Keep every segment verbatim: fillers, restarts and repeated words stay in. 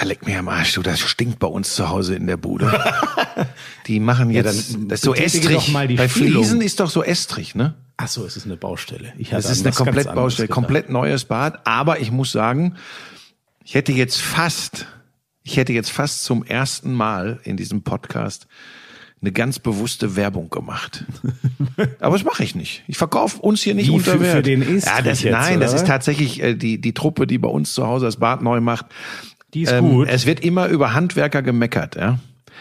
leck mir am Arsch, du, das stinkt bei uns zu Hause in der Bude. Die machen jetzt, ja, das ist so estrig. Bei Fliesen ist doch so estrig, ne? Ach so, es ist eine Baustelle. Ich das ist eine komplett Baustelle, komplett neues Bad. Aber ich muss sagen, ich hätte jetzt fast, ich hätte jetzt fast zum ersten Mal in diesem Podcast eine ganz bewusste Werbung gemacht. Aber das mache ich nicht. Ich verkaufe uns hier nicht Wie unter für, Wert. Für den Estrich ja, das, jetzt, nein, oder? Das ist tatsächlich äh, die die Truppe, die bei uns zu Hause das Bad neu macht. Die ist ähm, gut. Es wird immer über Handwerker gemeckert, ja.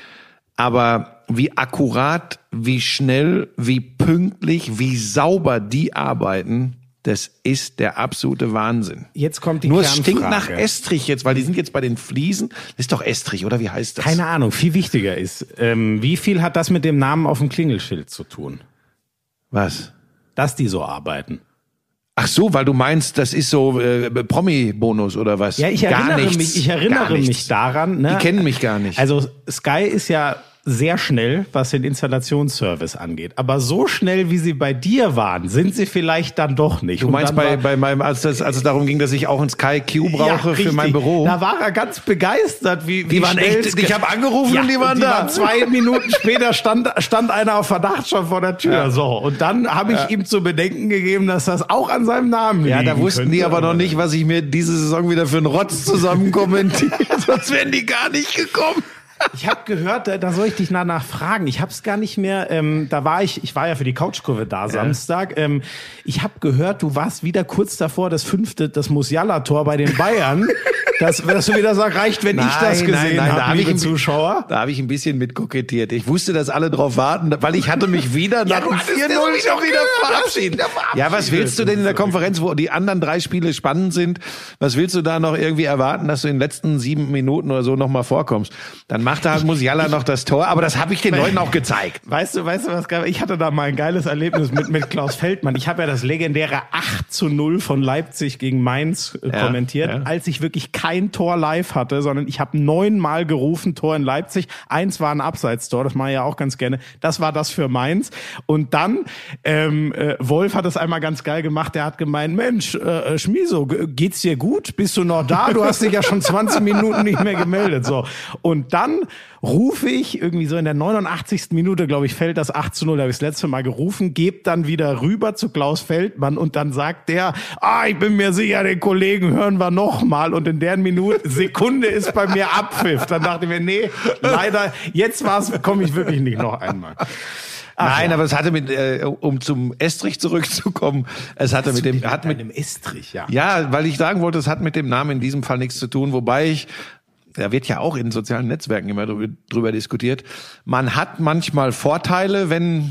Aber wie akkurat, wie schnell, wie pünktlich, wie sauber die arbeiten, das ist der absolute Wahnsinn. Jetzt kommt die Nur Kernfrage. es stinkt nach Estrich jetzt, weil die sind jetzt bei den Fliesen. Das ist doch Estrich, oder wie heißt das? Keine Ahnung. Viel wichtiger ist, ähm, wie viel hat das mit dem Namen auf dem Klingelschild zu tun? Was? Dass die so arbeiten. Ach so, weil du meinst, das ist so äh, Promi-Bonus oder was? Ja, ich gar erinnere nichts, mich, ich erinnere mich daran. Ne? Die kennen mich gar nicht. Also Sky ist ja sehr schnell, was den Installationsservice angeht. Aber so schnell, wie sie bei dir waren, sind sie vielleicht dann doch nicht. Du meinst bei, bei meinem, als, das, als es darum ging, dass ich auch ein Sky Q brauche ja, für mein Büro? Da war er ganz begeistert, wie, die wie waren echt. Ich habe angerufen ja, und die waren und die da. Waren zwei Minuten später stand stand einer auf Verdacht schon vor der Tür. Ja. So und dann habe ich ja. ihm zu bedenken gegeben, dass das auch an seinem Namen liegt. Ja, da wussten könnte, die aber noch nicht, was ich mir diese Saison wieder für einen Rotz zusammen kommentiere. Sonst wären die gar nicht gekommen. Ich habe gehört, da soll ich dich danach fragen. Ich habe es gar nicht mehr. Ähm, da war ich. Ich war ja für die Couchkurve da Samstag. Ähm, ich habe gehört, du warst wieder kurz davor, das fünfte, das Musiala-Tor bei den Bayern. Das, dass du wieder sagst, reicht, wenn nein, ich das gesehen habe, da hab liebe ich Zuschauer. Da habe ich ein bisschen mit kokettiert. Ich wusste, dass alle drauf warten, weil ich hatte mich wieder nach dem vier null schon wieder verabschiedet. Ja, was willst du denn in der Konferenz, wo die anderen drei Spiele spannend sind? Was willst du da noch irgendwie erwarten, dass du in den letzten sieben Minuten oder so noch mal vorkommst? Dann macht da halt Musiala noch das Tor, aber das habe ich den Leuten auch gezeigt. Weißt du, weißt du was? Ich hatte da mal ein geiles Erlebnis mit mit Klaus Feldmann. Ich habe ja das legendäre acht zu null von Leipzig gegen Mainz äh, ja, kommentiert, ja. als ich wirklich kein Tor live hatte, sondern ich habe neunmal gerufen, Tor in Leipzig. Eins war ein Abseitstor, das mache ich ja auch ganz gerne. Das war das für Mainz. Und dann, ähm, äh, Wolf hat das einmal ganz geil gemacht. Der hat gemeint, Mensch, äh, Schmiso, geht's dir gut? Bist du noch da? Du hast dich ja schon zwanzig Minuten nicht mehr gemeldet. So. Und dann rufe ich, irgendwie so in der neunundachtzigsten Minute, glaube ich, fällt das acht zu null, da habe ich das letzte Mal gerufen, gebe dann wieder rüber zu Klaus Feldmann und dann sagt der, ah, ich bin mir sicher, den Kollegen hören wir noch mal und in der Minute, Sekunde ist bei mir Abpfiff. Dann dachte ich mir, nee, leider, jetzt war's, komme ich wirklich nicht noch einmal. Ach, Nein, ja. aber es hatte mit, äh, um zum Estrich zurückzukommen, es hatte mit dem, hat mit einem Estrich, ja. Ja, weil ich sagen wollte, es hat mit dem Namen in diesem Fall nichts zu tun, wobei ich, da wird ja auch in sozialen Netzwerken immer drüber, drüber diskutiert. Man hat manchmal Vorteile, wenn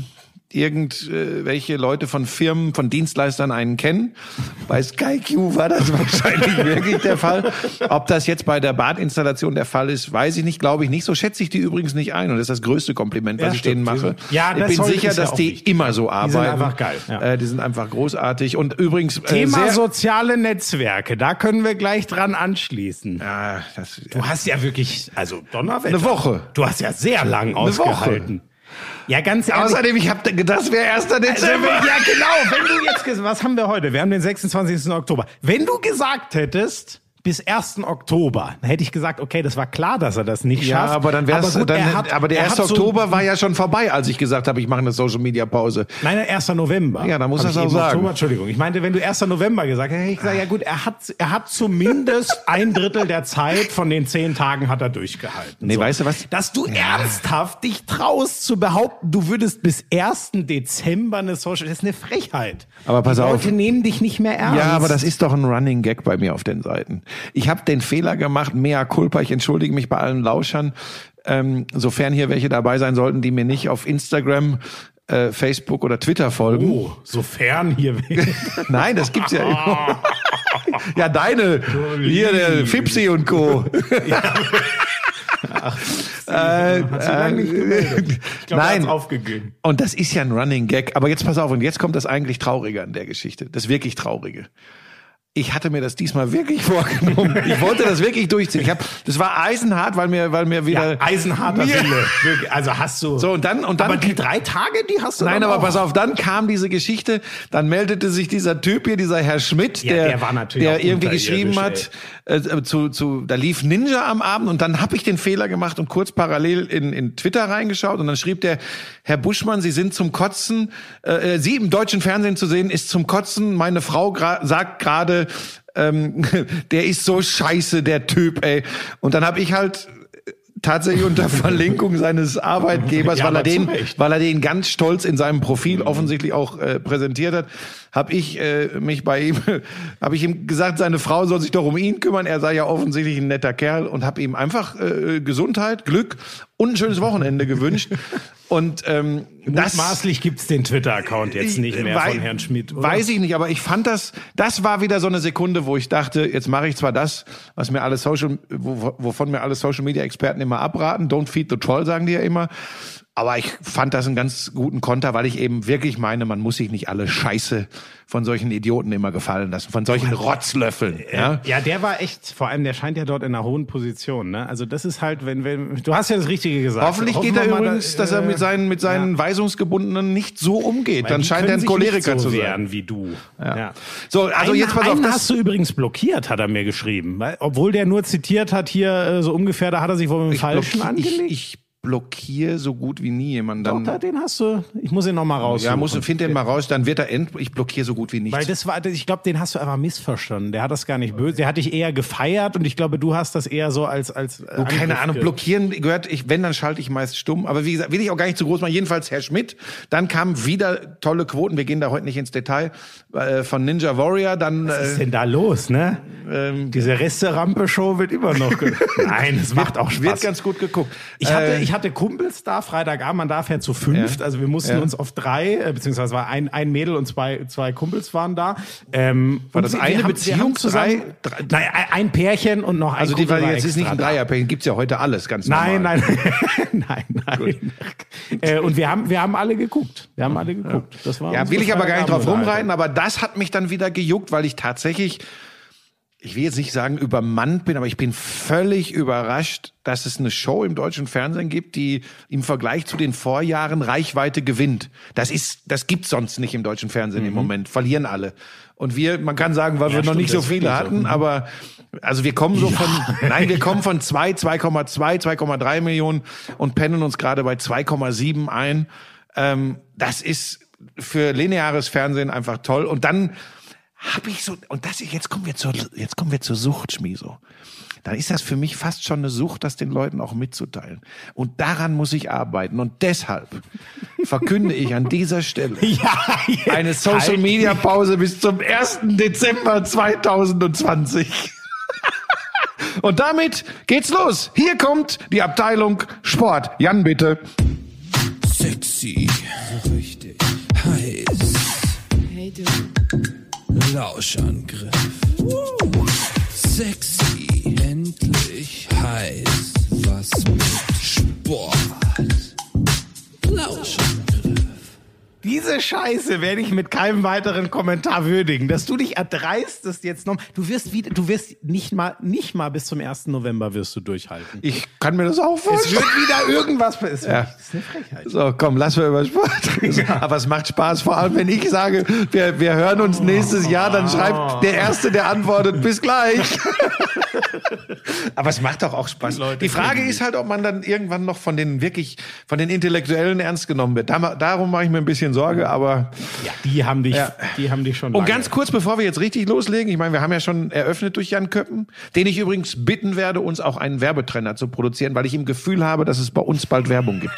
irgendwelche Leute von Firmen, von Dienstleistern einen kennen. Bei Sky Q war das wahrscheinlich wirklich der Fall. Ob das jetzt bei der Badinstallation der Fall ist, weiß ich nicht, glaube ich nicht. So schätze ich die übrigens nicht ein. Und das ist das größte Kompliment, was ja, ich stimmt. denen mache. Ja, ich bin sicher, dass ja die wichtig. immer so arbeiten. Die sind einfach geil. Ja. Äh, die sind einfach großartig. Und übrigens... Thema äh, sehr, soziale Netzwerke, da können wir gleich dran anschließen. Ja, das, du hast ja wirklich, also Donnerwetter. Eine Woche. Du hast ja sehr lang ausgehalten. Woche. Ja, ganz ehrlich. Außerdem, ich habe gedacht, das wäre erster Dezember. Also, ja, genau. Wenn du jetzt, was haben wir heute? Wir haben den sechsundzwanzigsten Oktober. Wenn du gesagt hättest, bis ersten Oktober, dann hätte ich gesagt, okay, das war klar, dass er das nicht ja, schafft. aber dann wär's, aber, gut, dann, er hat, aber der erste Oktober so, war ja schon vorbei, als ich gesagt habe, ich mache eine Social Media Pause. Nein, erster November. Ja, da muss er es auch sagen. Oktober, Entschuldigung, ich meinte, wenn du erster November gesagt hättest, hätte ich gesagt, ja gut, er hat, er hat zumindest ein Drittel der Zeit von den zehn Tagen hat er durchgehalten. Nee, so. weißt du was? Dass du ja. ernsthaft dich traust zu behaupten, du würdest bis ersten Dezember eine Social, das ist eine Frechheit. Aber pass Die auf. Leute nehmen dich nicht mehr ernst. Ja, aber das ist doch ein Running Gag bei mir auf den Seiten. Ich habe den Fehler gemacht, mea culpa, ich entschuldige mich bei allen Lauschern, ähm, sofern hier welche dabei sein sollten, die mir nicht auf Instagram, äh, Facebook oder Twitter folgen. Oh, sofern hier. Nein, das gibt's ja immer. Ja, deine, hier der Fipsi und Co. Ja. Ach, äh, hat sich lange nicht gemeldet. Ich glaube, er hat's aufgegeben. Und das ist ja ein Running Gag. Aber jetzt pass auf, und jetzt kommt das eigentlich Traurige an der Geschichte. Das wirklich Traurige. ich hatte mir das diesmal wirklich vorgenommen. Ich wollte das wirklich durchziehen. Ich hab, das war eisenhart, weil mir, weil mir wieder... Ja, eisenharter Wille. Wirklich. Also hast du... So, und dann, und dann... Aber die drei Tage, die hast du Nein, dann aber auch. pass auf, dann kam diese Geschichte, dann meldete sich dieser Typ hier, dieser Herr Schmidt, Ja, der, der war natürlich der auch irgendwie unterirdisch, geschrieben hat, äh, zu, zu, da lief Ninja am Abend und dann habe ich den Fehler gemacht und kurz parallel in, in Twitter reingeschaut und dann schrieb der, Herr Buschmann, Sie sind zum Kotzen, äh, Sie im deutschen Fernsehen zu sehen, ist zum Kotzen, meine Frau gra- sagt gerade, ähm, der ist so scheiße, der Typ, ey. Und dann habe ich halt tatsächlich unter Verlinkung seines Arbeitgebers, Ja, weil er aber den, zu Recht. weil er den ganz stolz in seinem Profil offensichtlich auch äh, präsentiert hat, habe ich äh, mich bei ihm, habe ich ihm gesagt, seine Frau soll sich doch um ihn kümmern. Er sei ja offensichtlich ein netter Kerl und habe ihm einfach äh, Gesundheit, Glück und ein schönes Wochenende gewünscht. Und ähm, das Mutmaßlich gibt's den Twitter-Account jetzt nicht mehr wei- von Herrn Schmidt, oder? Weiß ich nicht, aber ich fand das, das war wieder so eine Sekunde, wo ich dachte, jetzt mache ich zwar das, was mir alle Social, wo, wovon mir alle Social-Media-Experten immer abraten, don't feed the troll, sagen die ja immer. Aber ich fand das einen ganz guten Konter, weil ich eben wirklich meine, man muss sich nicht alle Scheiße von solchen Idioten immer gefallen lassen, von solchen Rotzlöffeln. Ja, Ja, der war echt, vor allem, der scheint ja dort in einer hohen Position, ne? Also das ist halt, wenn, wenn, du hast ja das Richtige gesagt. Hoffentlich Hoffen geht er wir mal, übrigens, dass er äh, mit seinen, mit seinen ja. Weisungsgebundenen nicht so umgeht. Weil Dann die scheint er können ein sich Choleriker nicht so zu sein. werden wie du. Ja. Ja. So, also einen, jetzt pass auf, einen das hast du übrigens blockiert, hat er mir geschrieben. Weil, obwohl der nur zitiert hat hier äh, so ungefähr, da hat er sich wohl mit dem ich Falschen blocki- ich, angelegt. ich blockiere so gut wie nie jemanden. Doch, Dann, da, den hast du, ich muss ihn noch mal raus. ja, muss, find den mal raus, dann wird er end, ich blockiere so gut wie nichts. Weil das war, ich glaube, den hast du einfach missverstanden. Der hat das gar nicht böse. Der hat dich eher gefeiert und ich glaube, du hast das eher so als als. äh, Du, keine Angriff Ahnung, ge- blockieren gehört, ich, wenn, dann schalte ich meist stumm. Aber wie gesagt, will ich auch gar nicht zu groß machen. Jedenfalls Herr Schmidt. Dann kamen wieder tolle Quoten. Wir gehen da heute nicht ins Detail. Äh, von Ninja Warrior. Dann, Was ist äh, denn da los, ne? ähm, Diese Reste-Rampe-Show wird immer noch. Ge- Nein, es macht auch Spaß. wird ganz gut geguckt. Ich hatte, Äh, ich hatte Kumpels da, Freitagabend, man darf ja zu fünft, Ja. also wir mussten Ja. uns auf drei, äh, beziehungsweise war ein, ein Mädel und zwei, zwei Kumpels waren da. Ähm, War und das wir- eine wir haben, Beziehung? Wir haben zusammen, Drei- drei- nein, ein- ein Pärchen und noch ein also die Kumpel war war jetzt ist nicht ein extra da. Dreierpärchen. Gibt's ja heute alles ganz Nein, normal. nein, nein, nein. Äh, und wir haben, wir haben alle geguckt. Wir haben alle geguckt. Das war Ja, unsere will ich aber gar nicht drauf Freitagabendunterhaltung. rumreiten, aber das hat mich dann wieder gejuckt, weil ich tatsächlich, ich will jetzt nicht sagen übermannt bin, aber ich bin völlig überrascht, dass es eine Show im deutschen Fernsehen gibt, die im Vergleich zu den Vorjahren Reichweite gewinnt. Das ist, das gibt's sonst nicht im deutschen Fernsehen im Moment. Verlieren alle. Und wir, man kann sagen, weil Ja, wir noch stimmt, nicht so das ist viele wirklich so. hatten, aber also wir kommen so von, nein, wir kommen von zwei, zwei Komma zwei, zwei Komma drei Millionen und pendeln uns gerade bei zwei Komma sieben ein. Ähm, das ist für lineares Fernsehen einfach toll. Und dann habe ich so, und das, jetzt kommen wir zur, jetzt kommen wir zur Sucht, Schmieso. Dann ist das für mich fast schon eine Sucht, das den Leuten auch mitzuteilen. Und daran muss ich arbeiten. Und deshalb verkünde ich an dieser Stelle Ja, eine Social Media Pause bis zum ersten Dezember zweitausendzwanzig. Und damit geht's los. Hier kommt die Abteilung Sport. Jan, bitte. Sexy, so richtig heiß. Hey du, Lauschangriff. Sexy, endlich heiß. Was mit Sport? Lauschangriff. Diese Scheiße werde ich mit keinem weiteren Kommentar würdigen, dass du dich erdreistest jetzt noch. Du wirst wieder, du wirst nicht mal, nicht mal bis zum ersten November wirst du durchhalten. Ich kann mir das auch Es vorstellen. wird wieder irgendwas. Es Ja. Das ist eine Frechheit. So, komm, lass mal über Sport reden. Aber es macht Spaß, vor allem wenn ich sage, wir, wir hören uns nächstes Jahr, dann schreibt der Erste, der antwortet, bis gleich. Aber es macht doch auch Spaß. Die Frage ist halt, ob man dann irgendwann noch von den wirklich, von den Intellektuellen ernst genommen wird. Da- Darum mache ich mir ein bisschen Sorge, aber... Ja, die haben dich, Ja. die haben dich schon. Und lange. ganz kurz, bevor wir jetzt richtig loslegen, ich meine, wir haben ja schon eröffnet durch Jan Köppen, den ich übrigens bitten werde, uns auch einen Werbetrenner zu produzieren, weil ich im Gefühl habe, dass es bei uns bald Werbung gibt.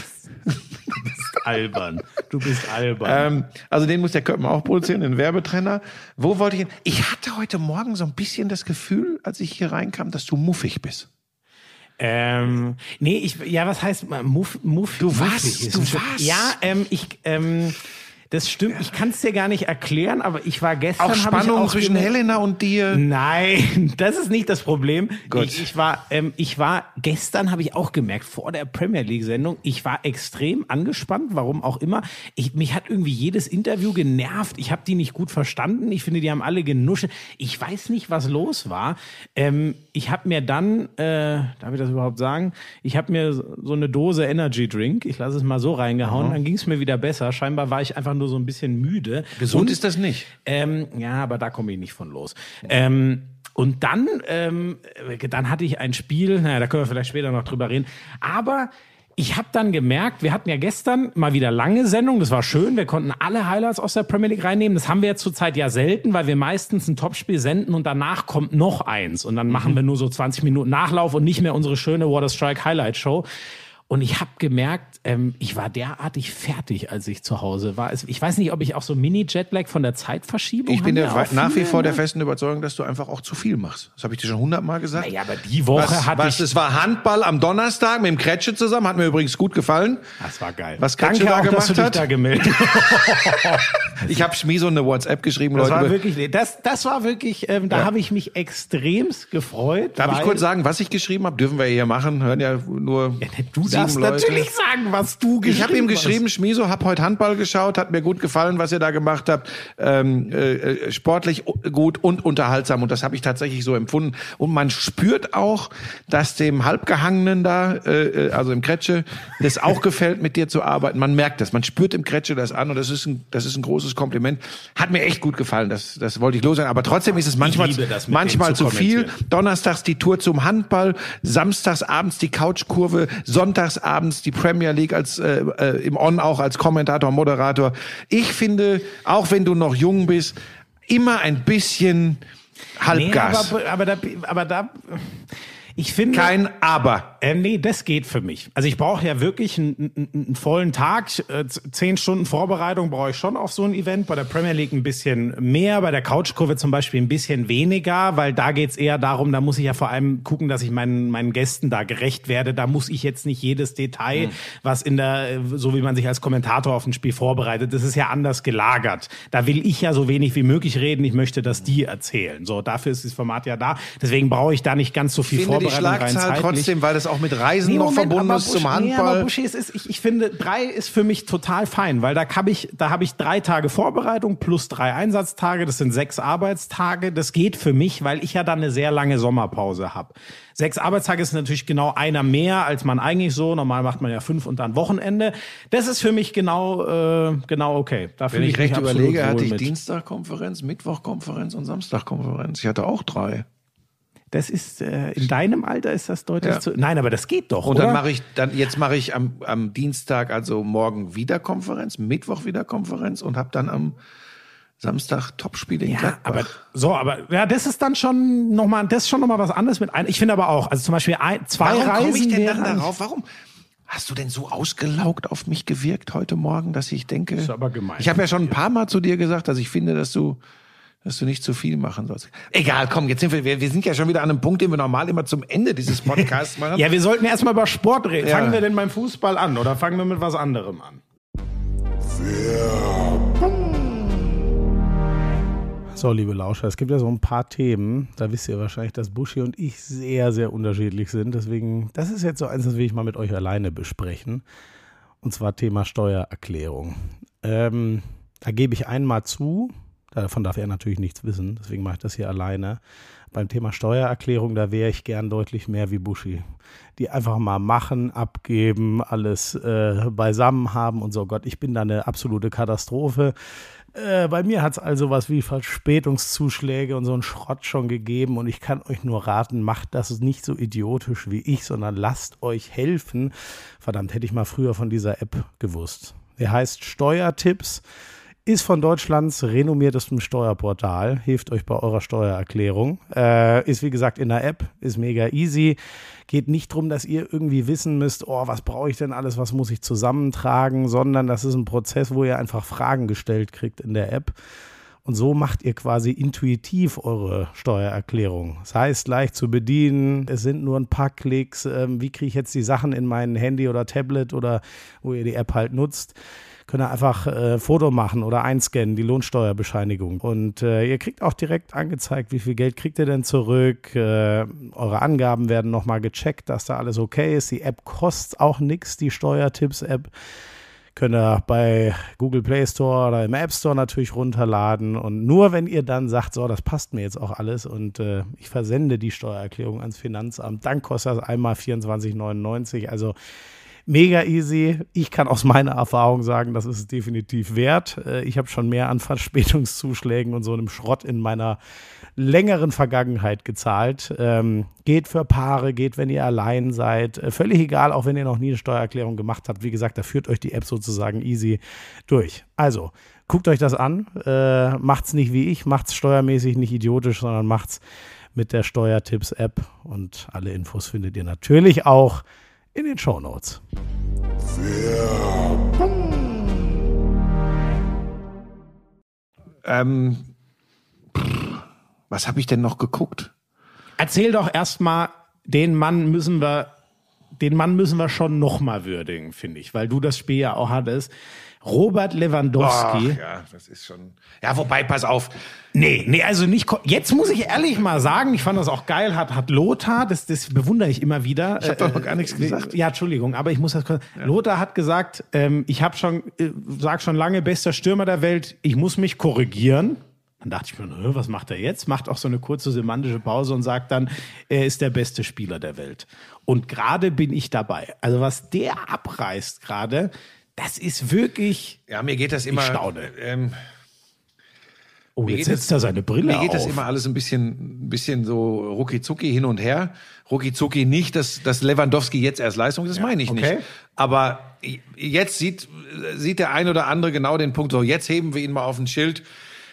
albern. Du bist albern. Ähm, also den muss der Köppen auch produzieren, den Werbetrenner. Wo wollte ich hin? Ich hatte heute Morgen so ein bisschen das Gefühl, als ich hier reinkam, dass du muffig bist. Ähm, nee, ich, ja, was heißt Muff, Muff, Du warst- muffig ist du ein Schö- warst- Ja, ähm, ich, ähm, Das stimmt, ich kann es dir gar nicht erklären, aber ich war gestern... Auch Spannung ich auch zwischen gemerkt, Helena und dir? Nein, das ist nicht das Problem. Gut. Ich, ich war, ähm, ich war, gestern habe ich auch gemerkt, vor der Premier League-Sendung, ich war extrem angespannt, warum auch immer. Ich, mich hat irgendwie jedes Interview genervt. Ich habe die nicht gut verstanden. Ich finde, die haben alle genuschelt. Ich weiß nicht, was los war. Ähm, ich habe mir dann, äh, darf ich das überhaupt sagen? Ich habe mir so eine Dose Energy Drink, ich lasse es mal so reingehauen, mhm. dann ging es mir wieder besser. Scheinbar war ich einfach nur so ein bisschen müde. Gesund und, ist das nicht. Ähm, ja, aber da komme ich nicht von los. Ähm, und dann, ähm, dann hatte ich ein Spiel, naja, da können wir vielleicht später noch drüber reden, aber ich habe dann gemerkt, wir hatten ja gestern mal wieder lange Sendung, das war schön, wir konnten alle Highlights aus der Premier League reinnehmen, das haben wir jetzt zurzeit ja selten, weil wir meistens ein Topspiel senden und danach kommt noch eins und dann mhm. machen wir nur so zwanzig Minuten Nachlauf und nicht mehr unsere schöne What a Strike Highlight Show. Und ich habe gemerkt, ähm, ich war derartig fertig, als ich zu Hause war. Ich weiß nicht, ob ich auch so Mini-Jetlag von der Zeitverschiebung Ich bin der, ja nach wie vor ne? der festen Überzeugung, dass du einfach auch zu viel machst. Das habe ich dir schon hundertmal gesagt. Naja, aber die Woche was, hatte was, ich... Es war Handball am Donnerstag mit dem Kretsche zusammen, hat mir übrigens gut gefallen. Das war geil. Was Kretsche Danke da auch, gemacht dass du dich hat. da gemeldet Ich habe Schmieso eine WhatsApp geschrieben, das Leute. War wirklich, das, das war wirklich, ähm, da Ja. habe ich mich extremst gefreut. Darf weil, ich kurz sagen, was ich geschrieben habe? Dürfen wir hier machen. Hören ja nur Ja, du sieben darfst Leute. natürlich sagen, was du geschrieben Ich habe ihm hast. geschrieben, Schmieso, hab heute Handball geschaut, hat mir gut gefallen, was ihr da gemacht habt. Ähm, äh, sportlich gut und unterhaltsam. Und das habe ich tatsächlich so empfunden. Und man spürt auch, dass dem Halbgehangenen da, äh, also im Kretsche, das auch gefällt, mit dir zu arbeiten. Man merkt das. Man spürt im Kretsche das an und das ist ein, das ist ein großes Kompliment. Hat mir echt gut gefallen. Das, das wollte ich loswerden. Aber trotzdem ist es manchmal, liebe das, mit manchmal dem zu zu viel. kommentieren. Donnerstags die Tour zum Handball, samstags abends die Couchkurve, sonntags abends die Premier League als äh, äh, im On auch als Kommentator, Moderator. Ich finde, auch wenn du noch jung bist, immer ein bisschen Halbgas. Nee, aber, aber da, aber da, ich finde... Kein Aber. Äh, nee, das geht für mich. Also ich brauche ja wirklich einen, einen, einen vollen Tag. Äh, zehn Stunden Vorbereitung brauche ich schon auf so ein Event. Bei der Premier League ein bisschen mehr, bei der Couchkurve zum Beispiel ein bisschen weniger, weil da geht's eher darum, da muss ich ja vor allem gucken, dass ich meinen, meinen Gästen da gerecht werde. Da muss ich jetzt nicht jedes Detail, mhm. was in der, so wie man sich als Kommentator auf ein Spiel vorbereitet, das ist ja anders gelagert. Da will ich ja so wenig wie möglich reden. Ich möchte, dass die erzählen. So, dafür ist das Format ja da. Deswegen brauche ich da nicht ganz so viel Ich finde die Vorbereitung rein Schlagzahl zeitlich. trotzdem, weil das auch mit Reisen Nee, noch Moment, verbunden aber ist Busch, zum Handball. Nee, aber Buschi, es ist, ich, ich finde, drei ist für mich total fein, weil da hab ich, da habe ich drei Tage Vorbereitung plus drei Einsatztage, das sind sechs Arbeitstage. Das geht für mich, weil ich ja dann eine sehr lange Sommerpause habe. Sechs Arbeitstage ist natürlich genau einer mehr, als man eigentlich so. Normal macht man ja fünf und dann Wochenende. Das ist für mich genau, äh, genau okay. Da Wenn fühle ich mich recht absolut überlege, wohl hatte ich mit. Dienstagkonferenz, Mittwochkonferenz und Samstagkonferenz. Ich hatte auch drei. Das ist, äh, in deinem Alter ist das deutlich Ja. zu... Nein, aber das geht doch, Und oder? dann mache ich, dann jetzt mache ich am, am Dienstag, also morgen wieder Konferenz, Mittwoch wieder Konferenz und habe dann am Samstag Topspiel in Ja, Gladbach. aber so, aber ja, das ist dann schon noch mal, das ist schon noch mal was anderes mit ein. Ich finde aber auch, also zum Beispiel ein, zwei Warum Reisen. komme ich denn dann wären- darauf? Warum hast du denn so ausgelaugt auf mich gewirkt heute Morgen, dass ich denke? ist aber gemein. Ich habe ja schon ein paar Mal zu dir gesagt, dass ich finde, dass du dass du nicht zu viel machen sollst. Egal, komm, jetzt sind wir, wir, wir sind ja schon wieder an einem Punkt, den wir normal immer zum Ende dieses Podcasts machen. Ja, wir sollten erstmal über Sport reden. Ja. Fangen wir denn beim Fußball an oder fangen wir mit was anderem an? So, liebe Lauscher, es gibt ja so ein paar Themen, da wisst ihr wahrscheinlich, dass Buschi und ich sehr, sehr unterschiedlich sind. Deswegen, das ist jetzt so eins, das will ich mal mit euch alleine besprechen. Und zwar Thema Steuererklärung. Ähm, da gebe ich einmal zu, davon darf er natürlich nichts wissen, deswegen mache ich das hier alleine. Beim Thema Steuererklärung, da wäre ich gern deutlich mehr wie Buschi. Die einfach mal machen, abgeben, alles äh, beisammen haben und so. Gott, ich bin da eine absolute Katastrophe. Äh, bei mir hat es also was wie Verspätungszuschläge und so einen Schrott schon gegeben und ich kann euch nur raten, macht das nicht so idiotisch wie ich, sondern lasst euch helfen. Verdammt, hätte ich mal früher von dieser App gewusst. Der heißt Steuertipps. Ist von Deutschlands renommiertestem Steuerportal, hilft euch bei eurer Steuererklärung. Äh, ist wie gesagt in der App, ist mega easy. Geht nicht darum, dass ihr irgendwie wissen müsst, oh, was brauche ich denn alles, was muss ich zusammentragen, sondern das ist ein Prozess, wo ihr einfach Fragen gestellt kriegt in der App. Und so macht ihr quasi intuitiv eure Steuererklärung. Das heißt, leicht zu bedienen, es sind nur ein paar Klicks. Ähm, wie kriege ich jetzt die Sachen in mein Handy oder Tablet oder wo ihr die App halt nutzt? Könnt ihr einfach äh, Foto machen oder einscannen, die Lohnsteuerbescheinigung. Und äh, ihr kriegt auch direkt angezeigt, wie viel Geld kriegt ihr denn zurück. Äh, eure Angaben werden nochmal gecheckt, dass da alles okay ist. Die App kostet auch nichts, die Steuertipps-App. Könnt ihr bei Google Play Store oder im App Store natürlich runterladen. Und nur wenn ihr dann sagt, so, das passt mir jetzt auch alles und äh, ich versende die Steuererklärung ans Finanzamt, dann kostet das einmal vierundzwanzig neunundneunzig. Also mega easy. Ich kann aus meiner Erfahrung sagen, das ist es definitiv wert. Ich habe schon mehr an Verspätungszuschlägen und so einem Schrott in meiner längeren Vergangenheit gezahlt. Ähm, geht für Paare, geht, wenn ihr allein seid. Völlig egal, auch wenn ihr noch nie eine Steuererklärung gemacht habt. Wie gesagt, da führt euch die App sozusagen easy durch. Also, guckt euch das an. Äh, macht's nicht wie ich, macht's steuermäßig nicht idiotisch, sondern macht's mit der Steuertipps-App. Und alle Infos findet ihr natürlich auch in den Shownotes. Ähm, was habe ich denn noch geguckt? Erzähl doch erstmal, den Mann müssen wir, den Mann müssen wir schon nochmal würdigen, finde ich, weil du das Spiel ja auch hattest. Robert Lewandowski. Ach, ja, das ist schon. Ja, wobei, pass auf. Nee, nee, also nicht. Jetzt muss ich ehrlich mal sagen, ich fand das auch geil, hat, hat Lothar, das, das bewundere ich immer wieder. Ich habe doch noch gar nichts gesagt. Ja, Entschuldigung, aber ich muss das kurz. Ja. Lothar hat gesagt, ähm, ich habe schon, äh, sag schon lange, bester Stürmer der Welt, ich muss mich korrigieren. Dann dachte ich mir, was macht er jetzt? Macht auch so eine kurze semantische Pause und sagt dann, er ist der beste Spieler der Welt. Und gerade bin ich dabei. Also was der abreißt gerade, das ist wirklich. Ja, mir geht das immer. Ich staune. Ähm, oh, jetzt setzt er seine Brille auf. Mir geht das immer alles ein bisschen, ein bisschen so rucki-zucki hin und her. Rucki-zucki nicht, dass, dass Lewandowski jetzt erst Leistung, das ja, meine ich okay. nicht. Aber jetzt sieht, sieht der ein oder andere genau den Punkt so, jetzt heben wir ihn mal auf ein Schild.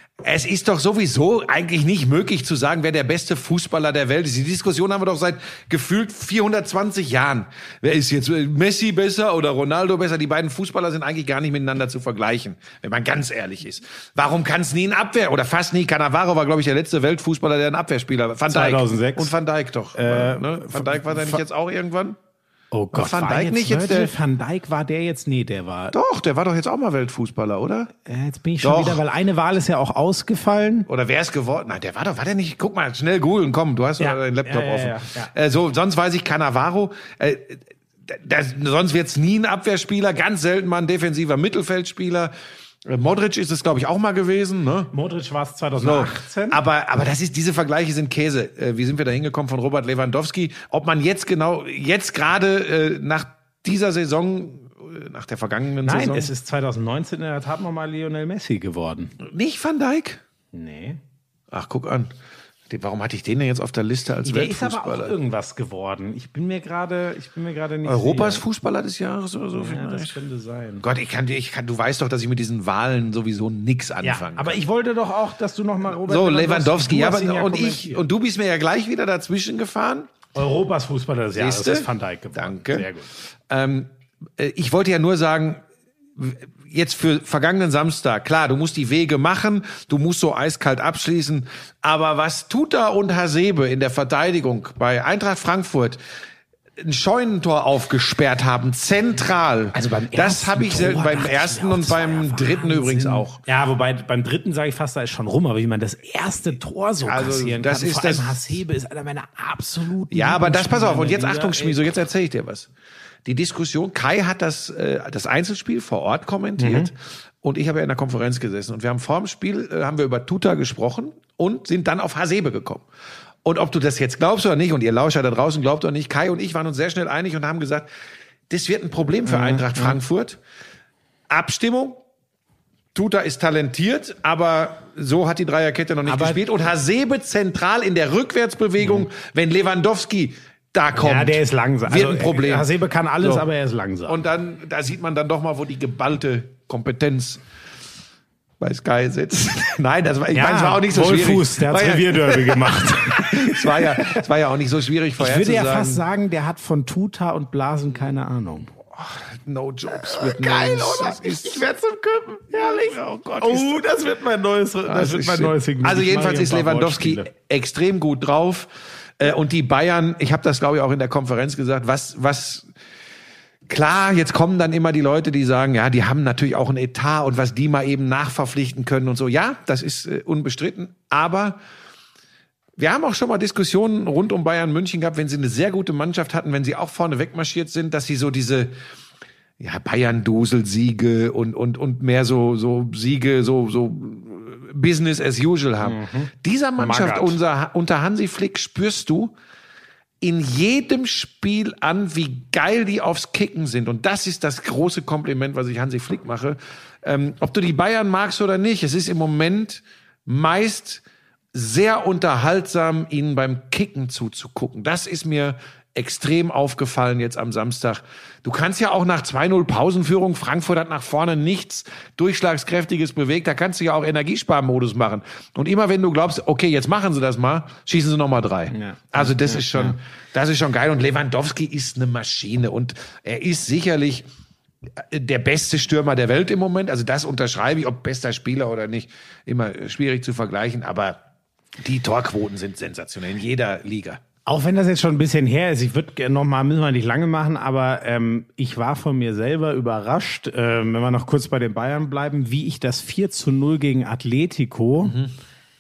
Es ist doch sowieso eigentlich nicht möglich zu sagen, wer der beste Fußballer der Welt ist. Die Diskussion haben wir doch seit gefühlt vierhundertzwanzig Jahren. Wer ist jetzt Messi besser oder Ronaldo besser? Die beiden Fußballer sind eigentlich gar nicht miteinander zu vergleichen, wenn man ganz ehrlich ist. Warum kann es nie ein Abwehr oder fast nie? Cannavaro war, glaube ich, der letzte Weltfußballer, der ein Abwehrspieler war. Van Dijk. zweitausendsechs. Und Van Dijk doch. Äh, ne? Van Dijk war der nicht jetzt auch irgendwann? Oh Gott, Van Dijk Dijk nicht jetzt der, Van Dijk war der jetzt? Nee, der war. Doch, der war doch jetzt auch mal Weltfußballer, oder? Äh, jetzt bin ich schon doch. wieder, weil eine Wahl ist ja auch ausgefallen. Oder wer ist geworden? Nein, der war doch, war der nicht? Guck mal, schnell googeln, komm, du hast ja deinen Laptop ja, ja, offen. Ja, ja. Äh, so, sonst weiß ich Cannavaro. Äh, das, sonst wird's nie ein Abwehrspieler, ganz selten mal ein defensiver Mittelfeldspieler. Modric ist es, glaube ich, auch mal gewesen. Ne? Modric war es zweitausendachtzehn. So, aber, aber das ist, diese Vergleiche sind Käse. Äh, wie sind wir da hingekommen von Robert Lewandowski? Ob man jetzt genau, jetzt gerade äh, nach dieser Saison, äh, nach der vergangenen Nein, Saison... Nein, es ist zweitausendneunzehn in der Tat nochmal Lionel Messi geworden. Nicht Van Dijk? Nee. Ach, guck an. Warum hatte ich den denn jetzt auf der Liste als der Weltfußballer? Der ist aber auch irgendwas geworden. Ich bin mir gerade, ich bin mir gerade nicht Europas sicher. Fußballer des Jahres oder so? Ja, vielleicht? das könnte sein. Gott, ich kann, ich kann, du weißt doch, dass ich mit diesen Wahlen sowieso nix anfangen ja, kann. Aber ich wollte doch auch, dass du noch mal Robert So, Lewandowski, ja, aber, ja und ich, und du bist mir ja gleich wieder dazwischen gefahren. Europas Fußballer des Jahres ist Van Dijk geworden. Danke. Sehr gut. Ähm, ich wollte ja nur sagen, jetzt für vergangenen Samstag, klar, du musst die Wege machen, du musst so eiskalt abschließen, aber was Tuta und Hasebe in der Verteidigung bei Eintracht Frankfurt ein Scheunentor aufgesperrt haben, zentral. Also beim das habe ich selten, beim ersten und beim dritten übrigens auch. Ja, wobei beim dritten sage ich fast, da ist schon rum, aber wie man das erste Tor so also, kassieren das kann. Ist Vor das allem Hasebe ist einer meiner absoluten. Ja, aber das, pass auf, und jetzt Liga, Achtung, Schmieso, jetzt erzähle ich dir was. Die Diskussion, Kai hat das, äh, das Einzelspiel vor Ort kommentiert mhm. und ich habe ja in der Konferenz gesessen und wir haben vor dem Spiel, äh, haben wir über Tuta gesprochen und sind dann auf Hasebe gekommen. Und ob du das jetzt glaubst oder nicht, und ihr Lauscher da draußen glaubt oder nicht, Kai und ich waren uns sehr schnell einig und haben gesagt, das wird ein Problem für Eintracht mhm. Frankfurt. Abstimmung, Tuta ist talentiert, aber so hat die Dreierkette noch nicht aber gespielt. Und Hasebe zentral in der Rückwärtsbewegung, mhm. wenn Lewandowski da kommt. Ja, der ist langsam. Wird also, ein Problem. Hasebe kann alles, so. aber er ist langsam. Und dann, da sieht man dann doch mal, wo die geballte Kompetenz bei Sky sitzt. Nein, das war, ich ja, meine, es war auch nicht so Wohlfuß, schwierig. Der hat Revierderby gemacht. Es war ja, es war ja auch nicht so schwierig vorher zu sagen. Ich würde ja fast sagen, der hat von Tuta und Blasen keine Ahnung. Oh, no jokes with Geil, names. oder? Das ist, ich werde zum Küppen. Herrlich. Oh Gott. Oh, das wird mein neues, das, das wird mein neues Signal. Also jedenfalls ist Lewandowski extrem gut drauf. Und die Bayern, ich habe das glaube ich auch in der Konferenz gesagt, was, was Klar, jetzt kommen dann immer die Leute, die sagen, ja, die haben natürlich auch ein Etat und was die mal eben nachverpflichten können und so. Ja, das ist äh, unbestritten. Aber wir haben auch schon mal Diskussionen rund um Bayern München gehabt, wenn sie eine sehr gute Mannschaft hatten, wenn sie auch vorne wegmarschiert sind, dass sie so diese ja, Bayern-Dusel-Siege und, und, und mehr so, so Siege, so, so Business as usual haben. Mhm. Dieser Mannschaft unser, unter Hansi Flick spürst du in jedem Spiel an, wie geil die aufs Kicken sind. Und das ist das große Kompliment, was ich Hansi Flick mache. Ähm, ob du die Bayern magst oder nicht, es ist im Moment meist sehr unterhaltsam, ihnen beim Kicken zuzugucken. Das ist mir extrem aufgefallen jetzt am Samstag. Du kannst ja auch nach zwei null Pausenführung, Frankfurt hat nach vorne nichts Durchschlagskräftiges bewegt, da kannst du ja auch Energiesparmodus machen. Und immer wenn du glaubst, okay, jetzt machen sie das mal, schießen sie nochmal drei. Ja. Also das ja, ist schon, ja. das ist schon geil. Und Lewandowski ist eine Maschine und er ist sicherlich der beste Stürmer der Welt im Moment. Also das unterschreibe ich, ob bester Spieler oder nicht, immer schwierig zu vergleichen, aber die Torquoten sind sensationell in jeder Liga. Auch wenn das jetzt schon ein bisschen her ist, ich würde noch mal, müssen wir nicht lange machen, aber ähm, ich war von mir selber überrascht, ähm, wenn wir noch kurz bei den Bayern bleiben, wie ich das vier zu null gegen Atletico mhm.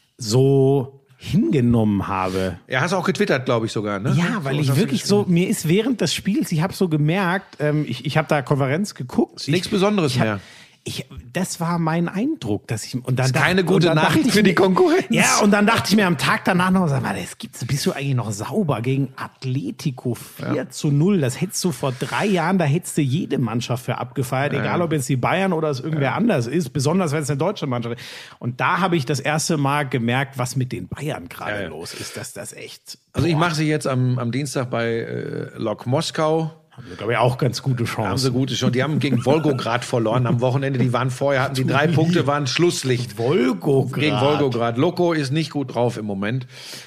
so hingenommen habe. Ja, hast du auch getwittert, glaube ich sogar, ne? Ja, weil so, ich wirklich so, mir ist während des Spiels, ich habe so gemerkt, ähm, ich, ich habe da Konferenz geguckt. Ist nichts Besonderes ich hab, mehr. Ich, das war mein Eindruck, dass ich und dann das ist keine dacht, gute Nachricht für die Konkurrenz. Ja, und dann dachte ich mir am Tag danach noch, sag mal, das gibt's, bist du eigentlich noch sauber gegen Atletico vier ja. zu null? Das hättest du vor drei Jahren, da hättest du jede Mannschaft für abgefeiert, ja. egal ob jetzt die Bayern oder es irgendwer ja. anders ist, besonders wenn es eine deutsche Mannschaft ist. Und da habe ich das erste Mal gemerkt, was mit den Bayern gerade ja, ja. los ist, dass das echt. Also ich mache sie jetzt am, am Dienstag bei äh, Lok Moskau. Haben sie, glaube ich, auch ganz gute Chancen. Haben sie gute Chancen. Die haben gegen Wolgograd verloren am Wochenende. Die waren vorher, hatten die drei Punkte, waren Schlusslicht. Wolgograd. Gegen Wolgograd. Loko ist nicht gut drauf im Moment.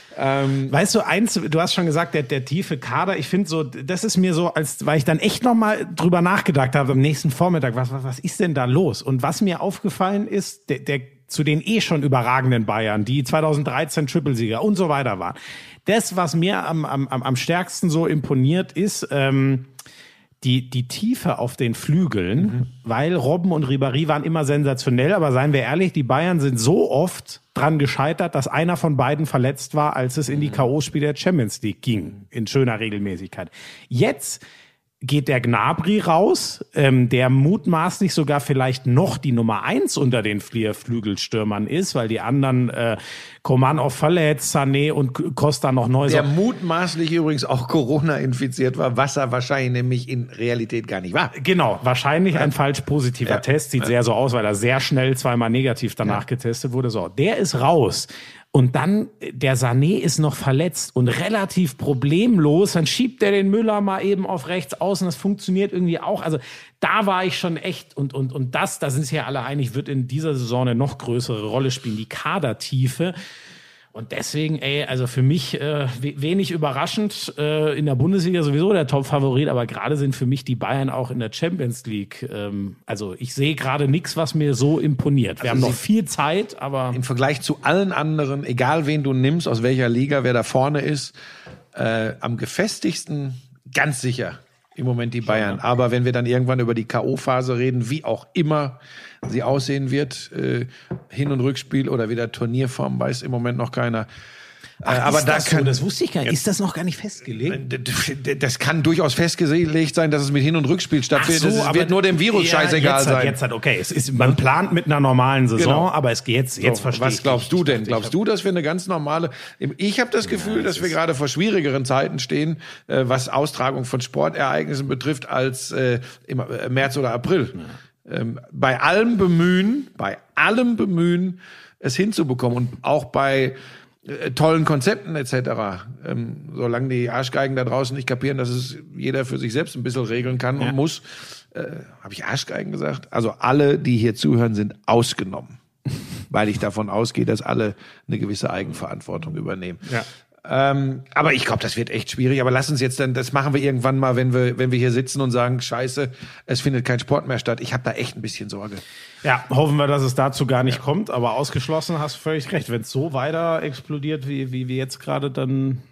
Ähm, weißt du, eins, du hast schon gesagt, der, der tiefe Kader, ich finde so, das ist mir so, als weil ich dann echt nochmal drüber nachgedacht habe am nächsten Vormittag, was, was, was ist denn da los? Und was mir aufgefallen ist, der, der zu den eh schon überragenden Bayern, die zweitausenddreizehn Trippelsieger und so weiter waren. Das, was mir am, am, am stärksten so imponiert, ist, ähm, Die, die Tiefe auf den Flügeln, mhm. weil Robben und Ribéry waren immer sensationell, aber seien wir ehrlich, die Bayern sind so oft dran gescheitert, dass einer von beiden verletzt war, als es in die K O-Spiele der Champions League ging, in schöner Regelmäßigkeit. Jetzt geht der Gnabry raus, ähm, der mutmaßlich sogar vielleicht noch die Nummer eins unter den vier Flügelstürmern ist, weil die anderen äh, Coman auch verletzt, Sané und Costa noch neu. Der mutmaßlich übrigens auch Corona infiziert war, was er wahrscheinlich nämlich in Realität gar nicht war. Genau, wahrscheinlich ja. ein falsch positiver ja. Test, sieht ja. sehr so aus, weil er sehr schnell zweimal negativ danach ja. getestet wurde. So, der ist raus. Und dann, der Sané ist noch verletzt und relativ problemlos. Dann schiebt der den Müller mal eben auf rechts außen. Das funktioniert irgendwie auch. Also da war ich schon echt. Und, und, und das, da sind sich ja alle einig, wird in dieser Saison eine noch größere Rolle spielen. Die Kadertiefe. Und deswegen, ey, also für mich äh, wenig überraschend, äh, in der Bundesliga sowieso der Top-Favorit, aber gerade sind für mich die Bayern auch in der Champions League. Ähm, also ich sehe gerade nichts, was mir so imponiert. Wir also haben noch viel Zeit, aber im Vergleich zu allen anderen, egal wen du nimmst, aus welcher Liga, wer da vorne ist, äh, am gefestigsten, ganz sicher im Moment die Bayern. Ja. Aber wenn wir dann irgendwann über die K O-Phase reden, wie auch immer sie aussehen wird, äh, Hin- und Rückspiel oder wieder Turnierform, weiß im Moment noch keiner. Ach, äh, aber ist da das kann, so? Das wusste ich gar nicht. Ist das noch gar nicht festgelegt? Das kann durchaus festgelegt sein, dass es mit Hin- und Rückspiel stattfindet. Ach so, es wird nur dem Virus ja, scheißegal jetzt sein. Hat, jetzt hat, okay, es ist, man plant mit einer normalen Saison, genau. aber es geht jetzt, jetzt so, verstehe was ich. Was glaubst du denn? Glaubst du, dass wir eine ganz normale, ich habe das Gefühl, ja, das dass wir gerade vor schwierigeren Zeiten stehen, äh, was Austragung von Sportereignissen betrifft, als äh, im März oder April. Ja. Ähm, bei allem Bemühen, bei allem Bemühen, es hinzubekommen und auch bei äh, tollen Konzepten et cetera. Ähm, solange die Arschgeigen da draußen nicht kapieren, dass es jeder für sich selbst ein bisschen regeln kann ja. und muss. Äh, habe ich Arschgeigen gesagt? Also alle, die hier zuhören, sind ausgenommen, weil ich davon ausgehe, dass alle eine gewisse Eigenverantwortung übernehmen. Ja. Ähm, aber ich glaube, das wird echt schwierig. Aber lass uns jetzt dann, das machen wir irgendwann mal, wenn wir, wenn wir hier sitzen und sagen, scheiße, es findet kein Sport mehr statt. Ich habe da echt ein bisschen Sorge. Ja, hoffen wir, dass es dazu gar nicht ja. kommt. Aber ausgeschlossen, hast du völlig recht. Wenn es so weiter explodiert, wie, wie, wie jetzt gerade, dann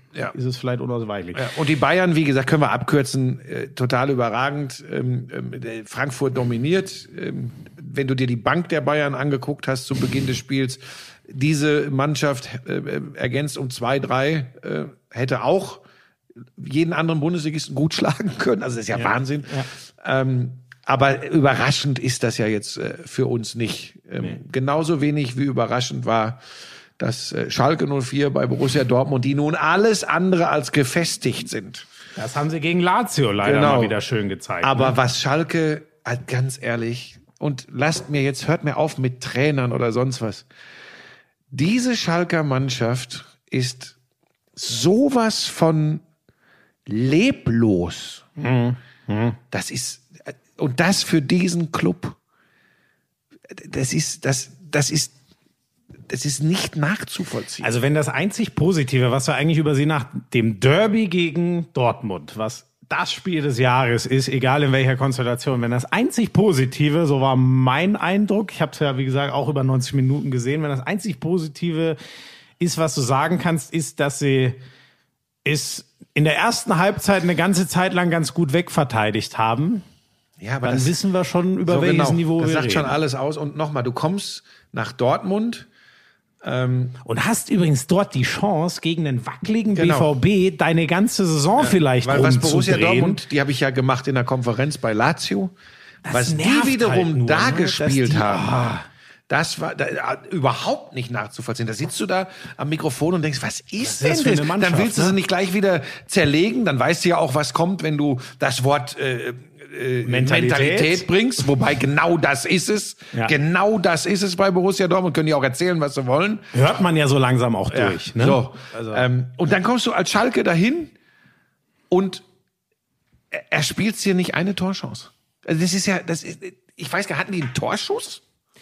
ja. ist es vielleicht unausweichlich. Ja, und die Bayern, wie gesagt, können wir abkürzen, äh, total überragend. Ähm, ähm, Frankfurt dominiert. Ähm, wenn du dir die Bank der Bayern angeguckt hast zu Beginn des Spiels, diese Mannschaft äh, ergänzt um zwei, drei, äh, hätte auch jeden anderen Bundesligisten gut schlagen können. Also das ist ja, ja. Wahnsinn. Ja. Ähm, aber überraschend ist das ja jetzt äh, für uns nicht. Ähm, nee. Genauso wenig wie überraschend war, dass äh, Schalke null vier bei Borussia Dortmund, die nun alles andere als gefestigt sind. Das haben sie gegen Lazio leider genau. mal wieder schön gezeigt. Aber ne? was Schalke, halt ganz ehrlich, und lasst mir jetzt, hört mir auf mit Trainern oder sonst was. Diese Schalker Mannschaft ist sowas von leblos. Mhm. Mhm. Das ist, und das für diesen Club. Das ist, das, das ist, das ist nicht nachzuvollziehen. Also wenn das einzig Positive, was wir eigentlich über sie nach dem Derby gegen Dortmund, was das Spiel des Jahres ist, egal in welcher Konstellation, wenn das einzig Positive, so war mein Eindruck, ich habe es ja wie gesagt auch über neunzig Minuten gesehen, wenn das einzig Positive ist, was du sagen kannst, ist, dass sie es in der ersten Halbzeit eine ganze Zeit lang ganz gut wegverteidigt haben. Ja, aber dann das, wissen wir schon, über so welches genau, Niveau das wir sagt reden. schon alles aus. Und nochmal, du kommst nach Dortmund ähm, und hast übrigens dort die Chance, gegen einen wackeligen genau. B V B deine ganze Saison ja, vielleicht weil was Borussia rumzudrehen. Dortmund, die habe ich ja gemacht in der Konferenz bei Lazio, das was die wiederum halt nur, da ne? gespielt die, haben. Oh. Das war da, überhaupt nicht nachzuvollziehen. Da sitzt du da am Mikrofon und denkst, was ist was denn ist das? Dann willst du ne? sie nicht gleich wieder zerlegen. Dann weißt du ja auch, was kommt, wenn du das Wort äh, äh, Mentalität. Mentalität bringst. Wobei genau das ist es. Ja. Genau das ist es bei Borussia Dortmund. Können die auch erzählen, was sie wollen. Hört man ja so langsam auch ja. durch. Ne? So. Also. Ähm, und dann kommst du als Schalke dahin und er spielt dir nicht eine Torchance. Also das ist ja, das ist, ich weiß gar nicht, hatten die einen Torschuss?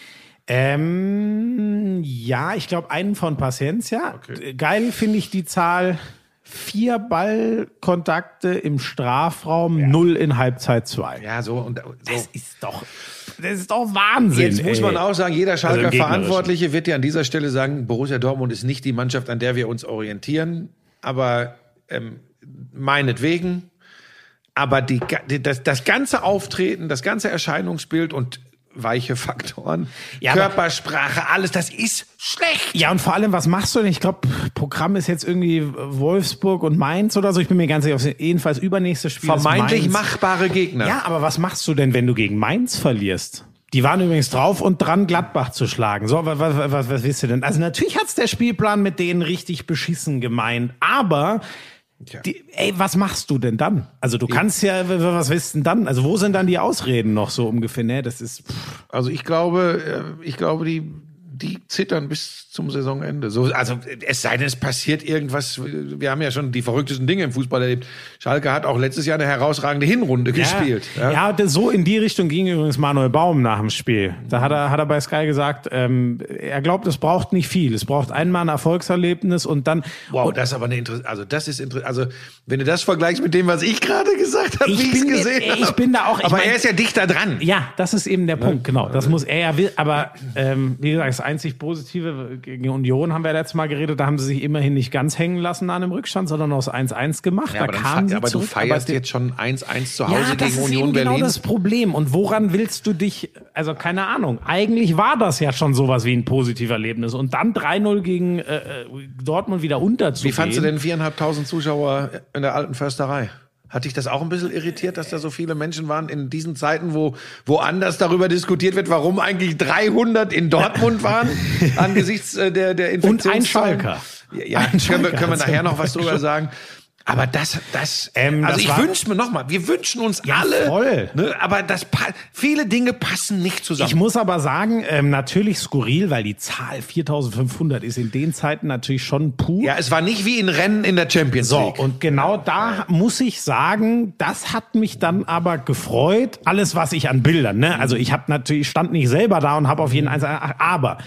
Ähm, ja, ich glaube einen von Paciencia. Okay. Geil finde ich die Zahl. Vier Ballkontakte im Strafraum, ja. null in Halbzeit zwei. Ja, so und so. Das ist doch, das ist doch Wahnsinn. Jetzt muss ey. man auch sagen, jeder Schalker also Verantwortliche wird ja an dieser Stelle sagen, Borussia Dortmund ist nicht die Mannschaft, an der wir uns orientieren. Aber ähm, meinetwegen. Aber die, das, das ganze Auftreten, das ganze Erscheinungsbild und weiche Faktoren, ja, Körpersprache, alles, das ist schlecht. Ja, und vor allem, was machst du denn? Ich glaube, Programm ist jetzt irgendwie Wolfsburg und Mainz oder so. Ich bin mir ganz sicher, jedenfalls übernächstes Spiel vermeintlich ist Mainz. Machbare Gegner. Ja, aber was machst du denn, wenn du gegen Mainz verlierst? Die waren übrigens drauf und dran, Gladbach zu schlagen. So, was, was, was, was willst du denn? Also natürlich hat's der Spielplan mit denen richtig beschissen gemeint, aber ja. Die, ey, was machst du denn dann? Also du kannst ja, was willst du denn dann? Also wo sind dann die Ausreden noch so ungefähr? Ne, das ist. Pff. Also ich glaube, ich glaube, die die zittern bis zum Saisonende. So, also es sei denn, es passiert irgendwas. Wir haben ja schon die verrücktesten Dinge im Fußball erlebt. Schalke hat auch letztes Jahr eine herausragende Hinrunde ja, gespielt. Ja, ja, so in die Richtung ging übrigens Manuel Baum nach dem Spiel. Da hat er, hat er bei Sky gesagt, ähm, er glaubt, es braucht nicht viel. Es braucht einmal ein Erfolgserlebnis und dann. Wow, das ist aber eine Inter- also das ist interessant. Also wenn du das vergleichst mit dem, was ich gerade gesagt habe, wie ich es gesehen habe. Ich bin da auch. Aber ich mein, er ist ja dichter dran. Ja, das ist eben der Punkt. Genau, das muss er ja will. Aber ähm, wie gesagt, das einzig Positive gegen Union haben wir letztes Mal geredet, da haben sie sich immerhin nicht ganz hängen lassen an einem Rückstand, sondern aus eins eins gemacht. Ja, da aber kamen fe- aber zurück, du feierst aber jetzt schon eins eins zu Hause ja, gegen Union Berlin. Das ist genau das Problem. Und woran willst du dich, also keine Ahnung, eigentlich war das ja schon sowas wie ein positives Erlebnis. Und dann drei null gegen äh, Dortmund wieder unterzugehen. Wie fandst du denn viertausendfünfhundert Zuschauer in der alten Försterei? Hat dich das auch ein bisschen irritiert, dass da so viele Menschen waren in diesen Zeiten, wo woanders darüber diskutiert wird, warum eigentlich dreihundert in Dortmund waren, angesichts der, der Infektionszahlen? Und ein Schalker. Ja, ja ein können, Schalker wir, können wir nachher noch was drüber sagen. Aber das, das, ähm, also das ich wünsche mir nochmal, wir wünschen uns ja, alle, voll. Ne, aber das, viele Dinge passen nicht zusammen. Ich muss aber sagen, ähm, natürlich skurril, weil die Zahl viertausendfünfhundert ist in den Zeiten natürlich schon puh. Ja, es war nicht wie in Rennen in der Champions League. So, und genau da muss ich sagen, das hat mich dann aber gefreut, alles was ich an Bildern, ne, also ich habe natürlich, stand nicht selber da und habe auf jeden Fall, aber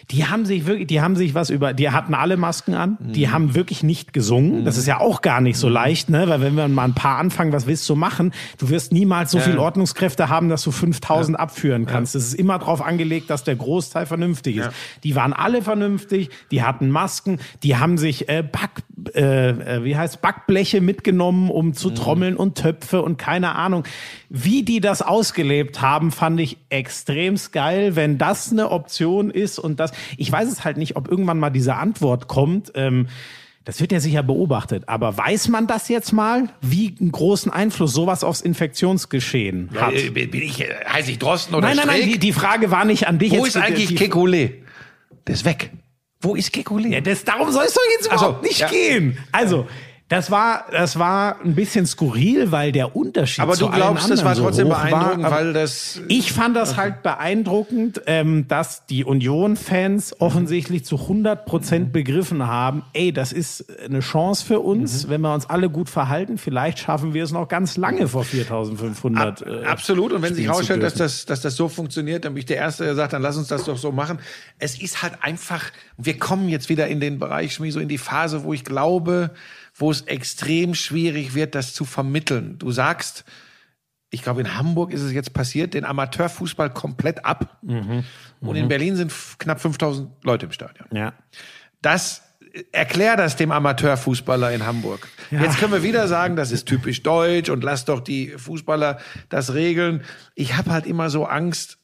Die haben sich wirklich, die haben sich was über, die hatten alle Masken an, mhm. die haben wirklich nicht gesungen. Mhm. Das ist ja auch gar nicht so leicht, ne? Weil wenn wir mal ein paar anfangen, was willst du machen? Du wirst niemals so ja. viel Ordnungskräfte haben, dass du fünftausend ja. abführen kannst. Es ja. ist immer darauf angelegt, dass der Großteil vernünftig ist. Ja. Die waren alle vernünftig, die hatten Masken, die haben sich äh, Back, äh, wie heißt Backbleche mitgenommen, um zu mhm. trommeln und Töpfe und keine Ahnung. Wie die das ausgelebt haben, fand ich extremst geil, wenn das eine Option ist und das, ich weiß es halt nicht, ob irgendwann mal diese Antwort kommt, ähm, das wird ja sicher beobachtet, aber weiß man das jetzt mal, wie einen großen Einfluss sowas aufs Infektionsgeschehen hat? Ja, bin ich, heiße ich Drosten oder Nein, nein, nein, die, die Frage war nicht an dich. Wo jetzt, ist eigentlich Kekulé? Der ist weg. Wo ist Kekulé? Ja, das, darum soll es doch jetzt überhaupt so, nicht ja. gehen. Also, Das war, das war ein bisschen skurril, weil der Unterschied aber zu du glaubst, das war so trotzdem beeindruckend, war, weil das... Ich fand das halt beeindruckend, ähm, dass die Union-Fans offensichtlich zu hundert Prozent begriffen haben, ey, das ist eine Chance für uns, mhm. wenn wir uns alle gut verhalten, vielleicht schaffen wir es noch ganz lange vor viertausendfünfhundert. Ab, äh, absolut, und wenn sich herausstellt, dass das, dass das so funktioniert, dann bin ich der Erste, der sagt, dann lass uns das doch so machen. Es ist halt einfach, wir kommen jetzt wieder in den Bereich, Schmi, so in die Phase, wo ich glaube, wo es extrem schwierig wird, das zu vermitteln. Du sagst, ich glaube, in Hamburg ist es jetzt passiert, den Amateurfußball komplett ab. Mhm. Und in Berlin sind knapp fünftausend Leute im Stadion. Ja. Das, erklär das dem Amateurfußballer in Hamburg. Ja. Jetzt können wir wieder sagen, das ist typisch deutsch und lass doch die Fußballer das regeln. Ich habe halt immer so Angst,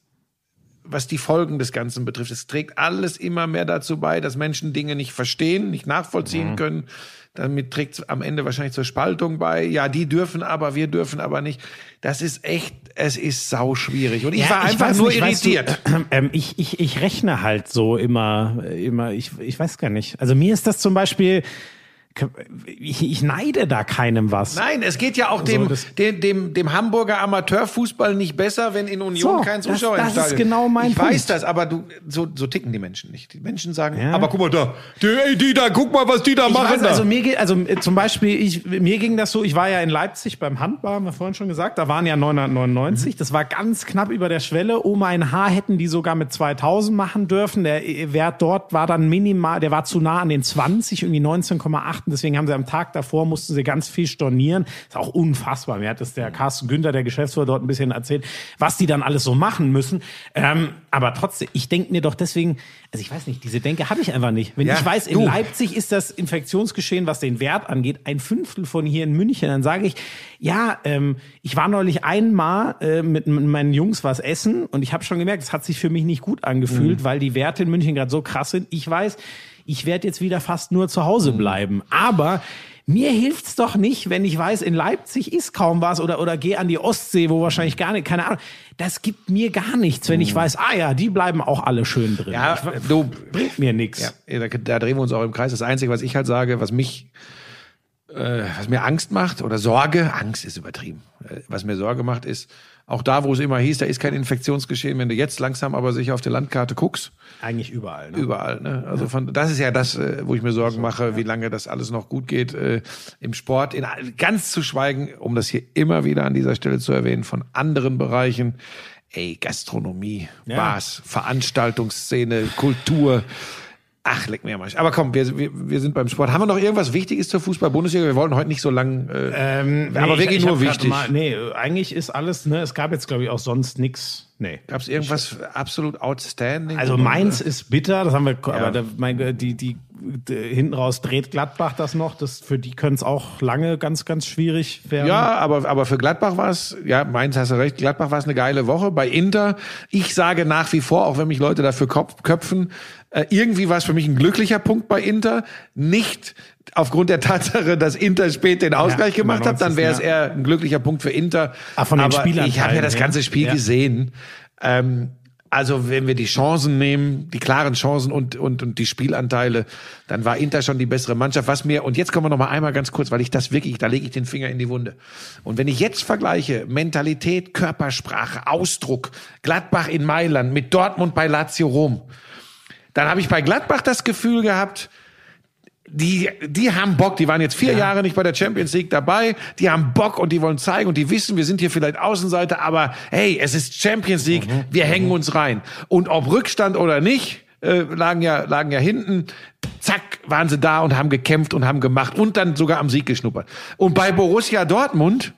was die Folgen des Ganzen betrifft. Es trägt alles immer mehr dazu bei, dass Menschen Dinge nicht verstehen, nicht nachvollziehen mhm. können. Damit trägt es am Ende wahrscheinlich zur Spaltung bei. Ja, die dürfen aber, wir dürfen aber nicht. Das ist echt, es ist sau schwierig. Und ich ja, war einfach ich nur nicht, irritiert. Weißt du, äh, äh, ich, ich, ich rechne halt so immer, immer, ich, ich weiß gar nicht. Also mir ist das zum Beispiel, Ich, ich neide da keinem was. Nein, es geht ja auch dem, also dem, dem, dem Hamburger Amateurfußball nicht besser, wenn in Union so, kein Zuschauer das, im Stadion ist. Das ist genau mein ich Punkt. Ich weiß das, aber du, so, so ticken die Menschen nicht. Die Menschen sagen, ja. aber guck mal da, die, ey, die da, guck mal, was die da ich machen. Weiß, da. Also mir geht, also zum Beispiel, ich, mir ging das so, ich war ja in Leipzig beim Handball, haben wir vorhin schon gesagt, da waren ja neunhundertneunundneunzig, mhm. das war ganz knapp über der Schwelle. Um ein Haar hätten die sogar mit zweitausend machen dürfen. Der Wert dort war dann minimal, der war zu nah an den zwanzig, irgendwie neunzehn Komma acht. Deswegen haben sie am Tag davor mussten sie ganz viel stornieren. Ist auch unfassbar. Mir hat das der Carsten Günther, der Geschäftsführer, dort ein bisschen erzählt, was die dann alles so machen müssen. Ähm, aber trotzdem, ich denke mir doch deswegen, also ich weiß nicht, diese Denke habe ich einfach nicht. Wenn ja, ich weiß, in du. Leipzig ist das Infektionsgeschehen, was den Wert angeht, ein Fünftel von hier in München, dann sage ich, ja, ähm, ich war neulich einmal äh, mit, mit meinen Jungs was essen und ich habe schon gemerkt, es hat sich für mich nicht gut angefühlt, mhm. weil die Werte in München gerade so krass sind. Ich weiß, ich werde jetzt wieder fast nur zu Hause bleiben. Aber mir hilft's doch nicht, wenn ich weiß, in Leipzig ist kaum was oder oder gehe an die Ostsee, wo wahrscheinlich gar nicht, keine Ahnung. Das gibt mir gar nichts, wenn ich weiß, ah ja, die bleiben auch alle schön drin. Ja, ich, du bringt mir nichts. Ja, da, da drehen wir uns auch im Kreis. Das Einzige, was ich halt sage, was mich, äh, was mir Angst macht oder Sorge, Angst ist übertrieben. Äh, was mir Sorge macht, ist auch da, wo es immer hieß, da ist kein Infektionsgeschehen, wenn du jetzt langsam aber sicher auf der Landkarte guckst. Eigentlich überall. Ne? Überall. Ne? Also von, das ist ja das, wo ich mir Sorgen mache, ja. wie lange das alles noch gut geht äh, im Sport. In, ganz zu schweigen, um das hier immer wieder an dieser Stelle zu erwähnen, von anderen Bereichen. Ey, Gastronomie, ja. Bars, Veranstaltungsszene, Kultur. Ach, leck mir am Arsch. Aber komm, wir, wir, wir sind beim Sport. Haben wir noch irgendwas Wichtiges zur Fußball-Bundesliga? Wir wollten heute nicht so lang, äh, ähm, nee, aber wirklich ich, ich nur wichtig. Mal, nee, eigentlich ist alles, ne, es gab jetzt, glaube ich, auch sonst nix. Nee. Gab es irgendwas ich, absolut outstanding? Also Mainz ist bitter, das haben wir, ja. aber da, mein, die, die, die, hinten raus dreht Gladbach das noch, das, für die können es auch lange ganz, ganz schwierig werden. Ja, aber, aber für Gladbach war es, ja, Mainz hast du recht, Gladbach war es eine geile Woche. Bei Inter, ich sage nach wie vor, auch wenn mich Leute dafür köpfen, äh, irgendwie war es für mich ein glücklicher Punkt bei Inter, nicht aufgrund der Tatsache, dass Inter spät den Ausgleich ja, gemacht hat, dann wäre es ja. eher ein glücklicher Punkt für Inter. Ah, von den aber Spielern ich habe ja das ganze Spiel ja. gesehen. Ähm, also wenn wir die Chancen nehmen, die klaren Chancen und und und die Spielanteile, dann war Inter schon die bessere Mannschaft. Was mir, und jetzt kommen wir noch mal einmal ganz kurz, weil ich das wirklich, da lege ich den Finger in die Wunde. Und wenn ich jetzt vergleiche Mentalität, Körpersprache, Ausdruck, Gladbach in Mailand mit Dortmund bei Lazio Rom, dann habe ich bei Gladbach das Gefühl gehabt, Die, die haben Bock, die waren jetzt vier ja. Jahre nicht bei der Champions League dabei, die haben Bock und die wollen zeigen und die wissen, wir sind hier vielleicht Außenseiter, aber hey, es ist Champions League, mhm. wir mhm. hängen uns rein. Und ob Rückstand oder nicht, äh, lagen ja lagen ja hinten. Zack, waren sie da und haben gekämpft und haben gemacht und dann sogar am Sieg geschnuppert. Und bei Borussia Dortmund,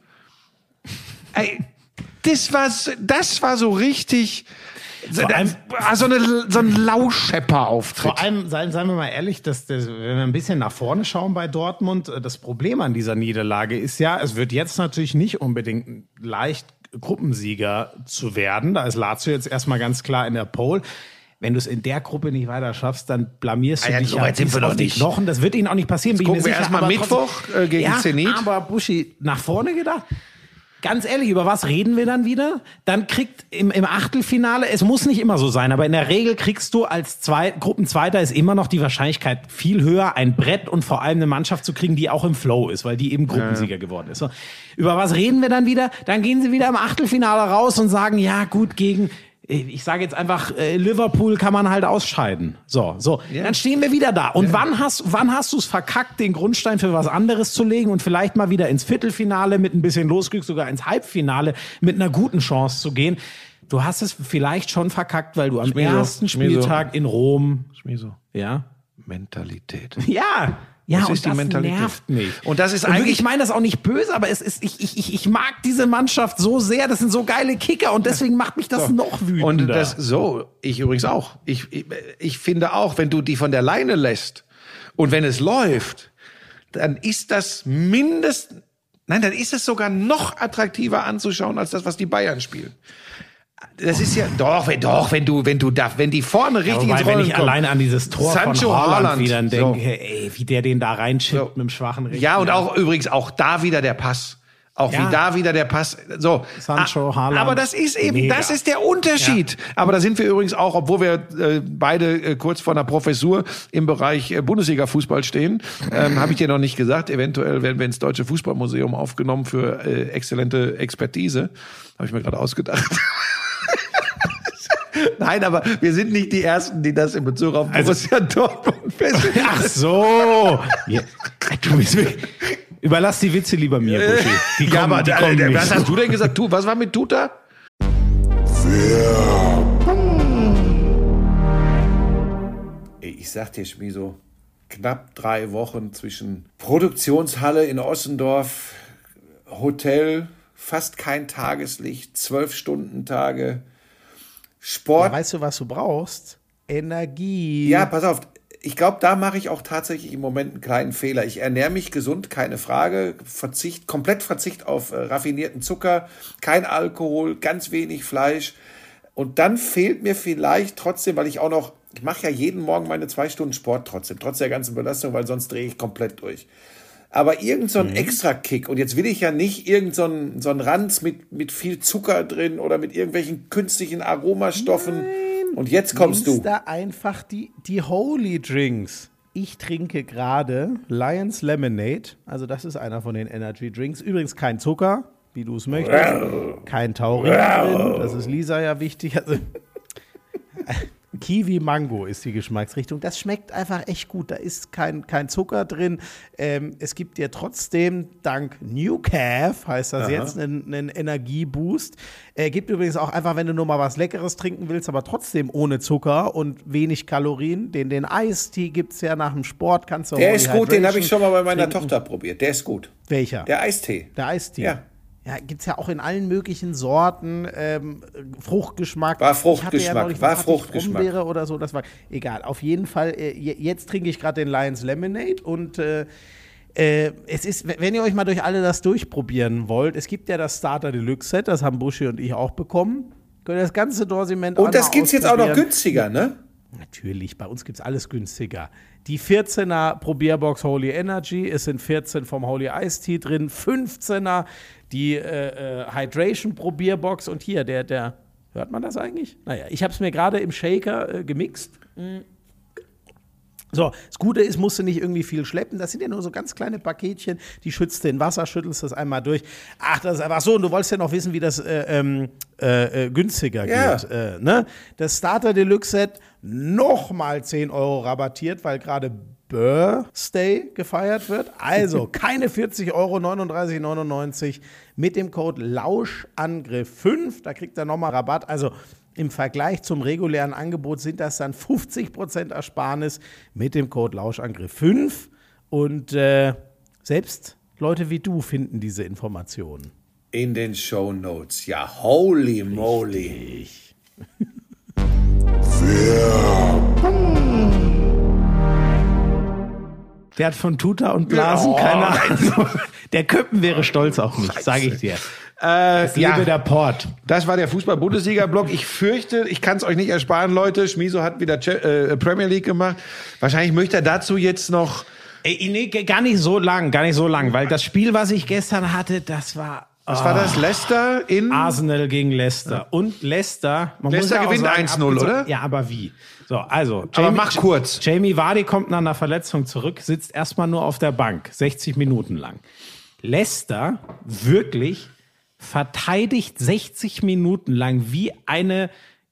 ey, das war das war so richtig Vor allem, so, eine, so ein Lauschepper-Auftritt. Vor allem, seien, seien wir mal ehrlich, dass, dass, wenn wir ein bisschen nach vorne schauen bei Dortmund, das Problem an dieser Niederlage ist ja, es wird jetzt natürlich nicht unbedingt leicht, Gruppensieger zu werden. Da ist Lazio jetzt erstmal ganz klar in der Pole. Wenn du es in der Gruppe nicht weiter schaffst, dann blamierst du ah ja, dich so ja weit sind wir doch auf die nicht. Knochen. Das wird ihnen auch nicht passieren. Jetzt gucken wir erstmal Mittwoch äh, gegen ja, Zenit. Aber Buschi, nach vorne gedacht. Ganz ehrlich, über was reden wir dann wieder? Dann kriegt im, im Achtelfinale, es muss nicht immer so sein, aber in der Regel kriegst du als Zwei, Gruppenzweiter ist immer noch die Wahrscheinlichkeit viel höher, ein Brett und vor allem eine Mannschaft zu kriegen, die auch im Flow ist, weil die eben Gruppensieger ja. geworden ist. So, über was reden wir dann wieder? Dann gehen sie wieder im Achtelfinale raus und sagen, ja gut, gegen... Ich sage jetzt einfach, äh, Liverpool kann man halt ausscheiden. So, so. Yeah. Dann stehen wir wieder da. Und yeah. wann hast, wann hast du es verkackt, den Grundstein für was anderes zu legen und vielleicht mal wieder ins Viertelfinale mit ein bisschen Losglück, sogar ins Halbfinale mit einer guten Chance zu gehen? Du hast es vielleicht schon verkackt, weil du am Schmieso. ersten Spieltag Schmieso. in Rom... Schmieso. Ja? Mentalität. Ja, Ja, das und ist die das Mentalität. nervt mich. Und das ist und eigentlich, wirklich, ich meine das auch nicht böse, aber es ist, ich, ich, ich, ich mag diese Mannschaft so sehr. Das sind so geile Kicker und deswegen macht mich das so. noch wütender. Und das, so, ich übrigens auch. Ich, ich, ich finde auch, wenn du die von der Leine lässt und wenn es läuft, dann ist das mindestens, nein, dann ist es sogar noch attraktiver anzuschauen als das, was die Bayern spielen. Das ist ja doch, wenn doch, wenn du, wenn du da, wenn die vorne richtig ja, ins Rollen wenn ich kommen. alleine an dieses Tor Sancho von Haaland Haaland wieder denke, so. ey, wie der den da reinschippt so. mit dem schwachen Rechten. Ja, und auch übrigens auch da wieder der Pass. Auch ja. wie da wieder der Pass. So. Sancho Haaland. Aber das ist eben, Mega. das ist der Unterschied. Ja. Aber da sind wir übrigens auch, obwohl wir äh, beide äh, kurz vor einer Professur im Bereich äh, Bundesliga-Fußball stehen, ähm, habe ich dir noch nicht gesagt, eventuell werden wir ins Deutsche Fußballmuseum aufgenommen für äh, exzellente Expertise. Habe ich mir gerade ausgedacht. Nein, aber wir sind nicht die Ersten, die das in Bezug auf also, Borussia Dortmund feststellen. Ach so. Ja. Du bist wirklich, überlass die Witze lieber mir, Buschi. Die kommen, ja, aber die da, kommen da, nicht was so. hast du denn gesagt? Tu, was war mit Tuta? Ich sag dir, Schmieso, knapp drei Wochen zwischen Produktionshalle in Ossendorf, Hotel, fast kein Tageslicht, zwölf Stunden Tage, Sport. Ja, weißt du, was du brauchst? Energie. Ja, pass auf. Ich glaube, da mache ich auch tatsächlich im Moment einen kleinen Fehler. Ich ernähre mich gesund, keine Frage. Verzicht, komplett Verzicht auf äh, raffinierten Zucker, kein Alkohol, ganz wenig Fleisch. Und dann fehlt mir vielleicht trotzdem, weil ich auch noch, ich mache ja jeden Morgen meine zwei Stunden Sport trotzdem, trotz der ganzen Belastung, weil sonst drehe ich komplett durch. Aber irgend so ein mhm. Extra-Kick, und jetzt will ich ja nicht irgend so ein, so ein Ranz mit, mit viel Zucker drin oder mit irgendwelchen künstlichen Aromastoffen. Nein. Und jetzt kommst du. da einfach die, die Holy Drinks. Ich trinke gerade Lions Lemonade. Also das ist einer von den Energy Drinks. Übrigens kein Zucker, wie du es möchtest. Kein Taurin drin. Das ist Lisa ja wichtig. Also Kiwi Mango ist die Geschmacksrichtung. Das schmeckt einfach echt gut. Da ist kein, kein Zucker drin. Ähm, es gibt dir trotzdem, dank New Calf, heißt das Aha. jetzt, einen, einen Energieboost. Äh, gibt übrigens auch einfach, wenn du nur mal was Leckeres trinken willst, aber trotzdem ohne Zucker und wenig Kalorien. Den, den Eistee gibt es ja nach dem Sport. Kannst du Der ist gut, den habe ich schon mal bei meiner trinken. Tochter probiert. Der ist gut. Welcher? Der Eistee. Der Eistee. Ja. Ja, gibt's ja auch in allen möglichen Sorten, ähm, Fruchtgeschmack. War Fruchtgeschmack, ja neulich, war Fruchtgeschmack. Brombeere oder so, das war egal. Auf jeden Fall, äh, jetzt trinke ich gerade den Lions Lemonade und äh, äh, es ist, wenn ihr euch mal durch alle das durchprobieren wollt, es gibt ja das Starter Deluxe Set, das haben Buschi und ich auch bekommen. Könnt ihr das ganze Dorsiment Und das gibt's jetzt auch noch günstiger, ne? Natürlich, bei uns gibt's alles günstiger. Die vierzehner Probierbox Holy Energy, es sind vierzehn vom Holy Ice Tea drin, fünfzehner die äh, äh, Hydration Probierbox und hier, der, der, hört man das eigentlich? Naja, ich habe es mir gerade im Shaker äh, gemixt. Mm. So, das Gute ist, musst du nicht irgendwie viel schleppen. Das sind ja nur so ganz kleine Paketchen, die schützt du in Wasser, schüttelst das einmal durch. Ach, das ist einfach so. Und du wolltest ja noch wissen, wie das äh, ähm, äh, günstiger ja. geht. Äh, ne? Das Starter Deluxe Set nochmal zehn Euro rabattiert, weil gerade Birthday gefeiert wird. Also keine vierzig Euro, neununddreißig neunundneunzig mit dem Code Lauschangriff fünf. Da kriegt ihr nochmal Rabatt. Also Im Vergleich zum regulären Angebot sind das dann fünfzig Prozent Ersparnis mit dem Code Lauschangriff fünf. Und äh, selbst Leute wie du finden diese Informationen. In den Shownotes. Ja, holy moly. Der hat von Tuta und Blasen Oh, keine Ahnung. Der Köppen wäre stolz auf mich, sage ich dir. Äh, Es lebe ja, der Port. das war der Fußball-Bundesliga-Block. Ich fürchte, ich kann es euch nicht ersparen, Leute. Schmieso hat wieder Che- äh, Premier League gemacht. Wahrscheinlich möchte er dazu jetzt noch... Ey, nee, gar nicht so lang, gar nicht so lang, weil das Spiel, was ich gestern hatte, das war... Was war das? Leicester in... Arsenal gegen Leicester. Und Leicester... Man Leicester muss ja auch gewinnt sagen, eins null, abgezo- oder? Ja, aber wie? So, also... Aber mach kurz. Jamie Vardy kommt nach einer Verletzung zurück, sitzt erstmal nur auf der Bank, sechzig Minuten lang. Leicester wirklich verteidigt sechzig Minuten lang wie eine...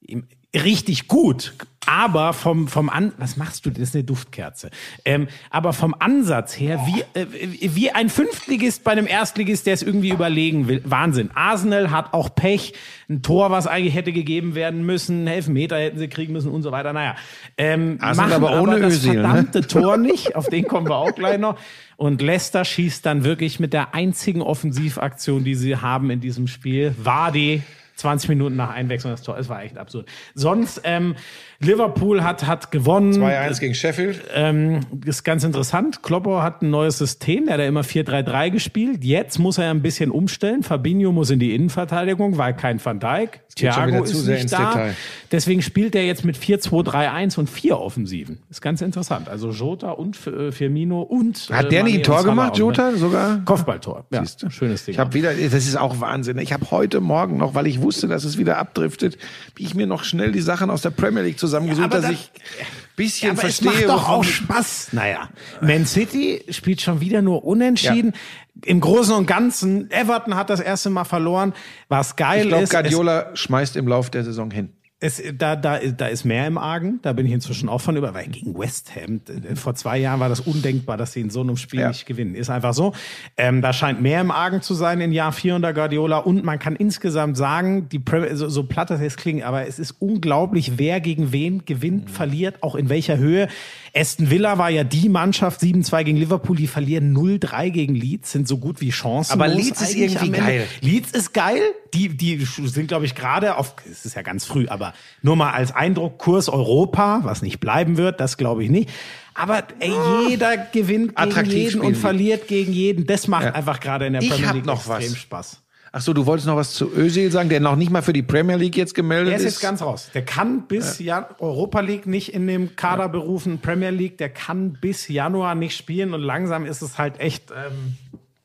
Richtig gut, aber vom vom An was machst du? Das ist eine Duftkerze. Ähm, aber vom Ansatz her wie äh, wie ein Fünftligist bei einem Erstligist, der es irgendwie überlegen will. Wahnsinn. Arsenal hat auch Pech, ein Tor, was eigentlich hätte gegeben werden müssen, einen Elfmeter hätten sie kriegen müssen und so weiter. Naja, ähm, Arsenal machen aber ohne das Özil, ne? verdammte Tor nicht. Auf den kommen wir auch gleich noch. Und Leicester schießt dann wirklich mit der einzigen Offensivaktion, die sie haben in diesem Spiel, Vardy. zwanzig Minuten nach Einwechslung das Tor. Es war echt absurd. Sonst, ähm, Liverpool hat, hat gewonnen. zwei eins gegen Sheffield. Ähm, ist ganz interessant. Kloppo hat ein neues System. Der hat ja immer vier drei drei gespielt. Jetzt muss er ein bisschen umstellen. Fabinho muss in die Innenverteidigung, weil kein Van Dijk. geht schon wieder Thiago zu ist sehr nicht ins da. Detail. Deswegen spielt er jetzt mit vier zwei drei eins und vier Offensiven. Ist ganz interessant. Also Jota und äh, Firmino und Hat äh, der nicht Mané ein Tor und Salah gemacht, auch, ne? Jota, sogar? Kopfballtor. Ja, Siehst du? schönes Ding. Ich habe wieder, das ist auch Wahnsinn. Ich habe heute Morgen noch, weil ich wusste, dass es wieder abdriftet, wie ich mir noch schnell die Sachen aus der Premier League zusammengesucht, Ja, aber dass da- ich ein bisschen Ja, aber verstehe. es macht doch wovon- auch Spaß. Naja, Man City spielt schon wieder nur unentschieden. Im Großen und Ganzen, Everton hat das erste Mal verloren. Was geil Ich glaube, ist, Guardiola schmeißt im Lauf der Saison hin. es, es, da, da, da ist mehr im Argen. Da bin ich inzwischen auch von über, weil gegen West Ham, äh, vor zwei Jahren war das undenkbar, dass sie in so einem Spiel Ja. nicht gewinnen. Ist einfach so. Ähm, da scheint mehr im Argen zu sein in Jahr vier unter Guardiola. Und man kann insgesamt sagen, die Premier, so, so platt das jetzt klingt, aber es ist unglaublich, wer gegen wen gewinnt, verliert, auch in welcher Höhe. Aston Villa war ja die Mannschaft, sieben zwei gegen Liverpool, die verlieren null drei gegen Leeds, sind so gut wie chancenlos. Aber Leeds ist eigentlich irgendwie am Ende. geil. Leeds ist geil. Die, die sind, glaube ich, gerade auf, es ist ja ganz früh, aber nur mal als Eindruck, Kurs Europa, was nicht bleiben wird, das glaube ich nicht. Aber ey, jeder gewinnt gegen Attraktiv jeden spielen und die. verliert gegen jeden. Das macht Ja. einfach gerade in der Ich Premier hab League noch extrem was. Spaß. Ach so, du wolltest noch was zu Özil sagen, der noch nicht mal für die Premier League jetzt gemeldet Der ist ist. jetzt ganz raus. Der kann bis Jan- Europa League nicht in dem Kader berufen, Premier League, der kann bis Januar nicht spielen und langsam ist es halt echt. Ähm,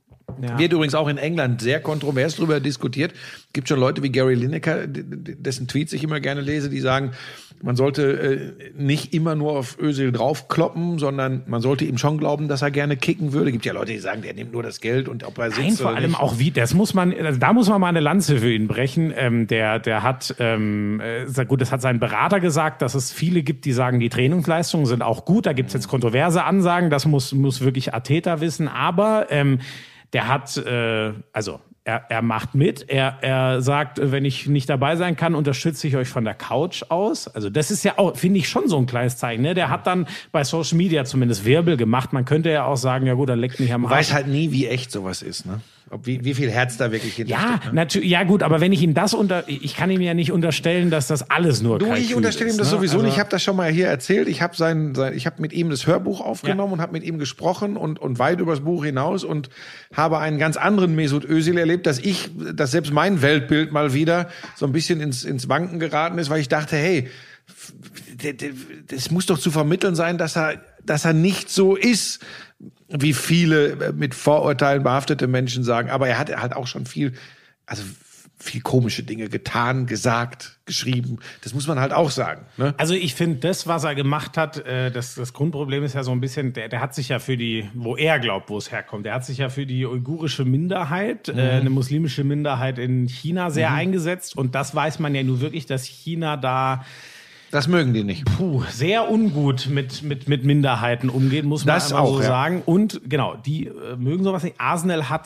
ja. Wird übrigens auch in England sehr kontrovers darüber diskutiert. Gibt schon Leute wie Gary Lineker, d- d- dessen Tweets ich immer gerne lese, die sagen, man sollte äh, nicht immer nur auf Özil draufkloppen, sondern man sollte ihm schon glauben, dass er gerne kicken würde. Gibt ja Leute, die sagen, der nimmt nur das Geld und ob er sitzt Nein, vor oder allem nicht. auch wie, das muss man, also da muss man mal eine Lanze für ihn brechen. Ähm, der, der hat, ähm, äh, sehr gut, das hat sein Berater gesagt, dass es viele gibt, die sagen, die Trainingsleistungen sind auch gut. Da gibt's jetzt kontroverse Ansagen, das muss, muss wirklich Arteta wissen. Aber ähm, der hat, äh, also er, er macht mit. Er, er sagt, wenn ich nicht dabei sein kann, unterstütze ich euch von der Couch aus. Also das ist ja auch, finde ich, schon so ein kleines Zeichen. Ne? Der hat dann bei Social Media zumindest Wirbel gemacht. Man könnte ja auch sagen, ja gut, dann leckt mich am Du Arsch. weißt halt nie, wie echt sowas ist, ne? Ob, wie, wie viel Herz da wirklich Ja, hintersteckt. Ne? natürlich, ja gut, aber wenn ich ihm das unter, ich kann ihm ja nicht unterstellen, dass das alles nur Du, Kalkül ich unterstelle ihm ist, das ne? sowieso Also, nicht. Ich habe das schon mal hier erzählt. Ich habe sein, sein, ich habe mit ihm das Hörbuch aufgenommen Ja. und habe mit ihm gesprochen und und weit übers Buch hinaus und habe einen ganz anderen Mesut Özil erlebt, dass ich, dass selbst mein Weltbild mal wieder so ein bisschen ins ins Wanken geraten ist, weil ich dachte, hey, das muss doch zu vermitteln sein, dass er, dass er nicht so ist, wie viele mit Vorurteilen behaftete Menschen sagen. Aber er hat halt auch schon viel, also viel komische Dinge getan, gesagt, geschrieben. Das muss man halt auch sagen. Ne? Also ich finde, das, was er gemacht hat, äh, das, das Grundproblem ist ja so ein bisschen, der, der hat sich ja für die, wo er glaubt, wo es herkommt, der hat sich ja für die uigurische Minderheit, mhm. äh, eine muslimische Minderheit in China sehr mhm. eingesetzt. Und das weiß man ja nun wirklich, dass China da Das mögen die nicht. Puh, sehr ungut mit, mit, mit Minderheiten umgehen, muss man Das einmal auch, so ja. sagen. Und genau, die äh, mögen sowas nicht. Arsenal hat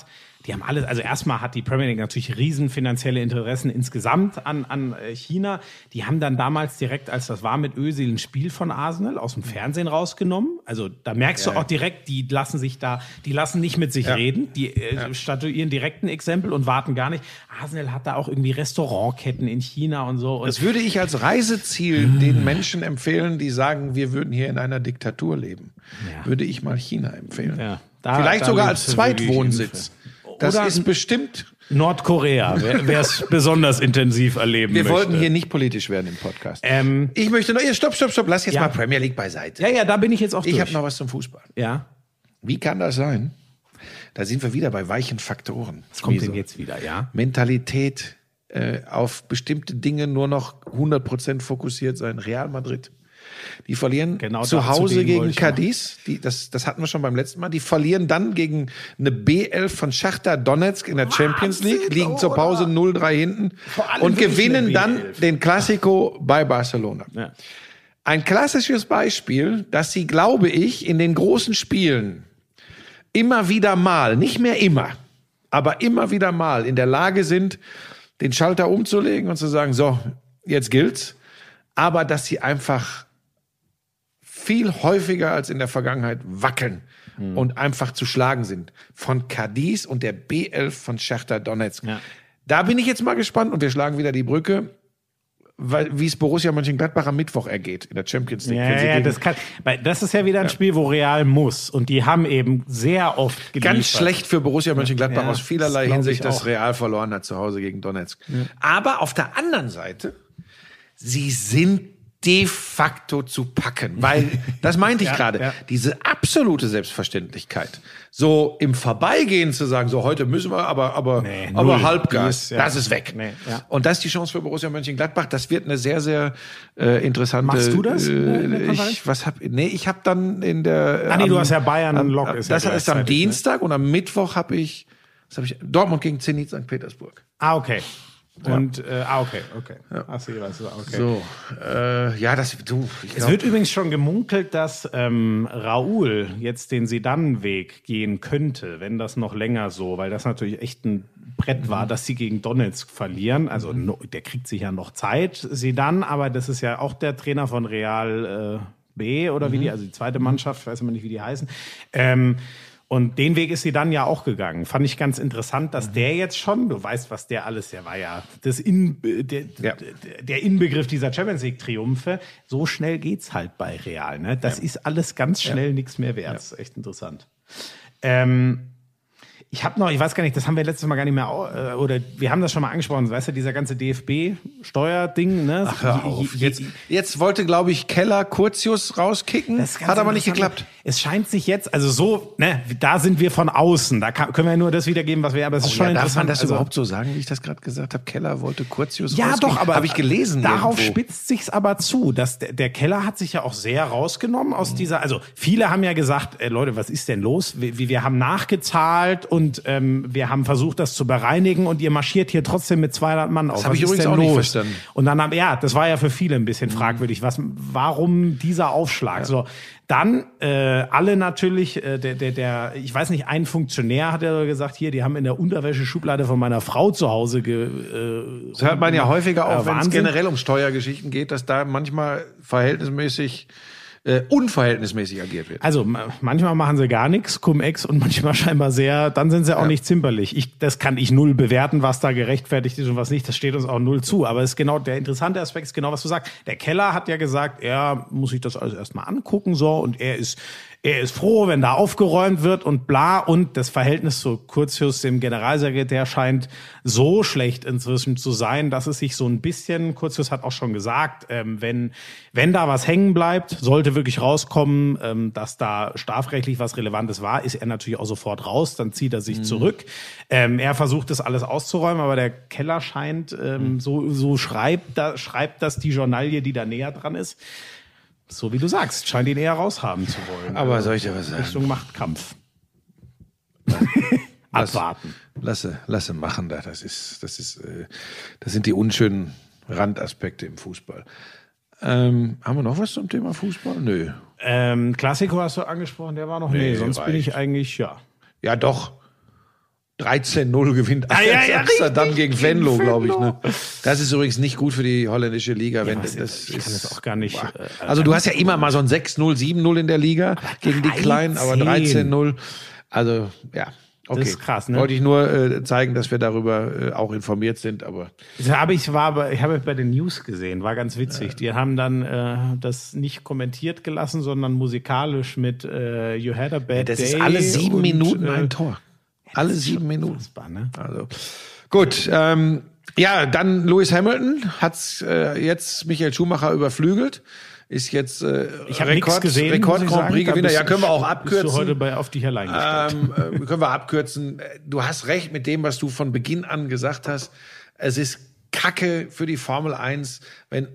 die haben alles, also erstmal hat die Premier League natürlich riesen finanzielle Interessen insgesamt an, an China. Die haben dann damals direkt, als das war mit Özil, ein Spiel von Arsenal aus dem Fernsehen rausgenommen. Also da merkst ja, du auch direkt, die lassen sich da, die lassen nicht mit sich ja. reden, die äh, ja. statuieren direkt ein Exempel und warten gar nicht. Arsenal hat da auch irgendwie Restaurantketten in China und so. Und das würde ich als Reiseziel den Menschen empfehlen, die sagen, wir würden hier in einer Diktatur leben. Ja. Würde ich mal China empfehlen. Ja. Da, Vielleicht da sogar als Zweitwohnsitz. Das Oder ist bestimmt Nordkorea, wer es besonders intensiv erleben Wir möchte. wollten hier nicht politisch werden im Podcast. Ähm, ich möchte noch, stopp, stopp, stopp, lass jetzt ja. mal Premier League beiseite. Ja, ja, da bin ich jetzt auch Ich durch. habe noch was zum Fußball. Ja. Wie kann das sein? Da sind wir wieder bei weichen Faktoren. Was kommt denn jetzt wieder, ja? Mentalität, äh, auf bestimmte Dinge nur noch hundert Prozent fokussiert sein. Real Madrid. Die verlieren genau zu Hause zu gegen Cadiz. Die, das, das hatten wir schon beim letzten Mal. Die verlieren dann gegen eine B elf von Schachtar Donetsk in der Wahnsinn, Champions League, liegen zur Pause null drei hinten und gewinnen dann den Clasico bei Barcelona. Ja. Ein klassisches Beispiel, dass sie, glaube ich, in den großen Spielen immer wieder mal, nicht mehr immer, aber immer wieder mal in der Lage sind, den Schalter umzulegen und zu sagen, so, jetzt gilt's. Aber dass sie einfach viel häufiger als in der Vergangenheit wackeln mhm. und einfach zu schlagen sind. Von Cadiz und der B elf von Schachtar Donetsk. Ja. Da bin ich jetzt mal gespannt und wir schlagen wieder die Brücke, weil, wie es Borussia Mönchengladbach am Mittwoch ergeht in der Champions League. Ja, ja, das, kann, das ist ja wieder ein ja. Spiel, wo Real muss. Und die haben eben sehr oft geliefert. Ganz schlecht für Borussia Mönchengladbach ja, aus vielerlei das Hinsicht, dass Real verloren hat zu Hause gegen Donetsk. Ja. Aber auf der anderen Seite, sie sind de facto zu packen, weil, das meinte ich ja, gerade, ja. diese absolute Selbstverständlichkeit, so im Vorbeigehen zu sagen, so heute müssen wir, aber aber nee, aber Halbgas, ja. das ist weg. Nee, ja. Und das ist die Chance für Borussia Mönchengladbach. Das wird eine sehr sehr äh, interessante. Machst du das? Äh, ich, was hab? Nee, ich habe dann in der. Ah nee, am, du hast ja Bayern am, Lok. Ist das ja ist am Dienstag ne? und am Mittwoch habe ich, was habe ich? Dortmund gegen Zenit Sankt Petersburg. Ah okay. Und, ja. äh, ah, okay, okay. Ja. Ach, so, okay. So, äh, ja, das, du, ich Es glaub, wird übrigens schon gemunkelt, dass ähm, Raúl jetzt den Zidane-Weg gehen könnte, wenn das noch länger so, weil das natürlich echt ein Brett war, mhm. dass sie gegen Donetsk verlieren. Also, mhm. no, der kriegt sich ja noch Zeit, Zidane, aber das ist ja auch der Trainer von Real äh, B oder wie mhm. die, also die zweite Mannschaft, weiß immer nicht, wie die heißen. Ähm, Und den Weg ist sie dann ja auch gegangen. Fand ich ganz interessant, dass mhm. der jetzt schon, du weißt, was der alles, der war ja, das In, der, ja. der Inbegriff dieser Champions League-Triumphe. So schnell geht's halt bei Real. Ne? Das ja. ist alles ganz schnell ja. nichts mehr wert. Ja. Das ist echt interessant. Ähm, Ich habe noch, ich weiß gar nicht, das haben wir letztes Mal gar nicht mehr, oder wir haben das schon mal angesprochen, weißt du, dieser ganze D F B-Steuerding, ne? Ach, hör auf. Jetzt, jetzt wollte, glaube ich, Keller Curtius rauskicken, hat aber nicht geklappt. Es scheint sich jetzt, also so, ne, da sind wir von außen, da kann, können wir nur das wiedergeben, was wir, aber es ist oh, schon ja, interessant. Darf man das also, überhaupt so sagen, wie ich das gerade gesagt habe? Keller wollte Curtius Ja, doch, aber habe ich gelesen. Darauf irgendwo. spitzt sich's aber zu, dass der, der Keller hat sich ja auch sehr rausgenommen aus mhm. dieser, also viele haben ja gesagt, äh, Leute, was ist denn los? Wir, wir haben nachgezahlt und ähm, wir Wir haben versucht, das zu bereinigen und ihr marschiert hier trotzdem mit zweihundert Mann auf. Das habe ich übrigens auch los? nicht verstanden. Und dann haben, ja, das war ja für viele ein bisschen fragwürdig. Was, warum dieser Aufschlag? Ja. So, dann äh, alle natürlich, äh, der, der, der, ich weiß nicht, ein Funktionär hat ja gesagt, hier, die haben in der Unterwäscheschublade von meiner Frau zu Hause ge, äh, Das hört man ja häufiger auch, äh, wenn es generell um Steuergeschichten geht, dass da manchmal verhältnismäßig Äh, unverhältnismäßig agiert wird. Also manchmal machen sie gar nichts, Cum-Ex, und manchmal scheinbar sehr, dann sind sie auch ja. nicht zimperlich. Ich, das kann ich null bewerten, was da gerechtfertigt ist und was nicht. Das steht uns auch null zu. Aber es ist genau, der interessante Aspekt ist genau, was du sagst. Der Keller hat ja gesagt, er muss sich das alles erstmal angucken, so, und er ist, er ist froh, wenn da aufgeräumt wird und bla, und das Verhältnis zu Curtius, dem Generalsekretär, scheint so schlecht inzwischen zu sein, dass es sich so ein bisschen, Curtius hat auch schon gesagt, ähm, wenn, wenn da was hängen bleibt, sollte wirklich rauskommen, ähm, dass da strafrechtlich was Relevantes war, ist er natürlich auch sofort raus, dann zieht er sich mhm. zurück. Ähm, er versucht das alles auszuräumen, aber der Keller scheint, ähm, mhm. so, so schreibt, da, schreibt das die Journalie, die da näher dran ist. So wie du sagst, scheint ihn eher raushaben zu wollen. Aber soll ich dir was sagen? Richtung Machtkampf. Abwarten. Lasse, lasse machen da. Das ist, das ist, äh, das sind die unschönen Randaspekte im Fußball. Ähm, haben wir noch was zum Thema Fußball? Nö. Ähm, Clasico hast du angesprochen, der war noch, nee, nee sonst reicht. Bin ich eigentlich, ja. Ja, doch. dreizehn null gewinnt Ah, ja, ja, Amsterdam richtig, gegen Venlo, gegen glaube ich. Venlo. Ne? Das ist übrigens nicht gut für die holländische Liga. Wenn was, das ich ist, kann das auch gar nicht. Äh, also du hast ja immer mal so ein sechs null, sieben null in der Liga gegen die Kleinen, aber dreizehn null. Also ja, okay. Das ist krass, ne? Wollte ich nur äh, zeigen, dass wir darüber äh, auch informiert sind, aber Das habe ich war bei, ich habe bei den News gesehen, war ganz witzig. Die haben dann äh, das nicht kommentiert gelassen, sondern musikalisch mit äh, You Had a Bad das Day. ist alle sieben und, Minuten äh, ein Tor. Alle sieben Minuten. unfassbar, ne? Also gut, ähm, ja, dann Lewis Hamilton hat's äh, jetzt Michael Schumacher überflügelt, ist jetzt äh, Ich habe nichts gesehen. Rekord muss ich Grand sagen. Prix Da Gewinner. bist Ja, können wir du- auch abkürzen. Bist du heute bei auf dich allein gestellt. Ähm, äh, können wir abkürzen. Du hast recht mit dem, was du von Beginn an gesagt hast. Es ist Kacke für die Formel eins, wenn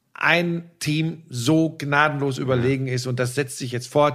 ein Team so gnadenlos überlegen ist, und das setzt sich jetzt fort.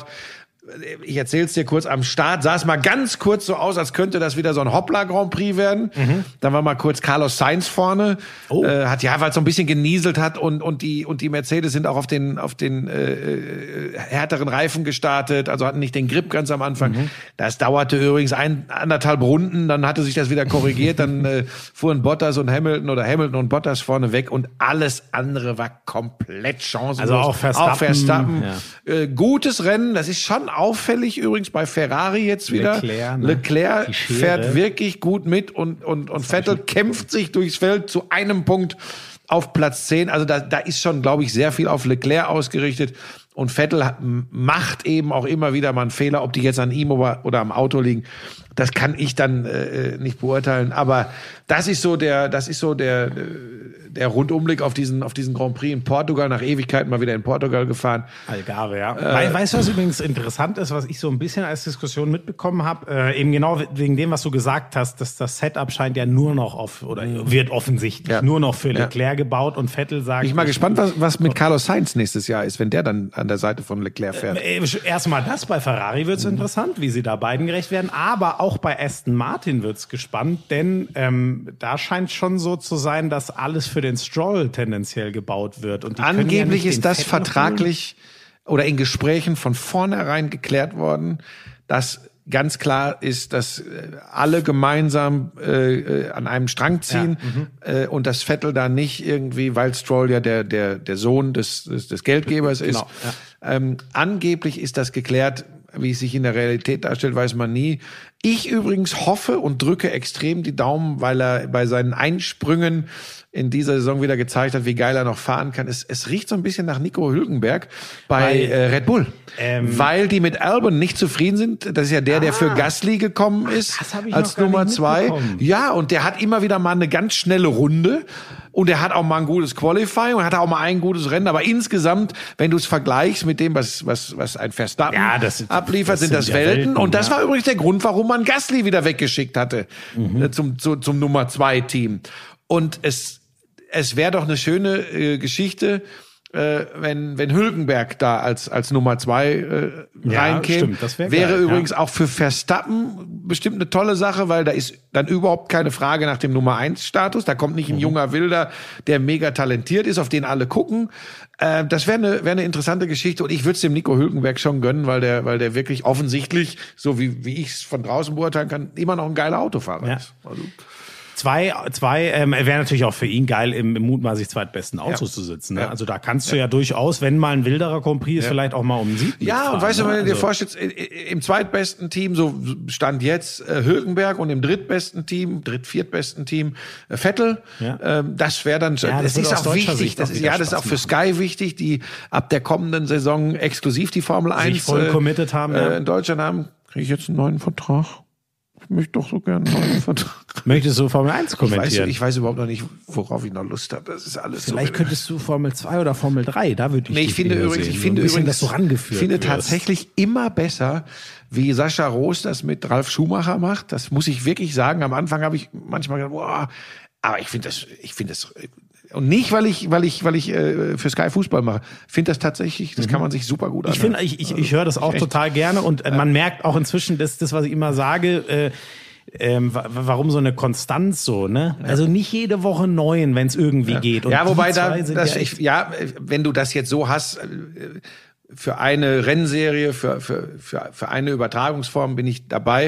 Ich erzähl's dir kurz, am Start sah es mal ganz kurz so aus, als könnte das wieder so ein Hoppla Grand Prix werden. Mhm. Dann war mal kurz Carlos Sainz vorne, Oh. äh, hat ja, weil es so ein bisschen genieselt hat, und und die und die Mercedes sind auch auf den auf den äh, äh, härteren Reifen gestartet, also hatten nicht den Grip ganz am Anfang. Mhm. Das dauerte übrigens ein anderthalb Runden, dann hatte sich das wieder korrigiert, dann äh, fuhren Bottas und Hamilton oder Hamilton und Bottas vorne weg, und alles andere war komplett chancenlos. Also auch Verstappen, Auch Verstappen. ja. Äh, gutes Rennen, das ist schon auffällig übrigens bei Ferrari jetzt wieder. Leclerc, ne? Leclerc Die Schere. fährt wirklich gut mit, und, und, und Vettel kämpft sich durchs Feld zu einem Punkt auf Platz zehn. Also da, da ist schon, glaube ich, sehr viel auf Leclerc ausgerichtet. Und Vettel hat, macht eben auch immer wieder mal einen Fehler, ob die jetzt an ihm oder, oder am Auto liegen. Das kann ich dann äh, nicht beurteilen. Aber das ist so der, das ist so der, der Rundumblick auf diesen, auf diesen Grand Prix in Portugal. Nach Ewigkeiten mal wieder in Portugal gefahren. Algarve, ja. Äh, weißt du, was übrigens interessant ist, was ich so ein bisschen als Diskussion mitbekommen habe? Äh, eben genau wegen dem, was du gesagt hast, dass das Setup scheint ja nur noch auf, oder wird offensichtlich Ja. nur noch für Ja. Leclerc gebaut, und Vettel sagt... Bin ich mal gespannt, was, was mit Carlos Sainz nächstes Jahr ist, wenn der dann an der Seite von Leclerc fährt. Äh, Erstmal das, bei Ferrari wird's interessant, wie sie da beiden gerecht werden, aber auch bei Aston Martin wird's gespannt, denn ähm, da scheint schon so zu sein, dass alles für den Stroll tendenziell gebaut wird. Und die können ja Angeblich nicht ist den das Vettel holen. vertraglich oder in Gesprächen von vornherein geklärt worden, dass ganz klar ist, dass äh, alle gemeinsam äh, äh, an einem Strang ziehen, Ja, äh, und dass Vettel da nicht irgendwie, weil Stroll ja der der der Sohn des des, des Geldgebers ist. Genau, ähm, angeblich ist das geklärt. Wie es sich in der Realität darstellt, weiß man nie. Ich übrigens hoffe und drücke extrem die Daumen, weil er bei seinen Einsprüngen in dieser Saison wieder gezeigt hat, wie geil er noch fahren kann. Es, es riecht so ein bisschen nach Nico Hülkenberg bei Weil, äh, Red Bull. ähm, weil die mit Albon nicht zufrieden sind. Das ist ja der, der für Gasly gekommen ist, das hab ich als noch gar Nummer nicht zwei. mitbekommen. Ja, und der hat immer wieder mal eine ganz schnelle Runde. Und er hat auch mal ein gutes Qualifying und hat auch mal ein gutes Rennen. Aber insgesamt, wenn du es vergleichst mit dem, was, was, was ein Verstappen Ja, das- abliefert, das sind sind das ja Welten. Welten, Und das ja. war übrigens der Grund, warum man Gasly wieder weggeschickt hatte äh, zum, zu, zum Nummer zwei Team. Und es, es wäre doch eine schöne äh, Geschichte, äh, wenn, wenn Hülkenberg da als, als Nummer zwei äh, Ja, reinkäme. stimmt, das wär wäre geil, übrigens ja. auch für Verstappen bestimmt eine tolle Sache, weil da ist dann überhaupt keine Frage nach dem Nummer eins Status. Da kommt nicht ein junger Wilder, der mega talentiert ist, auf den alle gucken. Äh, das wäre eine, wäre eine interessante Geschichte, und ich würde es dem Nico Hülkenberg schon gönnen, weil der, weil der wirklich offensichtlich, so wie, wie ich es von draußen beurteilen kann, immer noch ein geiler Autofahrer Ja. ist. Also, Zwei, zwei ähm, wäre natürlich auch für ihn geil, im, im mutmaßlich zweitbesten Auto Ja. zu sitzen. Ne? Ja. Also da kannst du ja durchaus, wenn mal ein wilderer Grand Prix ist, Ja. vielleicht auch mal um einen Sieg ja, mitfahren, und weißt du, ne? wenn du dir Also- vorstellst, i- i- im zweitbesten Team, so stand jetzt äh, Hülkenberg, und im drittbesten Team, dritt-, viertbesten Team äh, Vettel, Ja. ähm, das wäre dann, Ja, das das würde ist aus auch deutscher wichtig, Sicht das auch ist, wieder ja, das ist auch Spaß für Sky wichtig, die ab der kommenden Saison exklusiv die Formel eins voll committed haben, ja. äh, in Deutschland haben. Kriege ich jetzt einen neuen Vertrag? Ich möchte doch so gerne einen neuen Vertrag. Möchtest du Formel eins Ich weiß, kommentieren? ich weiß überhaupt noch nicht, worauf ich noch Lust habe. Das ist alles Vielleicht so. könntest du Formel zwei oder Formel drei, da würde ich Nee, ich dich finde eher übrigens, sehen. ich So finde ein bisschen, übrigens, dass du rangeführt ich finde wirst. tatsächlich immer besser, wie Sascha Roos das mit Ralf Schumacher macht. Das muss ich wirklich sagen. Am Anfang habe ich manchmal gedacht, boah, aber ich finde das, ich finde das, und nicht, weil ich, weil ich, weil ich äh, für Sky Fußball mache. Finde das tatsächlich, das kann man sich super gut Ich anhören. finde, ich, ich, ich höre das auch echt. total gerne, und äh, man merkt auch inzwischen, dass das, was ich immer sage, äh, ähm, wa- warum so eine Konstanz so, ne? Also nicht jede Woche neun, wenn es irgendwie geht. Und ja, wobei die da, zwei sind das, ja ich, echt- ja, wenn du das jetzt so hast, äh, für eine Rennserie, für, für, für, für eine Übertragungsform bin ich dabei.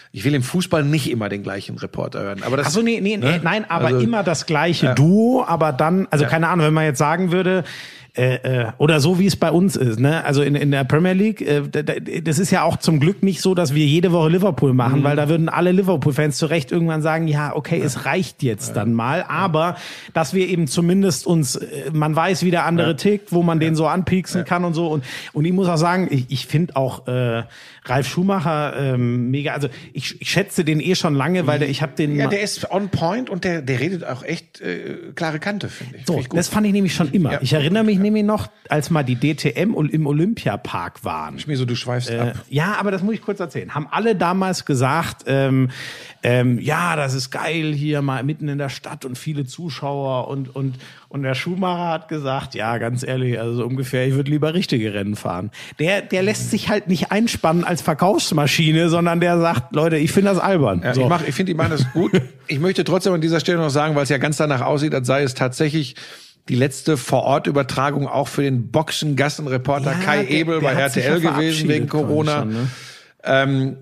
ich will im Fußball nicht immer den gleichen Reporter hören. Aber das, Ach so, nee, nee, ne? nee, nein, aber also, immer das gleiche ja. Duo, aber dann, also Ja. keine Ahnung, wenn man jetzt sagen würde, äh, äh, oder so wie es bei uns ist, ne? Also in, in der Premier League, äh, da- da- das ist ja auch zum Glück nicht so, dass wir jede Woche Liverpool machen, Mhm. weil da würden alle Liverpool-Fans zu Recht irgendwann sagen, ja, okay, es reicht jetzt dann mal, aber dass wir eben zumindest uns, äh, man weiß, wie der andere tickt, wo man den so anpieksen kann und so und und ich muss auch sagen, ich, ich finde auch äh, Ralf Schumacher ähm, mega, also ich, ich schätze den eh schon lange, weil der, ich habe den Ja, mal- der ist on point und der, der redet auch echt äh, klare Kante, finde ich. So, Finde ich gut. das fand ich nämlich schon immer. Ja. Ich erinnere mich nämlich noch, als mal die D T M und im Olympiapark waren. Schmieso, du schweifst Äh, ab. ja, aber das muss ich kurz erzählen. Haben alle damals gesagt, ähm, ähm, ja, das ist geil hier mal mitten in der Stadt und viele Zuschauer und und und der Schumacher hat gesagt, ja, ganz ehrlich, also so ungefähr, ich würde lieber richtige Rennen fahren. Der der lässt sich halt nicht einspannen als Verkaufsmaschine, sondern der sagt, Leute, ich finde das albern. Ja, so. Ich, mach, ich finde, die meinen das gut. Ich möchte trotzdem an dieser Stelle noch sagen, weil es ja ganz danach aussieht, als sei es tatsächlich die letzte Vor-Ort-Übertragung auch für den Boxengassenreporter Ja, Kai der- Ebel der bei hat sich R T L ja gewesen wegen verabschiedet, glaub ich Corona. schon, ne? Ähm,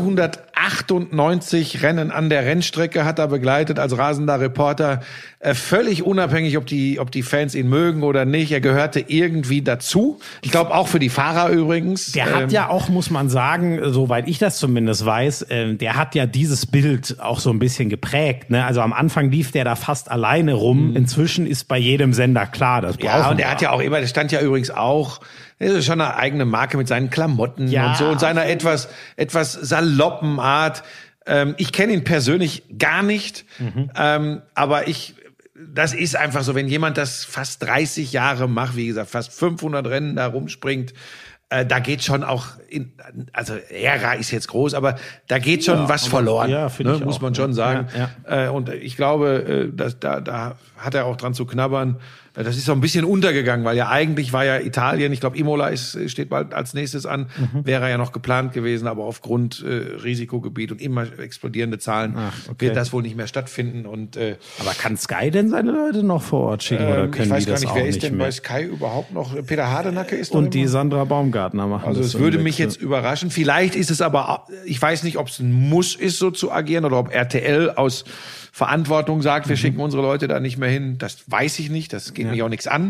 vierhundertachtundneunzig Rennen an der Rennstrecke hat er begleitet als rasender Reporter. Äh, völlig unabhängig, ob die, ob die Fans ihn mögen oder nicht. Er gehörte irgendwie dazu. Ich glaube auch für die Fahrer übrigens. Der hat Ähm, ja auch, muss man sagen, soweit ich das zumindest weiß, äh, der hat ja dieses Bild auch so ein bisschen geprägt. Ne? Also am Anfang lief der da fast alleine rum. Inzwischen ist bei jedem Sender klar, das brauchen Ja, und wir. er hat ja auch immer, der stand ja übrigens auch, er ist schon eine eigene Marke mit seinen Klamotten Ja, und so und seiner etwas, etwas saloppen Art. Ähm, ich kenne ihn persönlich gar nicht, Mhm. ähm, aber ich, das ist einfach so, wenn jemand das fast dreißig Jahre macht, wie gesagt, fast fünfhundert Rennen da rumspringt, äh, da geht schon auch, in, also Ära ist jetzt groß, aber da geht schon Ja, was aber- verloren, ja, finde ne, ich muss auch, man ja. schon sagen. Ja, Äh, und ich glaube, äh, dass da, da hat er auch dran zu knabbern. Äh, Das ist so ein bisschen untergegangen, weil ja eigentlich war ja Italien, ich glaube Imola ist, steht bald als nächstes an, Mhm. wäre ja noch geplant gewesen, aber aufgrund äh, Risikogebiet und immer explodierende Zahlen Ach, okay. wird das wohl nicht mehr stattfinden. Und äh, Aber kann Sky denn seine Leute noch vor Ort schicken oder ähm, können ich weiß die gar das nicht, auch wer ist nicht denn mehr? bei Sky überhaupt noch? Peter Hardenacke ist noch Und die immer? Sandra Baumgartner machen Also das es so im würde mich Wechsel. jetzt überraschen. Vielleicht ist es aber, ich weiß nicht, ob es ein Muss ist, so zu agieren oder ob R T L aus Verantwortung sagt, wir Mhm. schicken unsere Leute da nicht mehr hin. Das weiß ich nicht. Das geht Ja. mich auch nichts an.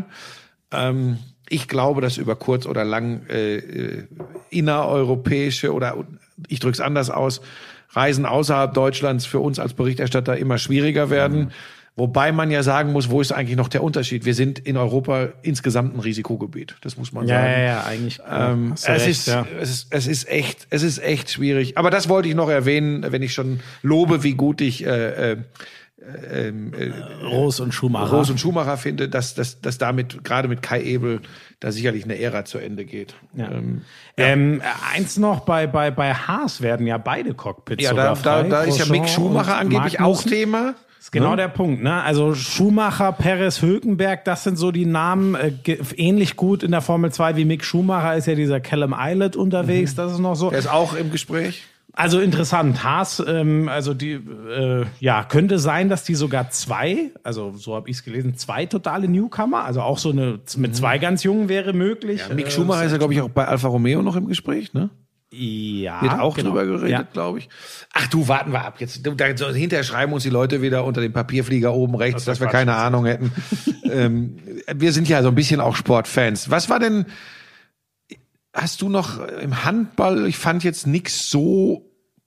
Ähm, ich glaube, dass über kurz oder lang äh, äh, innereuropäische oder ich drücke es anders aus, Reisen außerhalb Deutschlands für uns als Berichterstatter immer schwieriger werden. Mhm. Wobei man ja sagen muss, wo ist eigentlich noch der Unterschied? Wir sind in Europa insgesamt ein Risikogebiet. Das muss man Ja, sagen. ja, ja, eigentlich. Ähm, hast du es, recht, ist, ja. es ist, es ist echt, es ist echt schwierig. Aber das wollte ich noch erwähnen, wenn ich schon lobe, wie gut ich äh, äh, äh, äh, Roos und Schumacher. Roos und Schumacher finde, dass, dass, dass damit gerade mit Kai Ebel da sicherlich eine Ära zu Ende geht. Ja. Ähm, Ähm, eins noch, bei, bei, bei Haas werden ja beide Cockpits ja, sogar da, da, frei. da ist ja Grosjean Mick Schumacher und angeblich auch Magnussen. Thema. Das ist genau der Punkt, ne? Also Schumacher, Perez, Hülkenberg, das sind so die Namen, äh, ge- ähnlich gut in der Formel zwei wie Mick Schumacher ist ja dieser Callum Islet unterwegs, das ist noch so. Der ist auch im Gespräch. Also interessant, Haas, ähm, also die, äh, ja, könnte sein, dass die sogar zwei, also so habe ich es gelesen, zwei totale Newcomer, also auch so eine, mit zwei ganz Jungen wäre möglich. Ja, Mick Äh, Schumacher ist ja, glaube ich, auch bei Alfa Romeo noch im Gespräch, ne? Ja, Wird auch genau. drüber geredet, Ja. glaube ich. Ach du, warten wir ab. Jetzt du, da, so, hinterher schreiben uns die Leute wieder unter dem Papierflieger oben rechts, Das dass wir war keine Quatsch. Ahnung hätten. ähm, wir sind ja so ein bisschen auch Sportfans. Was war denn, hast du noch im Handball, ich fand jetzt nichts so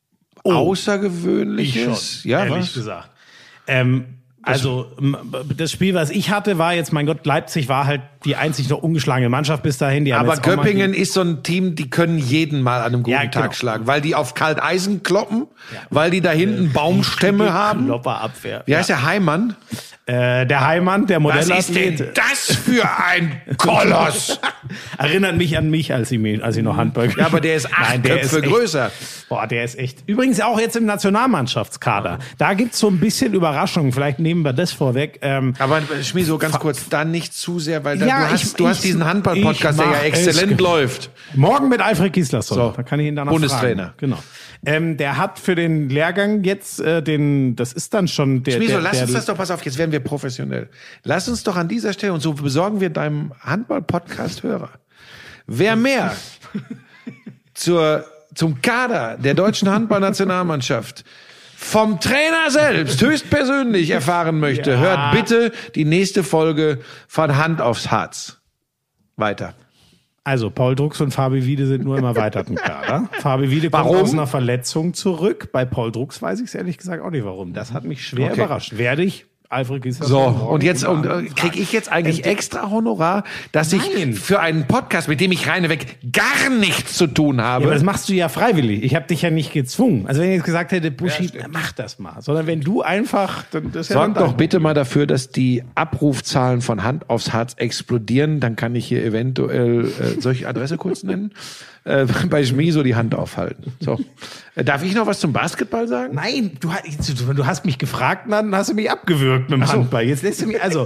Außergewöhnliches. Ich schon, ja, ehrlich was? gesagt. Ähm, also m- das Spiel, was ich hatte, war jetzt, mein Gott, Leipzig war halt die einzig noch ungeschlagene Mannschaft bis dahin. Die haben Aber jetzt auch mal Göppingen die- ist so ein Team, die können jeden mal an einem guten Ja, genau. Tag schlagen, weil die auf Kalteisen kloppen, weil die da hinten Baumstämme haben. Klopperabwehr. Wie heißt der Heimann? Äh, der Heimann, der Was ist denn Modellathlet, das für ein Koloss? erinnert mich an mich, als ich, mich- als ich noch Handball Ja, aber der ist acht Nein, der Köpfe ist echt- größer. Boah, der ist echt. Übrigens auch jetzt im Nationalmannschaftskader. Da gibt's so ein bisschen Überraschungen. Vielleicht nehmen wir das vorweg. Ähm, Aber Schmi, so ganz kurz, da nicht zu sehr, weil da, Ja, du hast, ich- du hast ich- diesen Handball-Podcast, ich der ja mach exzellent es. läuft. Morgen mit Alfred Gislason. So, Da kann ich ihn danach Bundestrainer. fragen. Genau. Ähm, der hat für den Lehrgang jetzt äh, den, das ist dann schon der. Schmi, so, der, lass der, uns das doch, pass auf, jetzt werden wir professionell. Lass uns doch an dieser Stelle, und so besorgen wir deinem Handball-Podcast Hörer, wer mehr zur zum Kader der deutschen Handballnationalmannschaft vom Trainer selbst höchstpersönlich erfahren möchte, Ja. hört bitte die nächste Folge von Hand aufs Harz. Weiter. Also, Paul Drucks und Fabi Wiede sind nur im erweiterten Kader. Fabi Wiede kommt Warum? aus einer Verletzung zurück. Bei Paul Drucks weiß ich es ehrlich gesagt auch nicht warum. Das hat mich schwer Okay. überrascht. Werde ich, Alfred Giesler. So, und jetzt und, äh, krieg ich jetzt eigentlich extra Honorar, dass Nein. ich für einen Podcast, mit dem ich reineweg gar nichts zu tun habe. Ja, aber das machst du ja freiwillig. Ich habe dich ja nicht gezwungen. Also wenn ich jetzt gesagt hätte, Buschi, mach das mal. Sondern wenn du einfach, dann das ist ja Sorgt dann doch dein- bitte mal dafür, dass die Abrufzahlen von Hand aufs Harz explodieren. Dann kann ich hier eventuell, äh, soll ich Adresse kurz nennen? Äh, bei Schmiso die Hand aufhalten. So. Äh, darf ich noch was zum Basketball sagen? Nein, du, hast- du hast mich gefragt, dann hast du mich abgewürgt mit dem Handball. Jetzt lässt du mich, also,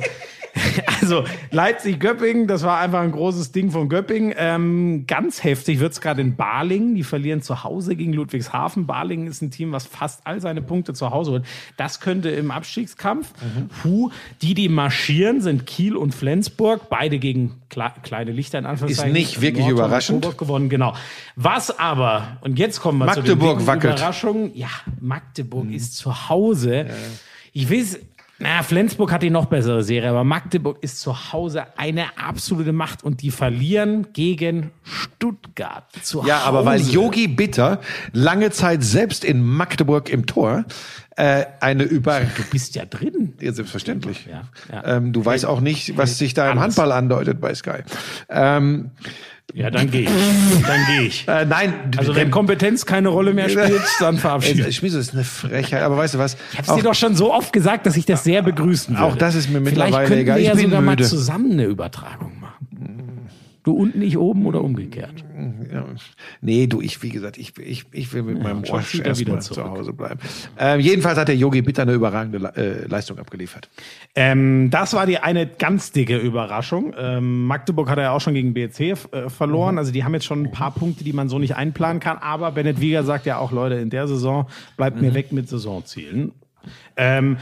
also Leipzig-Göppingen, das war einfach ein großes Ding von Göppingen. Ähm, ganz heftig wird's gerade in Balingen. Die verlieren zu Hause gegen Ludwigshafen. Balingen ist ein Team, was fast all seine Punkte zu Hause holt. Das könnte im Abstiegskampf. Mhm. Puh, die, die marschieren, sind Kiel und Flensburg. Beide gegen kle kleine Lichter in Anführungszeichen. Ist nicht wirklich Nordhorn und überraschend. Coburg gewonnen, genau. Was aber, und jetzt kommen wir Magdeburg zu den dicken wackelt. Überraschungen. Ja, Magdeburg ist zu Hause. Ich weiß, na, Flensburg hat die noch bessere Serie, aber Magdeburg ist zu Hause eine absolute Macht und die verlieren gegen Stuttgart zu Hause. Ja, aber weil Yogi Bitter lange Zeit selbst in Magdeburg im Tor äh, eine über... Du bist ja drin. Ja, selbstverständlich. Ja, ja. Ähm, du weißt auch nicht, was sich da im Alles. Handball andeutet bei Sky. Ähm, Ja, dann gehe ich. Dann gehe ich. äh, nein, Also wenn Kompetenz keine Rolle mehr spielt, dann verabschiede ich. Äh, Schmieso, das ist eine Frechheit. Aber weißt du was? Ich habe es dir doch schon so oft gesagt, dass ich das sehr begrüßen würde. Auch das ist mir mittlerweile Vielleicht könnten egal. wir Ich ja bin sogar müde. mal zusammen eine Übertragung machen. Du unten, ich oben oder umgekehrt. Ja. Nee, du, ich, wie gesagt, ich, ich, ich will mit meinem schon Arsch zieht er erstmal wieder zu zurück. Hause bleiben. Ähm, jedenfalls hat der Yogi Bitter eine überragende Le äh, Leistung abgeliefert. Ähm, das war die eine ganz dicke Überraschung. Ähm, Magdeburg hat er ja auch schon gegen B C äh, verloren. Also die haben jetzt schon ein paar Punkte, die man so nicht einplanen kann. Aber Bennett Wieger sagt ja auch, Leute, in der Saison bleibt mir weg mit Saisonzielen. Ähm,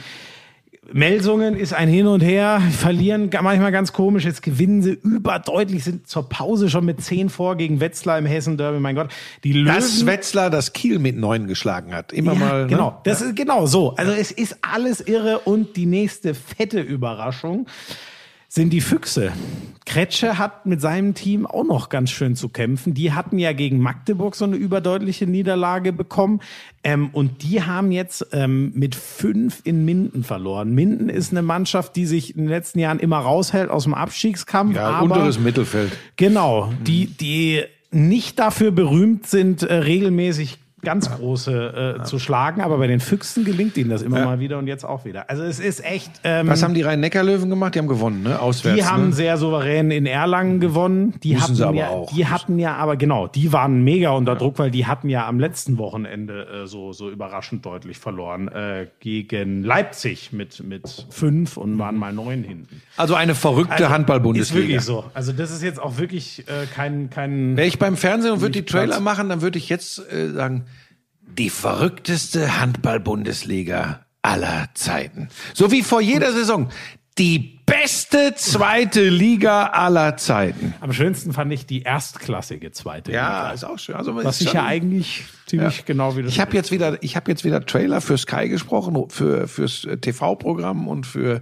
Melsungen ist ein Hin und Her, verlieren manchmal ganz komisch, jetzt gewinnen sie überdeutlich, sind zur Pause schon mit zehn vor gegen Wetzlar im Hessen-Derby, mein Gott. Die Löwen, Das Wetzlar, das Kiel mit neun geschlagen hat. Immer ja, mal. genau, Ne? das ist genau so. Also es ist alles irre und die nächste fette Überraschung sind die Füchse. Kretsche hat mit seinem Team auch noch ganz schön zu kämpfen. Die hatten ja gegen Magdeburg so eine überdeutliche Niederlage bekommen. Ähm, und die haben jetzt ähm, mit fünf in Minden verloren. Minden ist eine Mannschaft, die sich in den letzten Jahren immer raushält aus dem Abstiegskampf. Ja, aber unteres Mittelfeld. Genau, die, die nicht dafür berühmt sind, äh, regelmäßig ganz große äh, zu schlagen, aber bei den Füchsen gelingt ihnen das immer Ja. mal wieder und jetzt auch wieder. Also es ist echt... Ähm, Was haben die Rhein-Neckar-Löwen gemacht? Die haben gewonnen, ne? Auswärts. die haben ne? sehr souverän in Erlangen gewonnen. Die Müssen hatten sie aber ja, auch. Die hatten ja, aber genau, die waren mega unter Druck, weil die hatten ja am letzten Wochenende äh, so so überraschend deutlich verloren äh, gegen Leipzig mit mit fünf und waren mal neun hinten. Also eine verrückte Also, Handball-Bundesliga. Ist wirklich so. Also das ist jetzt auch wirklich äh, kein kein. Wäre ich beim Fernsehen und würde die Nicht Trailer Platz. machen, dann würde ich jetzt äh, sagen, die verrückteste Handball-Bundesliga aller Zeiten. So wie vor jeder Saison. Die beste zweite Liga aller Zeiten. Am schönsten fand ich die erstklassige zweite Ja, Liga. ist auch schön. Also, Was ist sich schon- ja eigentlich ziemlich Ja. genau wie das Ich habe jetzt wieder, ich habe jetzt wieder Trailer für Sky gesprochen, für fürs T V-Programm und für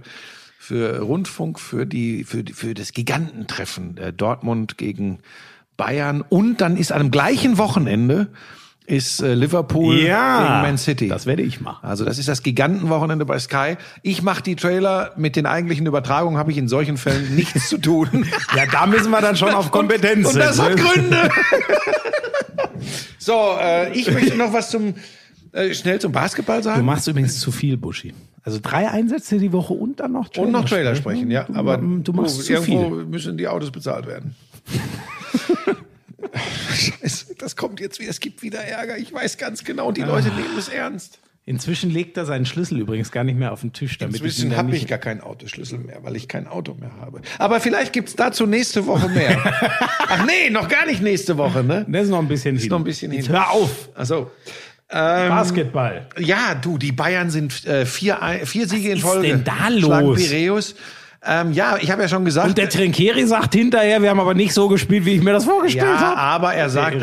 für Rundfunk, für die für die für das Gigantentreffen äh, Dortmund gegen Bayern und dann ist an dem gleichen Wochenende ist äh, Liverpool Ja, gegen Man City. das werde ich machen. Also das ist das Gigantenwochenende bei Sky. Ich mache die Trailer, mit den eigentlichen Übertragungen habe ich in solchen Fällen nichts zu tun. Ja, da müssen wir dann schon auf Kompetenz Und, und das hat setzen. Gründe. So, äh, ich möchte noch was zum äh, schnell zum Basketball Du sagen. machst übrigens zu viel, Buschi. Also drei Einsätze die Woche und dann noch Trailer Und noch Trailer sprechen, ja. Du, Aber du machst du, zu irgendwo viel. müssen die Autos bezahlt werden. Scheiße, das kommt jetzt wieder. Es gibt wieder Ärger. Ich weiß ganz genau. Und die Leute nehmen es ernst. Inzwischen legt er seinen Schlüssel übrigens gar nicht mehr auf den Tisch, damit ich ihn Inzwischen dann habe nicht... ich gar keinen Autoschlüssel mehr, weil ich kein Auto mehr habe. Aber vielleicht gibt's dazu nächste Woche mehr. Ach nee, noch gar nicht nächste Woche, ne? Das ist noch ein bisschen hin. noch ein bisschen Jetzt hin. hör auf! Ach so. Ähm, Basketball. Ja, du, die Bayern sind äh, vier, Ei- vier Siege in ist Folge. denn da los? Schlagen Piräus. Ähm, ja, ich habe ja schon gesagt. Und der Trinkieri sagt hinterher, wir haben aber nicht so gespielt, wie ich mir das vorgestellt ja, habe. aber er sagt irre. auch,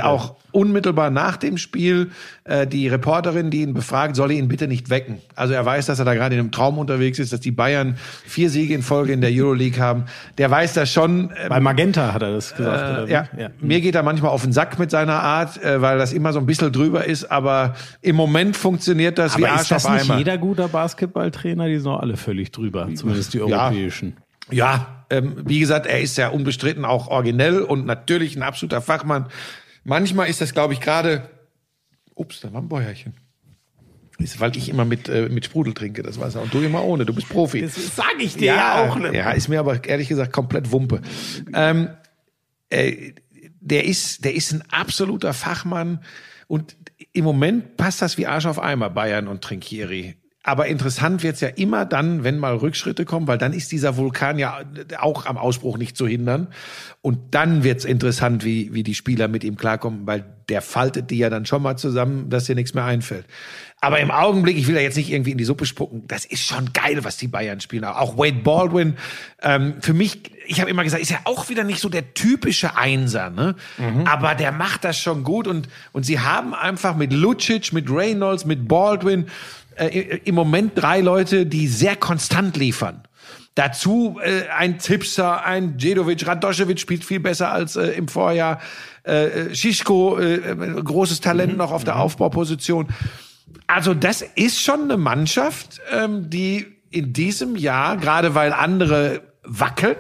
unmittelbar nach dem Spiel äh, die Reporterin, die ihn befragt, solle ihn bitte nicht wecken. Also er weiß, dass er da gerade in einem Traum unterwegs ist, dass die Bayern vier Siege in Folge in der Euroleague haben. Der weiß das schon. Ähm, Bei Magenta hat er das gesagt. äh, oder? Ja. ja, mir geht er manchmal auf den Sack mit seiner Art, äh, weil das immer so ein bisschen drüber ist. Aber im Moment funktioniert das Aber wie Arsch ist das auf nicht Eimer. jeder guter Basketballtrainer? Die sind doch alle völlig drüber, zumindest die europäischen. Ja, ähm, wie gesagt, er ist ja unbestritten auch originell und natürlich ein absoluter Fachmann. Manchmal ist das, glaube ich, gerade... Ups, da war ein Bäuerchen. Ist, weil ich immer mit, äh, mit Sprudel trinke, das Wasser. Und du immer ohne, du bist Profi. Das sag ich dir ja, ja auch. Ne? Ja, ist mir aber ehrlich gesagt komplett Wumpe. Ähm, äh, der ist, der ist ein absoluter Fachmann und im Moment passt das wie Arsch auf Eimer, Bayern und Trinkieri. Aber interessant wird's ja immer dann, wenn mal Rückschritte kommen, weil dann ist dieser Vulkan ja auch am Ausbruch nicht zu hindern. Und dann wird's interessant, wie, wie die Spieler mit ihm klarkommen, weil der faltet die ja dann schon mal zusammen, dass dir nichts mehr einfällt. Aber im Augenblick, ich will da jetzt nicht irgendwie in die Suppe spucken, das ist schon geil, was die Bayern spielen. Auch Wade Baldwin, ähm, für mich, ich habe immer gesagt, ist ja auch wieder nicht so der typische Einser, ne? Mhm. Aber der macht das schon gut und, und sie haben einfach mit Lucic, mit Reynolds, mit Baldwin äh, im Moment drei Leute, die sehr konstant liefern. Dazu äh, ein Tipser, ein Djedovic, Radošević spielt viel besser als äh, im Vorjahr. Äh, Šiško, äh, großes Talent mhm. noch auf der mhm. Aufbauposition. Also das ist schon eine Mannschaft, ähm, die in diesem Jahr, gerade weil andere wackeln,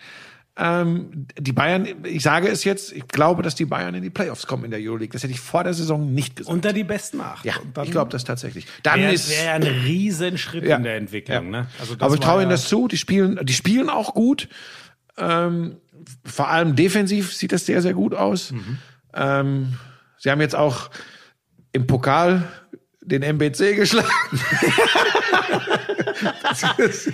ähm, die Bayern, ich sage es jetzt, ich glaube, dass die Bayern in die Playoffs kommen in der Euroleague. Das hätte ich vor der Saison nicht gesagt. Unter die besten acht. Ja, ich glaube das tatsächlich. Dann wär, ist wäre ja ein Riesenschritt ja, in der Entwicklung. Ja. Ne? Also das aber ich traue ihnen ja das zu. Die spielen, die spielen auch gut. Ähm, vor allem defensiv sieht das sehr, sehr gut aus. Mhm. Ähm, sie haben jetzt auch im Pokal den M B C geschlagen. das ist,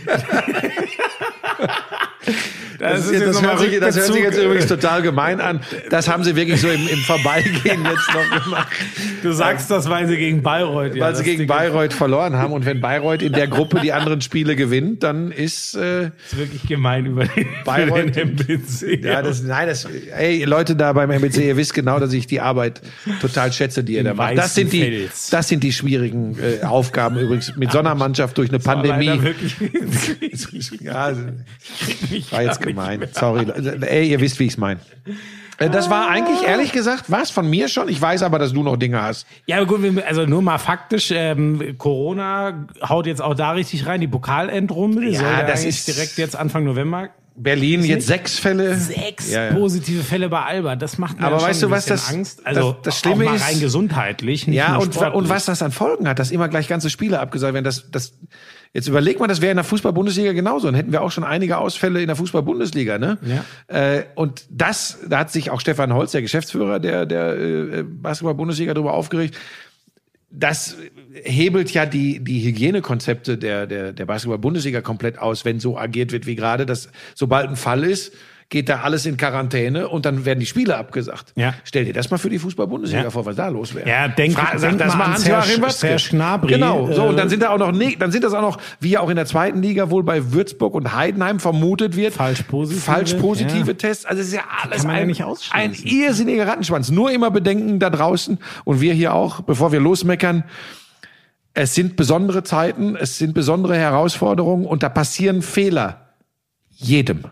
das, ist jetzt, das, hört sich, das hört sich jetzt übrigens total gemein an. Das haben sie wirklich so im, im Vorbeigehen jetzt noch gemacht. Du sagst das, weil sie gegen Bayreuth... Ja, weil sie gegen Bayreuth verloren haben. Und wenn Bayreuth in der Gruppe die anderen Spiele gewinnt, dann ist... Äh, das ist wirklich gemein über den, Bayreuth, den M B C. Ja, das, nein, das... Ey, Leute da beim M B C, ihr wisst genau, dass ich die Arbeit total schätze, die ihr da macht. Das sind die, das sind die schwierigen äh, Aufgaben übrigens mit so einer Mannschaft durch eine das Pandemie. War wirklich ja, also, war jetzt gemein. Sorry. Ey, ihr wisst, wie ich es meine. Das war eigentlich, ehrlich gesagt, war es von mir schon. Ich weiß aber, dass du noch Dinge hast. Ja, gut, also nur mal faktisch, ähm, Corona haut jetzt auch da richtig rein, die Pokalendrunde. Ja, soll das ist direkt jetzt Anfang November. Berlin, jetzt sechs Fälle. Sechs ja, ja. positive Fälle bei Alba. Das macht mir aber schon weißt du, ein was bisschen das, Angst. Also das, das Schlimme auch mal ist, rein gesundheitlich. Nicht ja, nur und, sportlich. und was das an Folgen hat, dass immer gleich ganze Spiele abgesagt werden. Das, das, jetzt überleg mal, das wäre in der Fußball-Bundesliga genauso. Dann hätten wir auch schon einige Ausfälle in der Fußball-Bundesliga, ne? Ja. Äh, und das, da hat sich auch Stefan Holz, der Geschäftsführer der, der äh, Basketball-Bundesliga, darüber aufgeregt. Das hebelt ja die, die Hygienekonzepte der, der, der Basketball-Bundesliga komplett aus, wenn so agiert wird wie gerade, dass sobald ein Fall ist, geht da alles in Quarantäne und dann werden die Spiele abgesagt. Ja. Stell dir das mal für die Fußball-Bundesliga ja. vor, was da los wäre. Ja, denk, Fra- denk das mal an Joachim Watzke. Genau, so, und dann sind da auch noch, ne, dann sind das auch noch, wie ja auch in der zweiten Liga wohl bei Würzburg und Heidenheim vermutet wird. Falsch positive. Falsch positive ja. Tests. Also es ist ja alles ein, ja ein irrsinniger Rattenschwanz. Nur immer bedenken da draußen und wir hier auch, bevor wir losmeckern, es sind besondere Zeiten, es sind besondere Herausforderungen und da passieren Fehler. Jedem.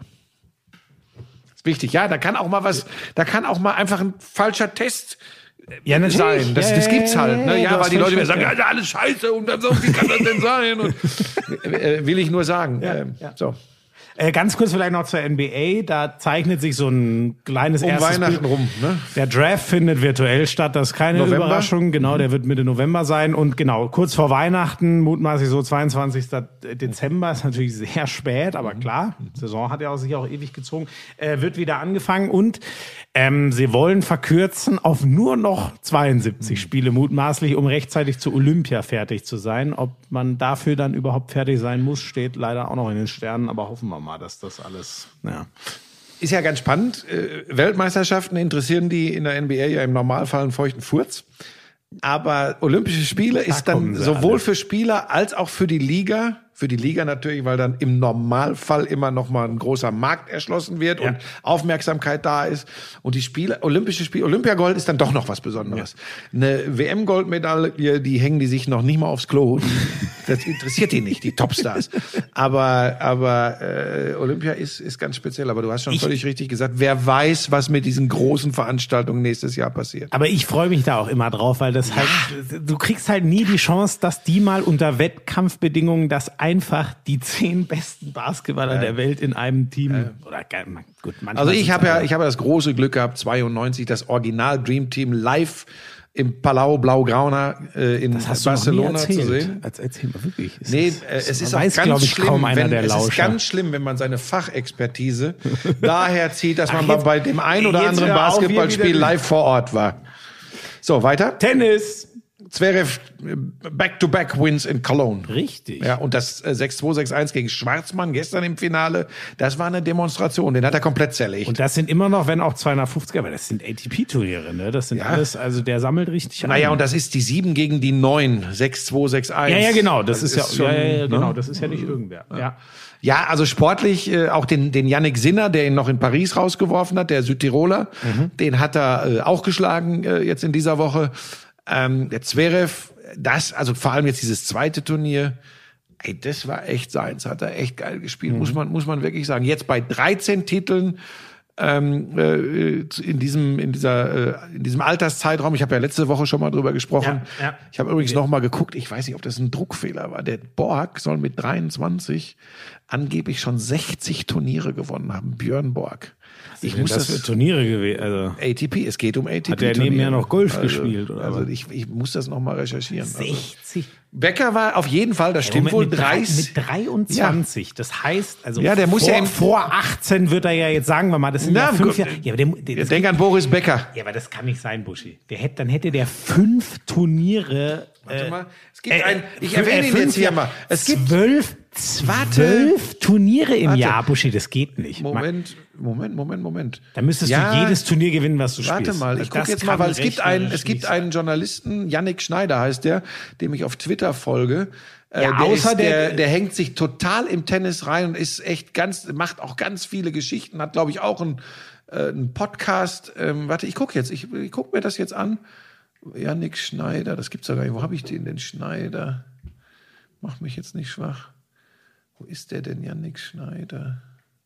Wichtig, ja, da kann auch mal was, da kann auch mal einfach ein falscher Test ja, sein. Das, ja, das gibt's halt, ne? Ja, weil die Leute wieder sagen, ja, ja, alles scheiße und dann so, wie kann das denn sein? Und, äh, will ich nur sagen. Ja, ähm, ja. So. Äh, ganz kurz vielleicht noch zur N B A. Da zeichnet sich so ein kleines um erstes Weihnachten Bild. rum. Ne? Der Draft findet virtuell statt. Das ist keine November? Überraschung. Genau, der wird Mitte November sein. Und genau, kurz vor Weihnachten, mutmaßlich so zweiundzwanzigsten Dezember, ist natürlich sehr spät, aber klar, die Saison hat ja auch sich auch ewig gezogen, äh, wird wieder angefangen. Und ähm, sie wollen verkürzen auf nur noch zweiundsiebzig Spiele mutmaßlich, um rechtzeitig zu Olympia fertig zu sein. Ob man dafür dann überhaupt fertig sein muss, steht leider auch noch in den Sternen. Aber hoffen wir mal, dass das alles, ja. Ist ja ganz spannend. Weltmeisterschaften interessieren die in der N B A ja im Normalfall einen feuchten Furz. Aber Olympische Spiele Da ist dann kommen sie sowohl alle. für Spieler als auch für die Liga Für die Liga natürlich, weil dann im Normalfall immer noch mal ein großer Markt erschlossen wird Ja. und Aufmerksamkeit da ist. Und die Spiele, Olympische Spiele, Olympiagold ist dann doch noch was Besonderes. Ja. Eine W M-Goldmedaille, die hängen die sich noch nicht mal aufs Klo. Das interessiert die nicht, die Topstars. Aber, aber äh, Olympia ist, ist ganz speziell. Aber du hast schon Ich, völlig richtig gesagt, wer weiß, was mit diesen großen Veranstaltungen nächstes Jahr passiert. Aber ich freue mich da auch immer drauf, weil das halt, du kriegst halt nie die Chance, dass die mal unter Wettkampfbedingungen, dass einfach die zehn besten Basketballer ja. der Welt in einem Team ja. oder gut, manchmal also ich habe ja, ich habe das große Glück gehabt, zweiundneunzig das Original Dream Team live im Palau Blaugrana äh, in das hast Barcelona du noch nie zu sehen. Als erzähl mal wirklich. Es nee, ist, äh, es ist weiß, auch ganz ich, schlimm, kaum einer wenn, der es Lauscher. ist ganz schlimm, wenn man seine Fachexpertise daher zieht, dass man Ach, jetzt, bei dem ein oder jetzt anderen Basketballspiel live vor Ort war. So, weiter. Tennis. Zverev Back-to-Back-Wins in Cologne. Richtig. Ja, und das äh, sechs zwei, sechs eins gegen Schwarzmann gestern im Finale, das war eine Demonstration, den hat er komplett zerlegt. Und das sind immer noch, wenn auch zweihundertfünfzig, aber das sind A T P-Turniere, ne? Das sind ja. alles, also der sammelt richtig Naja, ein. und das ist die sieben gegen die neun, sechs zwei, sechs eins. Ja, ja, genau, das, das ist, ist ja, schon, ja, ja, genau, ne? das ist ja nicht irgendwer. Ja. ja. Ja, also sportlich, äh, auch den, den Yannick Sinner, der ihn noch in Paris rausgeworfen hat, der Südtiroler, mhm. den hat er äh, auch geschlagen äh, jetzt in dieser Woche. Ähm, der Zverev, das, also vor allem jetzt dieses zweite Turnier, ey, das war echt seins, hat er echt geil gespielt, mhm. muss man, muss man wirklich sagen. Jetzt bei dreizehn Titeln, ähm, äh, in diesem, in dieser, äh, in diesem Alterszeitraum, ich habe ja letzte Woche schon mal drüber gesprochen. Ja, ja. Ich habe übrigens noch mal geguckt, ich weiß nicht, ob das ein Druckfehler war. Der Borg soll mit dreiundzwanzig angeblich schon sechzig Turniere gewonnen haben, Björn Borg. Ich muss das, das für Turniere gewesen. Also A T P, es geht um A T P. Hat der nebenher noch Golf also, gespielt? Oder also ich, ich muss das noch mal recherchieren. sechzig. Also Becker war auf jeden Fall, das stimmt ja, wohl, mit, dreißig. Mit dreiundzwanzig. Ja. Das heißt, also ja, der muss vor, ja vor achtzehn wird er ja jetzt, sagen wir mal, das sind Na, ja fünf Jahre. Ja, der, der, ja, denk an Boris Becker. Ja, aber das kann nicht sein, Buschi. Der hätte, dann hätte der fünf Turniere. Warte äh, mal, es gibt äh, ein, ich erwähne ihn jetzt hier mal. Es gibt zwölf, zwölf Turniere im warte. Jahr, Buschi, das geht nicht. Moment, Moment, Moment, Moment. Da müsstest ja, du jedes Turnier gewinnen, was du warte spielst. Warte mal, ich gucke jetzt mal, weil es gibt einen, es gibt einen Journalisten, Yannick Schneider heißt der, dem ich auf Twitter folge. Ja, der, außer ist, der, der, der hängt sich total im Tennis rein und ist echt ganz, macht auch ganz viele Geschichten, hat, glaube ich, auch einen, äh, einen Podcast. Ähm, warte, ich gucke jetzt, ich, ich gucke mir das jetzt an. Yannick Schneider, das gibt's ja gar nicht. Wo habe ich den denn, Schneider? Mach mich jetzt nicht schwach. Wo ist der denn, Yannick Schneider?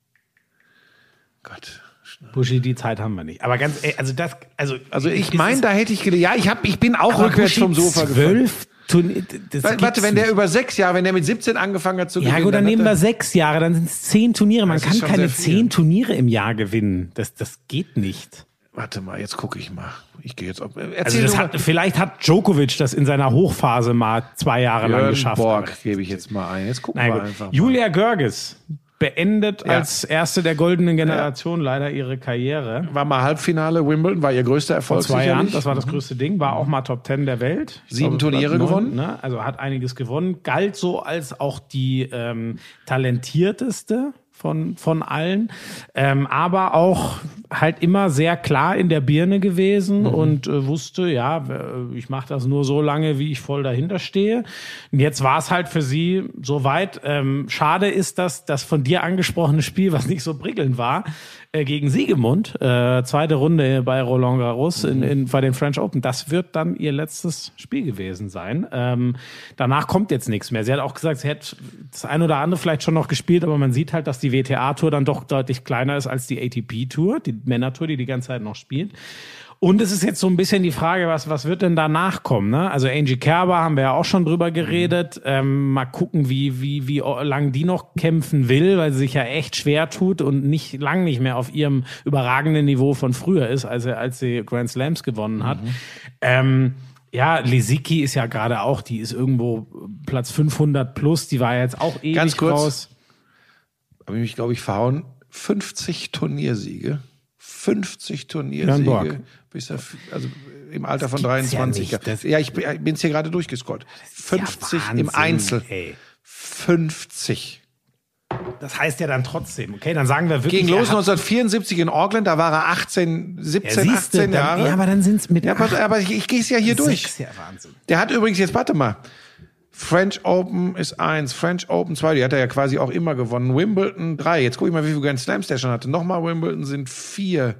Gott. Buschi, die Zeit haben wir nicht. Aber ganz, also das, also also ich meine, da hätte ich gelesen. Ja, ich habe, ich bin auch rückwärts Buschi vom Sofa gefallen. Turnier, warte, wenn der über sechs Jahre, wenn der mit siebzehn angefangen hat zu ja, gewinnen. Ja gut, dann, dann nehmen wir sechs Jahre, dann sind es zehn Turniere. Man kann keine zehn Turniere im Jahr gewinnen. Das, das geht nicht. Warte mal, jetzt gucke ich mal. Ich gehe jetzt auf. Also das hat, vielleicht hat Djokovic das in seiner Hochphase mal zwei Jahre Björn lang geschafft. Borg gebe ich jetzt mal ein. Jetzt gucken Nein, wir gut. einfach mal. Julia Görges beendet ja. als erste der goldenen Generation ja. leider ihre Karriere. War mal Halbfinale Wimbledon, war ihr größter Erfolg. Vor zwei Jahren, das war das größte Ding, war auch mal Top Ten der Welt. Sieben glaube, Turniere neun, gewonnen. Ne? Also hat einiges gewonnen, galt so als auch die ähm, talentierteste von, von allen, ähm, aber auch halt immer sehr klar in der Birne gewesen mhm. und äh, wusste, ja, ich mache das nur so lange, wie ich voll dahinter stehe. Und jetzt war es halt für sie soweit. Ähm, schade ist, dass das von dir angesprochene Spiel, was nicht so prickelnd war, äh, gegen Siegemund, äh, zweite Runde bei Roland Garros mhm. in, in, bei den French Open, das wird dann ihr letztes Spiel gewesen sein. Ähm, danach kommt jetzt nichts mehr. Sie hat auch gesagt, sie hätte das ein oder andere vielleicht schon noch gespielt, aber man sieht halt, dass die W T A-Tour dann doch deutlich kleiner ist als die A T P-Tour, die Männertour, die die ganze Zeit noch spielt. Und es ist jetzt so ein bisschen die Frage, was, was wird denn danach kommen? Ne? Also Angie Kerber haben wir ja auch schon drüber geredet. Ähm, mal gucken, wie, wie, wie lang die noch kämpfen will, weil sie sich ja echt schwer tut und nicht lang nicht mehr auf ihrem überragenden Niveau von früher ist, als, er, als sie Grand Slams gewonnen hat. Mhm. Ähm, Ja, Lisicki ist ja gerade auch, die ist irgendwo Platz fünfhundert plus, die war jetzt auch ewig Ganz kurz, raus. Habe ich mich, glaube ich, verhauen. fünfzig Turniersiege. fünfzig Turniersiege. Bis er, also im Alter von dreiundzwanzig. Ja, nicht, ja, ich bin es hier gerade durchgescrollt. fünfzig ja Wahnsinn, im Einzel. Ey. fünfzig. Das heißt ja dann trotzdem, okay, dann sagen wir wirklich. Ging los neunzehnhundertvierundsiebzig in Auckland, da war er achtzehn, siebzehn, ja, achtzehn dann, Jahre. Ja, aber dann sind's mit. Ja, aber, aber ich, ich gehe es ja hier durch. Ja Wahnsinn. Der hat übrigens jetzt, warte mal, French Open ist eins, French Open zwei, die hat er ja quasi auch immer gewonnen. Wimbledon drei, jetzt gucke ich mal, wie viele Grand Slams der schon hatte. Nochmal Wimbledon sind vier.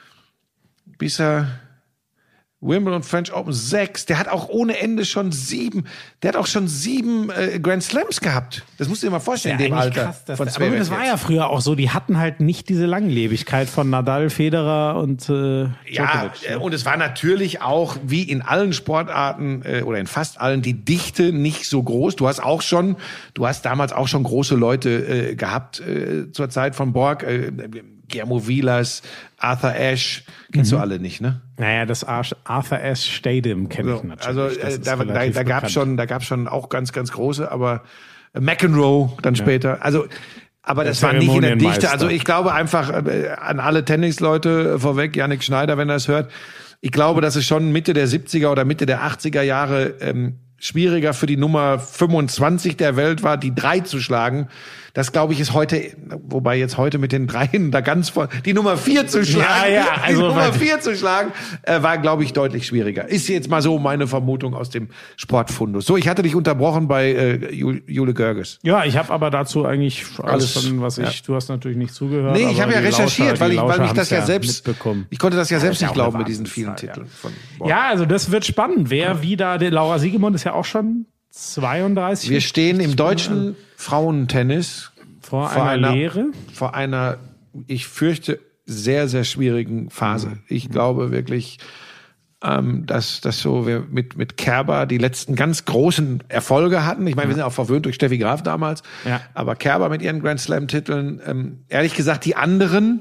Bis er Wimbledon, French Open sechs. Der hat auch ohne Ende schon sieben. Der hat auch schon sieben äh, Grand Slams gehabt. Das musst du dir mal vorstellen, in dem Alter. Krass, das, von aber das war ja früher auch so. Die hatten halt nicht diese Langlebigkeit von Nadal, Federer und äh, ja, ne? Und es war natürlich auch, wie in allen Sportarten äh, oder in fast allen, die Dichte nicht so groß. Du hast auch schon, du hast damals auch schon große Leute äh, gehabt äh, zur Zeit von Borg. Äh, Guillermo Vilas, Arthur Ashe, kennst mhm. du alle nicht, ne? Naja, das Arthur Ashe Stadium kenne ich so, natürlich. Also äh, da, da, da gab's schon, da gab's schon auch ganz, ganz große, aber äh, McEnroe dann später. Ja. Also, aber das war nicht in der Dichte. Also ich glaube einfach äh, an alle Tennisleute vorweg, Yannick Schneider, wenn er es hört. Ich glaube, dass es schon Mitte der siebziger oder Mitte der achtziger Jahre ähm, schwieriger für die Nummer fünfundzwanzig der Welt war, die drei zu schlagen. Das, glaube ich, ist heute, wobei jetzt heute mit den Dreien da ganz voll, die Nummer vier zu schlagen, ja, ja, also die Nummer vier zu schlagen, äh, war, glaube ich, deutlich schwieriger. Ist jetzt mal so meine Vermutung aus dem Sportfundus. So, ich hatte dich unterbrochen bei äh, Jule Görges. Ja, ich habe aber dazu eigentlich alles, alles von, was ich, ja. du hast natürlich nicht zugehört. Nee, ich habe ja recherchiert, Lauscher, weil ich, weil ich das ja ja selbst, ich konnte das ja selbst ja, nicht glauben mit diesen vielen Titeln. Ja. Von Borg. Ja, also das wird spannend. Wer wie da, der Laura Siegemund ist ja auch schon zweiunddreißig. Wir stehen im deutschen Frauentennis vor, vor einer, einer Lehre. Vor einer, ich fürchte, sehr, sehr schwierigen Phase. Mhm. Ich glaube wirklich, ähm, dass, dass so wir mit, mit Kerber die letzten ganz großen Erfolge hatten. Ich meine, wir sind auch verwöhnt durch Steffi Graf damals. Ja. Aber Kerber mit ihren Grand Slam Titeln, ähm, ehrlich gesagt, die anderen,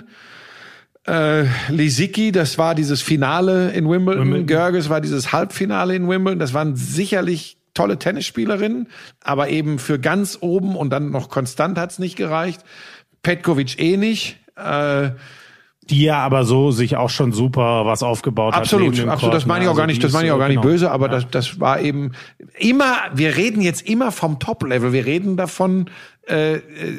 Äh, Lisicki, das war dieses Finale in Wimbledon. Wimbledon. Görges war dieses Halbfinale in Wimbledon. Das waren sicherlich tolle Tennisspielerinnen, aber eben für ganz oben und dann noch konstant hat's nicht gereicht. Petkovic eh nicht. Äh, Die ja aber so sich auch schon super was aufgebaut absolut, hat. Absolut, absolut. Das meine ich auch gar nicht, das meine ich auch gar nicht genau. böse, aber ja. das, das war eben immer, wir reden jetzt immer vom Top-Level. Wir reden davon, äh,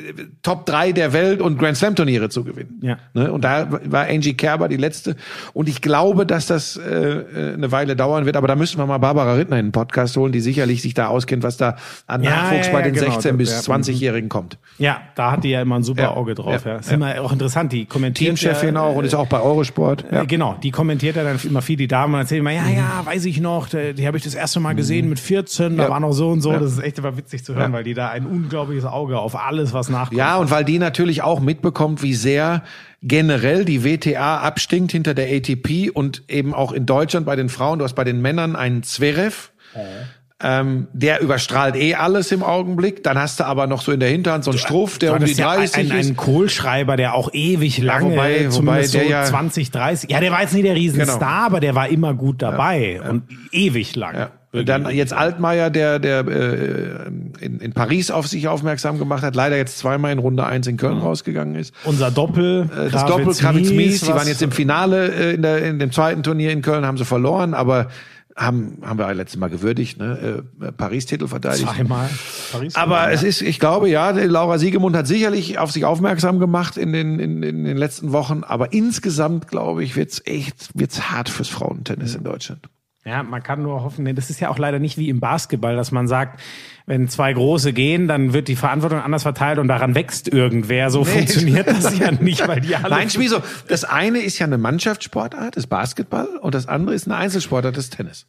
Top drei der Welt und Grand Slam Turniere zu gewinnen. Ja. Ne? Und da war Angie Kerber die letzte. Und ich glaube, dass das äh, eine Weile dauern wird. Aber da müssen wir mal Barbara Rittner in den Podcast holen, die sicherlich sich da auskennt, was da an ja, Nachwuchs ja, bei ja, den genau. sechzehn bis ja. zwanzigjährigen kommt. Ja, da hat die ja immer ein super Ja. Auge drauf. Ja. Ja. Ist Ja. immer auch interessant. Die kommentiert Teamchefin ja, auch und ist auch bei Eurosport. Ja. Ja. Genau, die kommentiert ja dann immer viel die Damen und erzählt immer, ja, ja, weiß ich noch, die, die habe ich das erste Mal gesehen mit vierzehn, da Ja. war noch so und so. Ja. Das ist echt immer witzig zu hören, Ja. weil die da ein unglaubliches Auge auf alles, was nachkommt. Ja, und weil die natürlich auch mitbekommt, wie sehr generell die W T A abstinkt hinter der A T P und eben auch in Deutschland bei den Frauen. Du hast bei den Männern einen Zverev, äh. ähm, der überstrahlt eh alles im Augenblick. Dann hast du aber noch so in der Hinterhand so einen Struff, der Du um die hattest ja dreißig ein, ist. ein Kohlschreiber, der auch ewig lange, wobei- wobei zumindest der so ja- zwanzig, dreißig, ja, der war jetzt nicht der Riesenstar, Genau. aber der war immer gut dabei und ewig lang. Ja. Und dann jetzt Altmaier, der der äh, in, in Paris auf sich aufmerksam gemacht hat, leider jetzt zweimal in Runde eins in Köln mhm. rausgegangen ist. Unser Doppel, Äh, das Doppel Kravitz-Mies, die waren jetzt im Finale äh, in der in dem zweiten Turnier in Köln, haben sie verloren, aber haben haben wir letztes Mal gewürdigt, ne? Äh, Paris-Titel verteidigt. Zweimal. Paris Aber gewonnen, es ja. ist, ich glaube, ja, die Laura Siegemund hat sicherlich auf sich aufmerksam gemacht in den in, in den letzten Wochen, aber insgesamt glaube ich, wird's echt wird's hart fürs Frauentennis ja. in Deutschland. Ja, man kann nur hoffen, das ist ja auch leider nicht wie im Basketball, dass man sagt, wenn zwei Große gehen, dann wird die Verantwortung anders verteilt und daran wächst irgendwer. So Nee. funktioniert das ja nicht, weil die alle... Nein, Schmieso, das eine ist ja eine Mannschaftssportart, das Basketball, und das andere ist eine Einzelsportart, das Tennis.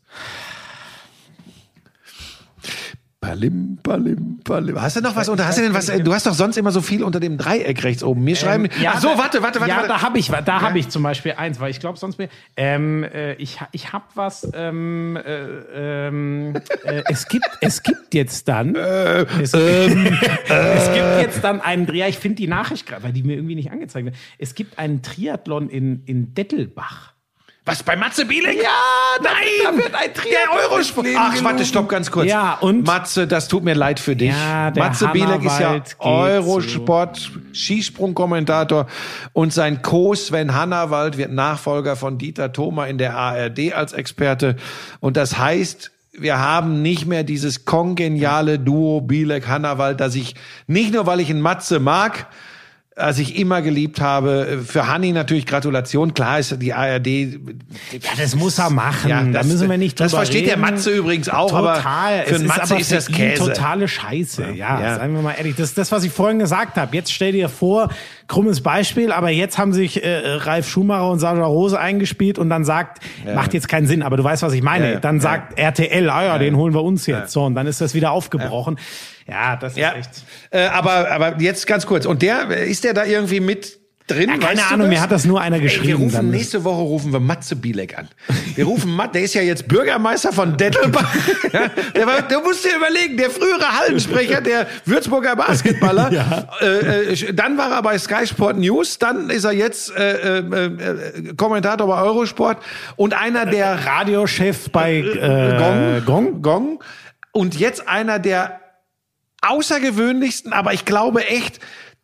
Palim, palim, palim. Hast du noch was unter? Hast du denn was? Du hast doch sonst immer so viel unter dem Dreieck rechts oben. Mir schreiben. Ähm, ja, Ach so, da- warte, warte, warte. Ja, warte. da habe ich, da ja. habe ich zum Beispiel eins, weil ich glaube sonst mir, ähm, äh, ich, ich habe was. Ähm, äh, ähm, äh, es gibt, es gibt jetzt dann, Äh, es, ähm, es gibt jetzt dann einen, ja, ich finde die Nachricht gerade, weil die mir irgendwie nicht angezeigt wird. Es gibt einen Triathlon in in Dettelbach. Was, bei Matze Bielek? Ja, nein! da wird ein Triathlon Der Eurosport. ins Ach, Leben warte, gerufen. stopp, ganz kurz. Ja, und? Matze, das tut mir leid für dich. Ja, der Matze Bielek ist ja Hannawald geht Eurosport Skisprungkommentator und sein Co. Sven Hannawald wird Nachfolger von Dieter Thoma in der A R D als Experte. Und das heißt, wir haben nicht mehr dieses kongeniale Duo Bielek-Hannawald, das ich nicht nur, weil ich einen Matze mag, was ich immer geliebt habe. Für Hanni natürlich Gratulation. Klar ist die A R D. Ja, das muss er machen. Ja, das, da müssen wir nicht drüber Das versteht reden. der Matze übrigens auch. Total. Aber für den Matze ist, ist das Käse. Totale Scheiße. Ja, ja, seien wir mal ehrlich. Das ist das, was ich vorhin gesagt habe. Jetzt stell dir vor, krummes Beispiel, aber jetzt haben sich äh, Ralf Schumacher und Sascha Rose eingespielt und dann sagt, ja. macht jetzt keinen Sinn, aber du weißt, was ich meine. Ja, ja. Dann sagt ja. R T L, ah ja, ja, den holen wir uns jetzt. Ja. So, und dann ist das wieder aufgebrochen. Ja, ja das ist ja. echt. Äh, aber, aber jetzt ganz kurz. Und der, ist der da irgendwie mit drin? Ja, keine Ahnung, mir hat das nur einer geschrieben. Ey, wir rufen, dann. nächste Woche rufen wir Matze Bielek an. Wir rufen Matze, der ist ja jetzt Bürgermeister von Dettelbach. Ja, der war, du musst dir überlegen, der frühere Hallensprecher, der Würzburger Basketballer. Ja. Äh, äh, dann war er bei Sky Sport News, dann ist er jetzt äh, äh, Kommentator bei Eurosport und einer der Radiochef bei äh, Gong, Gong, Gong und jetzt einer der außergewöhnlichsten, aber ich glaube echt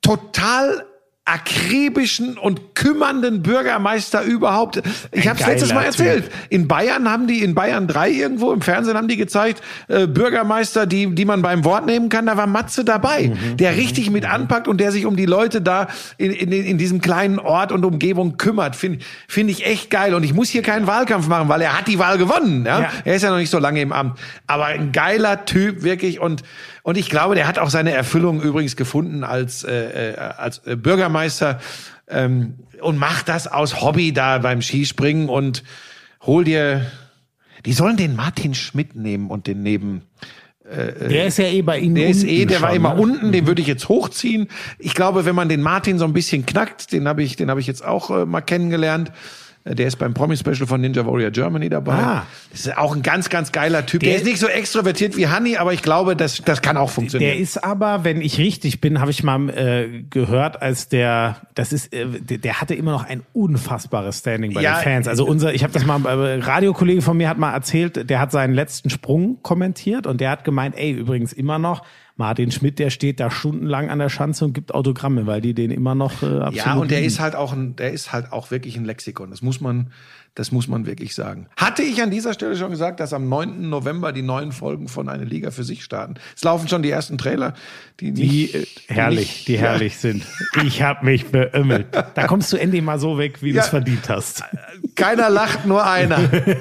total akribischen und kümmernden Bürgermeister überhaupt. Ich habe es letztes Mal erzählt. Typ. In Bayern haben die, in Bayern drei irgendwo, im Fernsehen haben die gezeigt, äh, Bürgermeister, die die man beim Wort nehmen kann. Da war Matze dabei, mhm. der richtig mit anpackt und der sich um die Leute da in, in, in diesem kleinen Ort und Umgebung kümmert. Finde find ich echt geil. Und ich muss hier keinen Wahlkampf machen, weil er hat die Wahl gewonnen. Ja? Ja. Er ist ja noch nicht so lange im Amt. Aber ein geiler Typ, wirklich. Und Und ich glaube, der hat auch seine Erfüllung übrigens gefunden als äh, als Bürgermeister ähm, und macht das aus Hobby da beim Skispringen und hol dir. Die sollen den Martin Schmidt nehmen und den neben. Äh, der ist ja eh bei Ihnen. Der ist eh, der schon, war immer ne? unten. Den würde ich jetzt hochziehen. Ich glaube, wenn man den Martin so ein bisschen knackt, den habe ich, den habe ich jetzt auch äh, mal kennengelernt. Der ist beim Promi-Special von Ninja Warrior Germany dabei. Ah. Das ist auch ein ganz, ganz geiler Typ. Der, der ist nicht so extrovertiert wie Hanni, aber ich glaube, das, das kann auch funktionieren. Der ist aber, wenn ich richtig bin, habe ich mal äh, gehört, als der, das ist, äh, der, der hatte immer noch ein unfassbares Standing bei ja, den Fans. Also unser, ich habe das mal, äh, Radiokollege von mir hat mal erzählt, der hat seinen letzten Sprung kommentiert und der hat gemeint, ey, übrigens immer noch, Martin Schmidt, der steht da stundenlang an der Schanze und gibt Autogramme, weil die den immer noch äh, absolut ja, und der lieben. ist halt auch ein, der ist halt auch wirklich ein Lexikon. Das muss man, das muss man wirklich sagen. Hatte ich an dieser Stelle schon gesagt, dass am neunten November die neuen Folgen von Eine Liga für sich starten. Es laufen schon die ersten Trailer, die die nicht, äh, herrlich, die, nicht, die herrlich ja. sind. Ich hab mich beömmelt. Da kommst du endlich mal so weg, wie ja. du es verdient hast. Keiner lacht, nur einer. ja,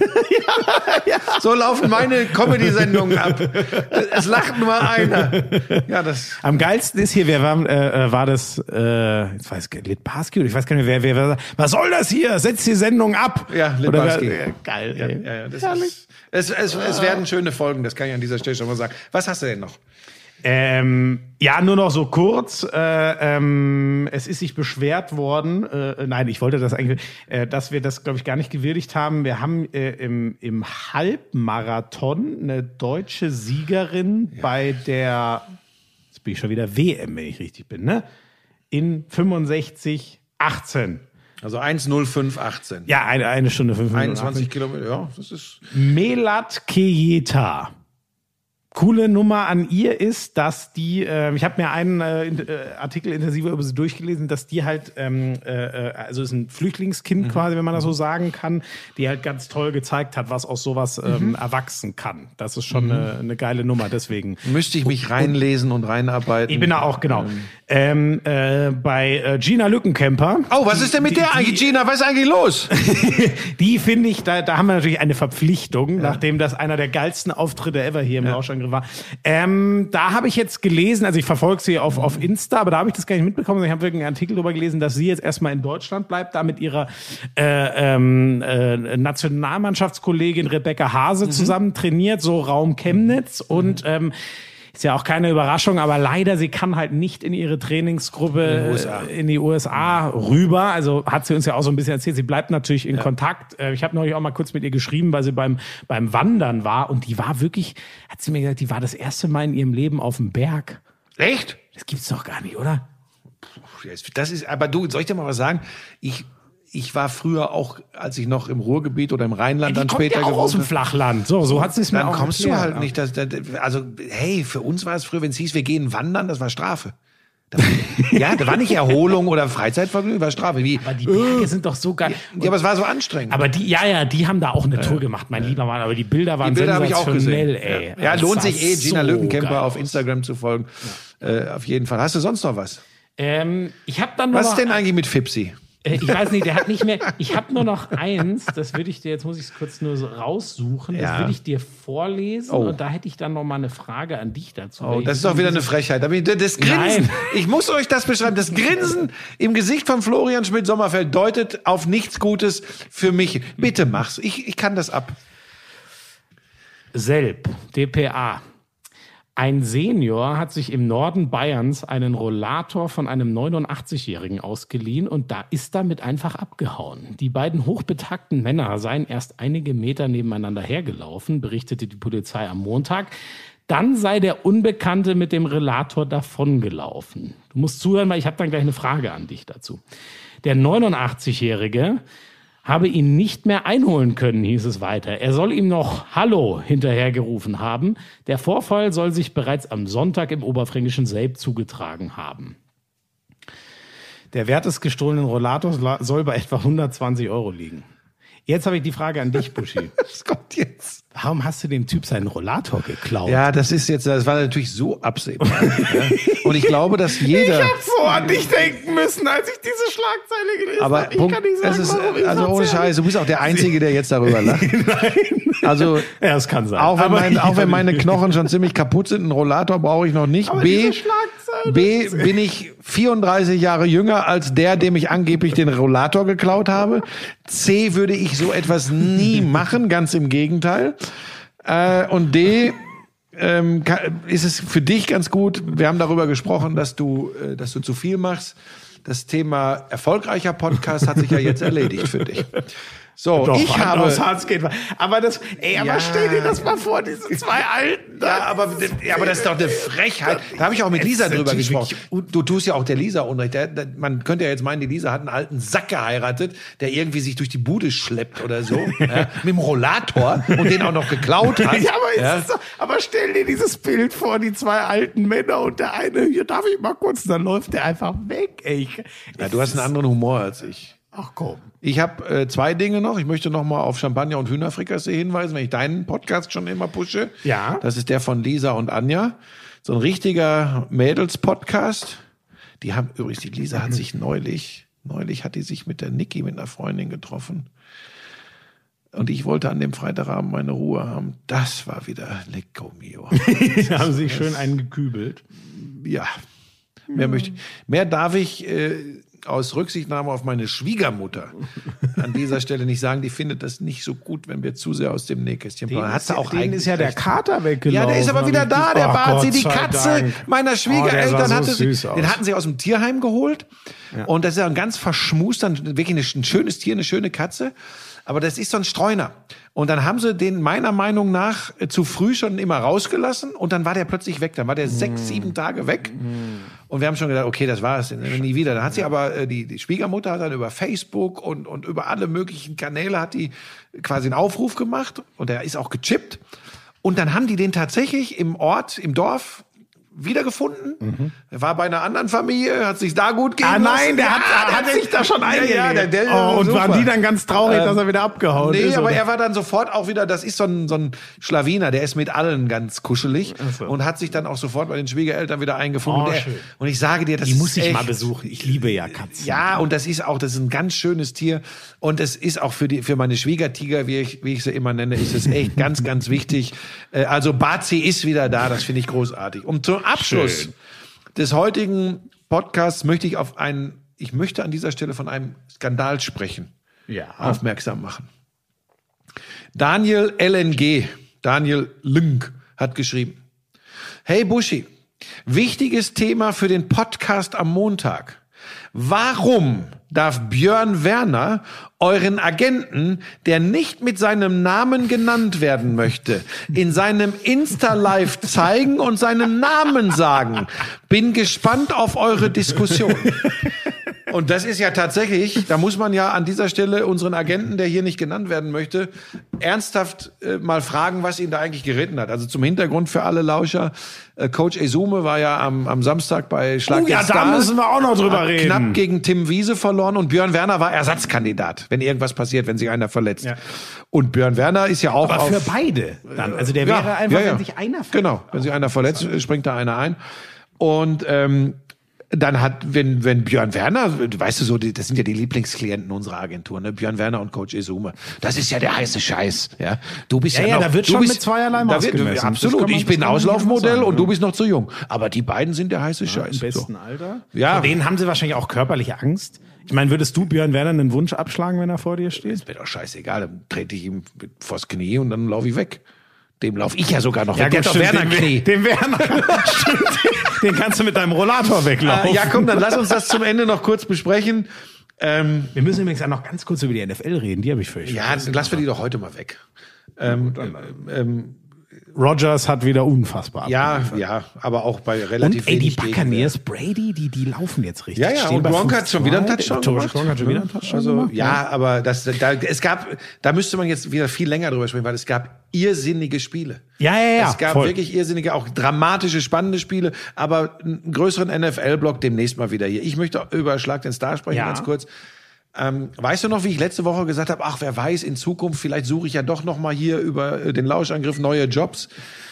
ja. So laufen meine Comedy-Sendungen ab. Es lacht nur einer. Ja, das. Am geilsten ist hier, wer war, äh, war das, äh, jetzt weiß ich, Litbarski, oder ich weiß gar nicht, wer, wer, wer, was soll das hier? Setz die Sendung ab. Ja, Litbarski. Äh, geil, ja, ja, ja, das ist, es, es, es werden schöne Folgen, das kann ich an dieser Stelle schon mal sagen. Was hast du denn noch? Ähm, ja, nur noch so kurz. Äh, ähm, es ist sich beschwert worden, äh, nein, ich wollte das eigentlich, äh, dass wir das, glaube ich, gar nicht gewürdigt haben. Wir haben äh, im, im Halbmarathon eine deutsche Siegerin ja. bei der, jetzt bin ich schon wieder W M, wenn ich richtig bin, ne? In fünfundsechzig achtzehn. Also eins null fünf achtzehn. Ja, eine, eine Stunde fünf Minuten. einundzwanzig Kilometer, ja, das ist. Melat Kejeta. Coole Nummer an ihr ist, dass die, äh, ich habe mir einen äh, Artikel intensiver über sie durchgelesen, dass die halt, ähm, äh, also ist ein Flüchtlingskind mhm. quasi, wenn man das so sagen kann, die halt ganz toll gezeigt hat, was aus sowas ähm, mhm. erwachsen kann. Das ist schon mhm. eine, eine geile Nummer, deswegen. Müsste ich mich reinlesen und reinarbeiten. Ich bin da auch, genau. Ähm, äh, bei äh, Gina Lückenkämper. Oh, was ist denn mit die, der eigentlich, Gina? Was ist eigentlich los? Die finde ich, da, da haben wir natürlich eine Verpflichtung, ja. nachdem das einer der geilsten Auftritte ever hier im ja. Lauschangriff war. Ähm, da habe ich jetzt gelesen, also ich verfolge sie auf, auf Insta, aber da habe ich das gar nicht mitbekommen. Ich habe wirklich einen Artikel darüber gelesen, dass sie jetzt erstmal in Deutschland bleibt, da mit ihrer äh, ähm, äh, Nationalmannschaftskollegin Rebecca Hase mhm. zusammen trainiert, so Raum Chemnitz mhm. und ähm, ist ja auch keine Überraschung, aber leider, sie kann halt nicht in ihre Trainingsgruppe in die U S A, in die U S A rüber. Also hat sie uns ja auch so ein bisschen erzählt. Sie bleibt natürlich in ja. Kontakt. Ich habe neulich auch mal kurz mit ihr geschrieben, weil sie beim beim Wandern war. Und die war wirklich, hat sie mir gesagt, die war das erste Mal in ihrem Leben auf dem Berg. Echt? Das gibt's doch gar nicht, oder? Das ist, aber du, soll ich dir mal was sagen? Ich Ich war früher auch, als ich noch im Ruhrgebiet oder im Rheinland ja, dann später ja gewohnt habe. Aus dem Flachland. So, so hat sie es mir auch Dann kommst erklärt. du halt nicht. Dass, dass, also, hey, für uns war es früher, wenn es hieß, wir gehen wandern, das war Strafe. Da war, ja, da war nicht Erholung oder Freizeitvergnügen, war Strafe. Wie, aber die Berge äh, sind doch so geil. Ja, aber es war so anstrengend. Aber die, ja, ja, die haben da auch eine ja. Tour gemacht, mein ja. lieber Mann. Aber die Bilder waren die Bilder sensationell, ey. Ja, ja lohnt sich eh, Gina so Lückenkämper auf Instagram zu folgen. Ja. Äh, auf jeden Fall. Hast du sonst noch was? Ähm, ich habe dann noch Was ist noch denn eigentlich mit Fipsi? Äh, ich weiß nicht, der hat nicht mehr. Ich habe nur noch eins, das würde ich dir, jetzt muss ich es kurz nur so raussuchen, das Ja. würde ich dir vorlesen Oh. und da hätte ich dann noch mal eine Frage an dich dazu. Oh, Weil das ich ist doch wieder eine diese- Frechheit. Da bin ich- Das Grinsen, Nein. ich muss euch das beschreiben, das Grinsen im Gesicht von Florian Schmidt-Sommerfeld deutet auf nichts Gutes für mich. Bitte mach's, ich, ich kann das ab. Selb, D P A. Ein Senior hat sich im Norden Bayerns einen Rollator von einem neunundachtzigjährigen ausgeliehen und da ist damit einfach abgehauen. Die beiden hochbetagten Männer seien erst einige Meter nebeneinander hergelaufen, berichtete die Polizei am Montag. Dann sei der Unbekannte mit dem Rollator davongelaufen. Du musst zuhören, weil ich habe dann gleich eine Frage an dich dazu. Der neunundachtzigjährige habe ihn nicht mehr einholen können, hieß es weiter. Er soll ihm noch Hallo hinterhergerufen haben. Der Vorfall soll sich bereits am Sonntag im oberfränkischen Selb zugetragen haben. Der Wert des gestohlenen Rollators la- soll bei etwa hundertzwanzig Euro liegen. Jetzt habe ich die Frage an dich, Buschi. Was kommt jetzt? Warum hast du dem Typ seinen Rollator geklaut? Ja, das ist jetzt, das war natürlich so absehbar. ja. Und ich glaube, dass jeder. so an dich denken müssen, als ich diese Schlagzeile gelesen Aber habe. Ich Punkt, kann nicht sagen, es ist, warum. Ich also sag's ohne ehrlich. Scheiß, du bist auch der Einzige, der jetzt darüber lacht. Also Ja, es kann sein. auch wenn, Aber mein, auch wenn ich- meine Knochen schon ziemlich kaputt sind, einen Rollator brauche ich noch nicht. Aber B, diese Schlagzeile, B das ist- bin ich vierunddreißig Jahre jünger als der, dem ich angeblich den Rollator geklaut habe. C, würde ich so etwas nie machen, ganz im Gegenteil. Äh, und D, ähm, ka- ist es für dich ganz gut. Wir haben darüber gesprochen, dass du, äh, dass du zu viel machst. Das Thema erfolgreicher Podcast hat sich ja jetzt erledigt für dich. So, Doch, ich Hand habe. aufs Herz geht. Aber das, ey, aber Ja. stell dir das mal vor, diese zwei Alten. da. Ja, aber, ja, aber das ist doch eine Frechheit. Da habe ich auch mit Lisa ist drüber natürlich gesprochen. Und du tust ja auch der Lisa Unrecht. Der, der, man könnte ja jetzt meinen, die Lisa hat einen alten Sack geheiratet, der irgendwie sich durch die Bude schleppt oder so. ja, mit dem Rollator und den auch noch geklaut hat. Ja, aber, es ja. ist doch, aber stell dir dieses Bild vor, die zwei alten Männer und der eine, hier darf ich mal kurz, dann läuft der einfach weg, ey. Ich, Ja, du hast einen anderen Humor als ich. Ach komm. Ich habe äh, zwei Dinge noch. Ich möchte noch mal auf Champagner und Hühnerfrikassee hinweisen, wenn ich deinen Podcast schon immer pushe. Ja. Das ist der von Lisa und Anja. So ein richtiger Mädels-Podcast. Die haben übrigens, die Lisa hat sich neulich, neulich hat die sich mit der Niki, mit einer Freundin getroffen. Und ich wollte an dem Freitagabend meine Ruhe haben. Das war wieder Lecco Mio. Die haben sich schön einen gekübelt. Ja. Mehr möchte, mehr darf ich äh, aus Rücksichtnahme auf meine Schwiegermutter an dieser Stelle nicht sagen. Die findet das nicht so gut, wenn wir zu sehr aus dem Nähkästchen plaudern. Hat sie auch denen eigentlich ist ja der recht. Kater weggelaufen. Ja, der ist aber wieder da, der Oh, Barzi, Gott die sei Katze Dank. meiner Oh, Schwiegereltern der sah hatte so sie, süß aus. den hatten sie aus dem Tierheim geholt. Und das ist ja ein ganz verschmuster, wirklich ein schönes Tier, eine schöne Katze. Aber das ist so ein Streuner. Und dann haben sie den meiner Meinung nach äh, zu früh schon immer rausgelassen und dann war der plötzlich weg. Dann war der sechs, sieben Tage weg. Und wir haben schon gedacht, okay, das war es, nie wieder. Dann hat sie aber, äh, die, die Schwiegermutter hat dann über Facebook und, und über alle möglichen Kanäle hat die quasi einen Aufruf gemacht und der ist auch gechippt. Und dann haben die den tatsächlich im Ort, im Dorf wiedergefunden. Mhm. Er war bei einer anderen Familie, hat sich da gut gehen Ah lassen. nein, der hat, Ja, hat der- sich da schon Ja, eingelebt. ja, der, der, oh, und super. waren die dann ganz traurig, Ähm, dass er wieder abgehauen Nee, ist? aber oder? er war dann sofort auch wieder, das ist so ein, so ein Schlawiner, der ist mit allen ganz kuschelig so. und hat sich dann auch sofort bei den Schwiegereltern wieder eingefunden. Oh, und, der, schön. und ich sage dir, das Die ist muss ich echt, mal besuchen. Ich liebe ja Katzen. Ja, und das ist auch, das ist ein ganz schönes Tier und es ist auch für die, für meine Schwiegertiger, wie ich, wie ich sie immer nenne, ist es echt ganz, ganz wichtig. Äh, Also Barzi ist wieder da, das finde ich großartig. Und zum Abschluss Schön. des heutigen Podcasts möchte ich auf einen, ich möchte an dieser Stelle von einem Skandal sprechen, Ja. aufmerksam machen. Daniel L N G, Daniel Lünk, hat geschrieben: Hey Buschi, wichtiges Thema für den Podcast am Montag. Warum darf Björn Werner euren Agenten, der nicht mit seinem Namen genannt werden möchte, in seinem Insta-Live zeigen und seinen Namen sagen? Bin gespannt auf eure Diskussion. Und das ist ja tatsächlich, da muss man ja an dieser Stelle unseren Agenten, der hier nicht genannt werden möchte, ernsthaft äh, mal fragen, was ihn da eigentlich geritten hat. Also zum Hintergrund für alle Lauscher, äh, Coach Esume war ja am, am Samstag bei Schlag Oh ja, den da Star, müssen wir auch noch drüber hat reden. knapp gegen Tim Wiese verloren und Björn Werner war Ersatzkandidat, wenn irgendwas passiert, wenn sich einer verletzt. Ja. Und Björn Werner ist ja auch Aber auf... für beide dann. Also der wäre einfach, wenn sich einer verletzt. Genau, wenn sich einer verletzt, springt da einer ein. Und ähm, dann hat, wenn, wenn Björn Werner, weißt du so, die, das sind ja die Lieblingsklienten unserer Agentur, ne? Björn Werner und Coach Izume. Das ist ja der heiße Scheiß, ja. Du bist ja, Ja, ja, noch, da wird du schon bist, mit zweierlei da Maß wird, gemessen. Das absolut. kann man- Ich bin das kann man Auslaufmodell sagen, und ja. du bist noch zu jung. Aber die beiden sind der heiße Scheiß. Im besten So. Alter. Ja. Vor denen haben sie wahrscheinlich auch körperliche Angst. Ich meine, würdest du Björn Werner einen Wunsch abschlagen, wenn er vor dir steht? Ist mir doch scheißegal. Dann trete ich ihm vors Knie und dann laufe ich weg. Dem laufe ich ja sogar noch weg. Der hat doch Werner den, Knie. den Werner. Stimmt, den kannst du mit deinem Rollator weglaufen. Äh, ja, komm, dann lass uns das zum Ende noch kurz besprechen. Ähm, Wir müssen übrigens auch noch ganz kurz über die N F L reden. Die habe ich völlig ja, vergessen. lassen wir die doch heute mal weg. Ähm, ähm, Rodgers hat wieder unfassbar ja, abgeliefert. ja, aber auch bei relativ Und ey, die wenig Gegenwehr. Buccaneers, Brady, die, die laufen jetzt richtig. Ja, ja, Stehen und bei Gronk fünf hat schon wieder einen zwei. Touchdown Gronk gemacht. hat schon wieder einen Touchdown Also, gemacht. ja, aber das, da, es gab, da müsste man jetzt wieder viel länger drüber sprechen, weil es gab irrsinnige Spiele. Ja, ja, ja. Es gab voll. wirklich irrsinnige, auch dramatische, spannende Spiele, aber einen größeren N F L-Block demnächst mal wieder hier. Ich möchte über Schlag den Star sprechen, Ja. ganz kurz. Ähm, weißt du noch, wie ich letzte Woche gesagt habe, ach, wer weiß, in Zukunft, vielleicht suche ich ja doch noch mal hier über äh, den Lauschangriff neue Jobs.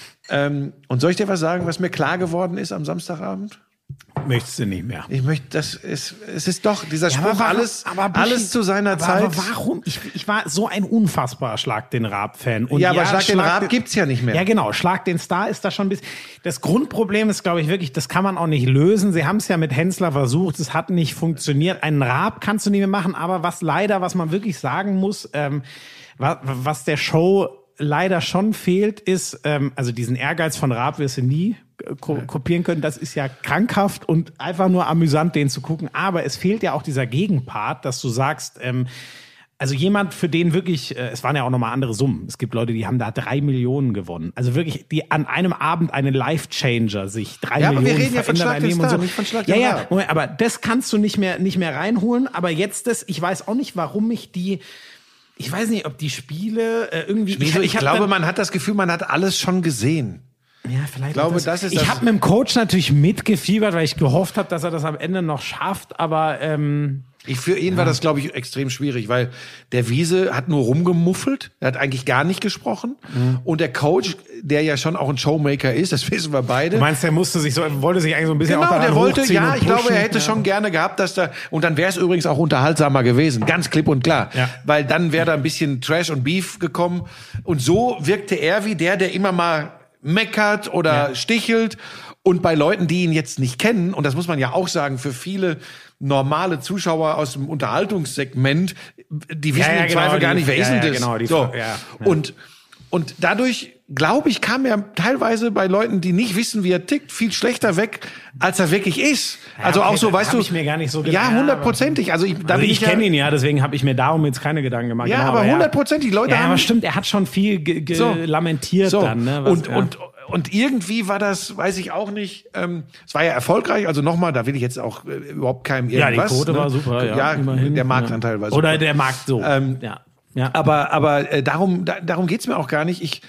Ähm, und soll ich dir was sagen, was mir klar geworden ist am Samstagabend? Möchtest du nicht mehr. Ich möchte, das ist, es ist doch dieser Ja, Spruch, aber warum- alles, aber Buschi, alles zu seiner aber, Zeit. Aber warum? Ich, ich war so ein unfassbarer Schlag den Raab-Fan. Und Ja, aber Schlag den Raab gibt's ja nicht mehr. Ja, genau. Schlag den Star ist da schon ein bisschen. Das Grundproblem ist, glaube ich, wirklich, das kann man auch nicht lösen. Sie haben es ja mit Hensler versucht. Es hat nicht funktioniert. Einen Raab kannst du nicht mehr machen. Aber was leider, was man wirklich sagen muss, ähm, was, was der Show leider schon fehlt, ist, ähm, also diesen Ehrgeiz von Raab wirst du nie ko- kopieren können. Das ist ja krankhaft und einfach nur amüsant, den zu gucken. Aber es fehlt ja auch dieser Gegenpart, dass du sagst, ähm, also jemand, für den wirklich, äh, es waren ja auch nochmal andere Summen. Es gibt Leute, die haben da drei Millionen gewonnen. Also wirklich, die an einem Abend einen Life-Changer sich drei Ja, aber Millionen wir reden ja von verändert Schlag den einnehmen und Star, so. nicht von Schlag Ja, den ja, Raab. Moment, aber das kannst du nicht mehr, nicht mehr reinholen. Aber jetzt das, ich weiß auch nicht, warum mich die, ich weiß nicht, ob die Spiele äh, irgendwie. Schmieso, ich hab glaube, dann- man hat das Gefühl, man hat alles schon gesehen. Ja, vielleicht. Ich glaube, das, das ist ich das- habe mit dem Coach natürlich mitgefiebert, weil ich gehofft habe, dass er das am Ende noch schafft. Aber ähm, Ich, für ihn war das, glaube ich, extrem schwierig, weil der Wiese hat nur rumgemuffelt, er hat eigentlich gar nicht gesprochen. Mhm. Und der Coach, der ja schon auch ein Showmaker ist, das wissen wir beide. du meinst, der musste sich so, wollte sich eigentlich so ein bisschen auch Genau, daran der wollte, hochziehen ja, und ich glaube, pushen. er hätte Ja. schon gerne gehabt, dass da, und dann wäre es übrigens auch unterhaltsamer gewesen, ganz klipp und klar. Ja. Weil dann wäre da ein bisschen Trash und Beef gekommen. Und so wirkte er wie der, der immer mal meckert oder Ja. stichelt. Und bei Leuten, die ihn jetzt nicht kennen, und das muss man ja auch sagen, für viele normale Zuschauer aus dem Unterhaltungssegment, die wissen Ja, ja, im genau, Zweifel gar die- nicht, wer ja, ist denn ja, das? genau, die- so. ja, ja. Und, und dadurch, glaube ich, kam er teilweise bei Leuten, die nicht wissen, wie er tickt, viel schlechter weg, als er wirklich ist. Ja, Also okay, auch so, das weißt hab du. ich mir gar nicht so Ja, gedacht. hundertprozentig. Also ich, da Also bin ich ich kenne ja, ihn ja, deswegen habe ich mir darum jetzt keine Gedanken gemacht. Ja, genau, aber hundertprozentig. Die Leute ja, haben- aber stimmt, er hat schon viel ge ge So. lamentiert so. dann. Ne? Was- und, ja. und, und irgendwie war das, weiß ich auch nicht, ähm, es war ja erfolgreich, also nochmal, da will ich jetzt auch äh, überhaupt keinem ja, die irgendwas. Quote ne? war super. Ja, Ja, immerhin. der Marktanteil war super. Oder der Markt so. Ähm, ja. Ja. Aber, aber äh, darum, da, darum geht's mir auch gar nicht. Ich,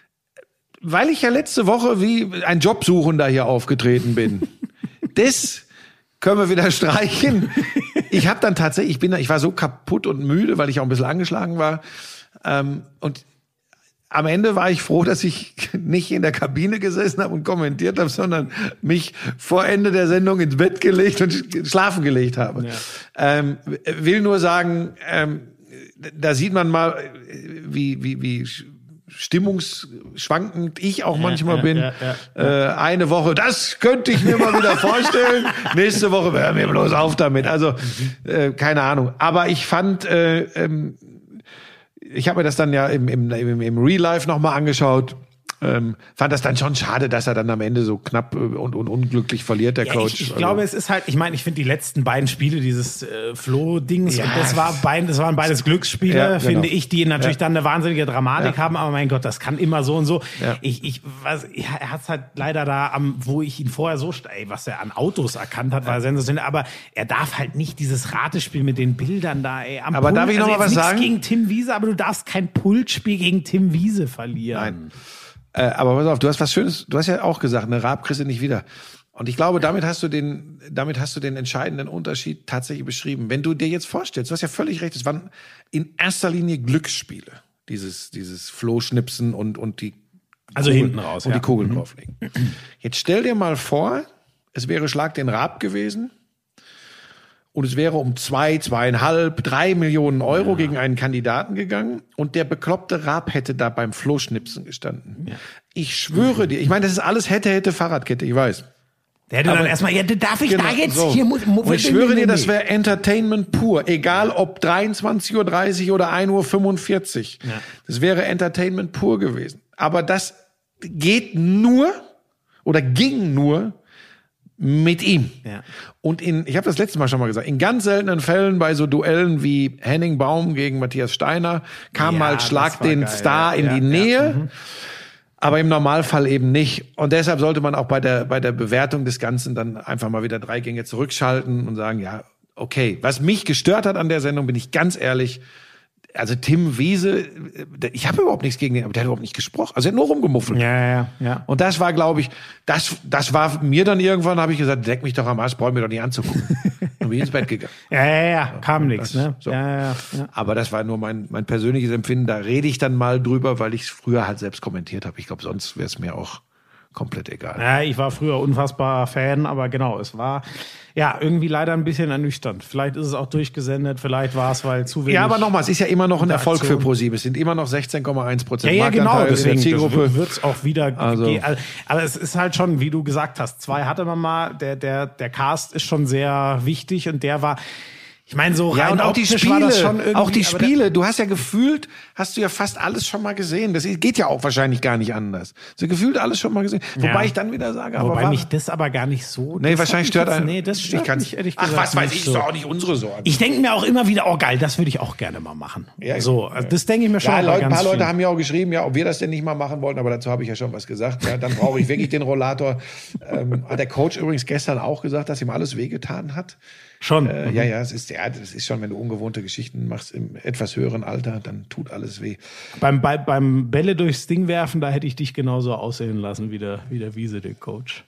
weil ich ja letzte Woche wie ein Jobsuchender hier aufgetreten bin. Das können wir wieder streichen. Ich habe dann tatsächlich, ich bin, ich war so kaputt und müde, weil ich auch ein bisschen angeschlagen war. Ähm, und am Ende war ich froh, dass ich nicht in der Kabine gesessen habe und kommentiert habe, sondern mich vor Ende der Sendung ins Bett gelegt und schlafen gelegt habe. Ja. Ähm, will nur sagen, ähm, da sieht man mal, wie, wie, wie stimmungsschwankend ich auch manchmal ja, bin. ja, Äh, eine Woche, das könnte ich mir mal wieder vorstellen. Nächste Woche, hör mir bloß auf damit. Also, äh, keine Ahnung. Aber ich fand, äh, ähm, ich habe mir das dann ja im, im, im, im Real Life nochmal angeschaut. Ähm, fand das dann schon schade, dass er dann am Ende so knapp äh, und, und unglücklich verliert, der Ja, Coach. ich, ich Also- glaube, es ist halt, ich meine, ich finde die letzten beiden Spiele, dieses äh, Flo-Dings, Ja. und das war beid, das waren beides Glücksspiele, Ja, genau. finde ich, die natürlich Ja. dann eine wahnsinnige Dramatik Ja. haben, aber mein Gott, das kann immer so und so. Ja. Ich, ich, was, ja, er hat es halt leider da, am, wo ich ihn vorher so, st- ey, was er an Autos erkannt hat, war sensationell, aber er darf halt nicht dieses Ratespiel mit den Bildern da, ey, am Aber Pult, darf ich noch also mal jetzt was nichts sagen? gegen Tim Wiese, aber du darfst kein Pultspiel gegen Tim Wiese verlieren. Nein. Äh, aber pass auf, du hast was Schönes, du hast ja auch gesagt, eine Raab kriegst du nicht wieder. Und ich glaube, damit hast du den, damit hast du den entscheidenden Unterschied tatsächlich beschrieben. Wenn du dir jetzt vorstellst, du hast ja völlig recht, es waren in erster Linie Glücksspiele. Dieses, dieses Flohschnipsen und, und die Also Kugeln- hinten raus, und ja. die Kugeln drauflegen. Jetzt stell dir mal vor, es wäre Schlag den Raab gewesen. Und es wäre um zwei, zweieinhalb, drei Millionen Euro ja. gegen einen Kandidaten gegangen. Und der bekloppte Raab hätte da beim Flohschnipsen gestanden. Ja. Ich schwöre mhm. dir, ich meine, das ist alles hätte, hätte Fahrradkette, ich weiß. Der hätte aber dann erstmal, ja, darf ich genau, da jetzt? So. Hier muss, muss und ich schwöre dir, das wäre Entertainment pur. Egal ob dreiundzwanzig Uhr dreißig oder ein Uhr fünfundvierzig. Ja. Das wäre Entertainment pur gewesen. Aber das geht nur oder ging nur mit ihm. Ja. Und in, ich habe das letzte Mal schon mal gesagt, in ganz seltenen Fällen bei so Duellen wie Henning Baum gegen Matthias Steiner kam ja, mal Schlag den geil, Star ja, in die ja, Nähe. Ja. Mhm. Aber im Normalfall eben nicht. Und deshalb sollte man auch bei der, bei der Bewertung des Ganzen dann einfach mal wieder drei Gänge zurückschalten und sagen, ja, okay. Was mich gestört hat an der Sendung, bin ich ganz ehrlich, also Tim Wiese, ich habe überhaupt nichts gegen den, aber der hat überhaupt nicht gesprochen. Also er hat nur rumgemuffelt. Ja, ja, ja. Und das war, glaube ich, das, das war mir dann irgendwann, habe ich gesagt, deck mich doch am Arsch, brauche mir doch nicht anzugucken. Und bin ins Bett gegangen. Ja, ja, ja, kam nichts, ne? So. Ja, ja, ja. Aber das war nur mein, mein persönliches Empfinden. Da rede ich dann mal drüber, weil ich es früher halt selbst kommentiert habe. Ich glaube, sonst wäre es mir auch komplett egal. Ja, ich war früher unfassbar Fan, aber genau, es war ja irgendwie leider ein bisschen ernüchternd. Vielleicht ist es auch durchgesendet, vielleicht war es, weil zu wenig. Ja, aber nochmal, es ist ja immer noch ein Erfolg für ProSieben. Es sind immer noch sechzehn Komma eins Prozent ja, ja, genau, deswegen Zielgruppe. wird es auch wieder also. gehen. Aber es ist halt schon, wie du gesagt hast, zwei hatte man mal, der, der, der Cast ist schon sehr wichtig und der war, ich meine, so rein ja, und auch die Spiele, war das schon irgendwie, auch die Spiele. Du hast ja gefühlt, hast du ja fast alles schon mal gesehen. Das geht ja auch wahrscheinlich gar nicht anders. So gefühlt alles schon mal gesehen. Ja. Wobei ich dann wieder sage, aber wobei war, mich das aber gar nicht so. Nee, wahrscheinlich stört einen. Nee, das stört mich ehrlich gesagt. Ach, was weiß ich, so. Ist doch auch nicht unsere Sorge. Ich denke mir auch immer wieder, oh geil, das würde ich auch gerne mal machen. Ja, so, also das denke ich mir schon. Ja, Leute, ein paar viel. Leute haben ja auch geschrieben, ja, ob wir das denn nicht mal machen wollten, aber dazu habe ich ja schon was gesagt. Ja, dann brauche ich wirklich den Rollator. Ähm, hat der Coach übrigens gestern auch gesagt, dass ihm alles wehgetan hat. Schon. Äh, mhm. Ja, ja, es ist, ja, das ist schon, wenn du ungewohnte Geschichten machst im etwas höheren Alter, dann tut alles weh. Beim, bei, beim Bälle durchs Ding werfen, da hätte ich dich genauso aussehen lassen wie der, wie der Wiese, der Coach.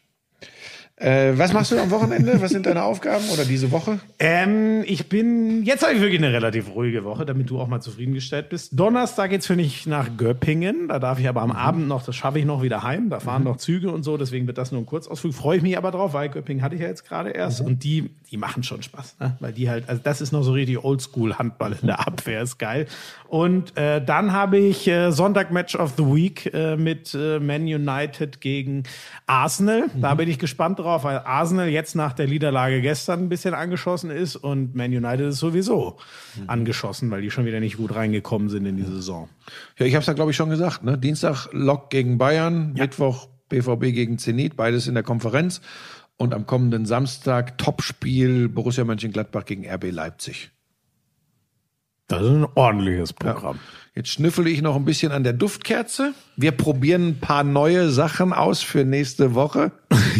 Äh, was machst du am Wochenende? Was sind deine Aufgaben oder diese Woche? Ähm, ich bin, jetzt habe ich wirklich eine relativ ruhige Woche, damit du auch mal zufriedengestellt bist. Donnerstag geht's für mich nach Göppingen. Da darf ich aber am mhm. Abend noch, das schaffe ich noch wieder heim. Da fahren mhm. noch Züge und so, deswegen wird das nur ein Kurzausflug. Freue ich mich aber drauf, weil Göppingen hatte ich ja jetzt gerade erst. Mhm. Und die, die machen schon Spaß, ne? Weil die halt, also das ist noch so richtig Oldschool-Handball in der Abwehr, ist geil. Und äh, dann habe ich äh, Sonntag Match of the Week äh, mit äh, Man United gegen Arsenal. Mhm. Da bin ich gespannt drauf, weil Arsenal jetzt nach der Niederlage gestern ein bisschen angeschossen ist und Man United ist sowieso mhm. angeschossen, weil die schon wieder nicht gut reingekommen sind in die Saison. Ja, ich habe es ja, glaube ich, schon gesagt. Ne? Dienstag Lok gegen Bayern, ja. Mittwoch B V B gegen Zenit, beides in der Konferenz. Und am kommenden Samstag Topspiel Borussia Mönchengladbach gegen R B Leipzig. Das ist ein ordentliches Programm. Ja. Jetzt schnüffele ich noch ein bisschen an der Duftkerze. Wir probieren ein paar neue Sachen aus für nächste Woche.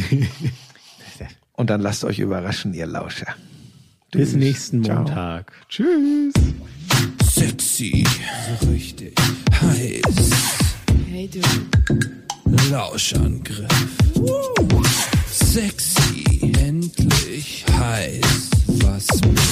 Und dann lasst euch überraschen, ihr Lauscher. Bis Tschüss. Nächsten Montag. Ciao. Tschüss. Sexy, so richtig heiß. Hey du. Lauschangriff. Woo. Sexy, endlich heiß. Was mit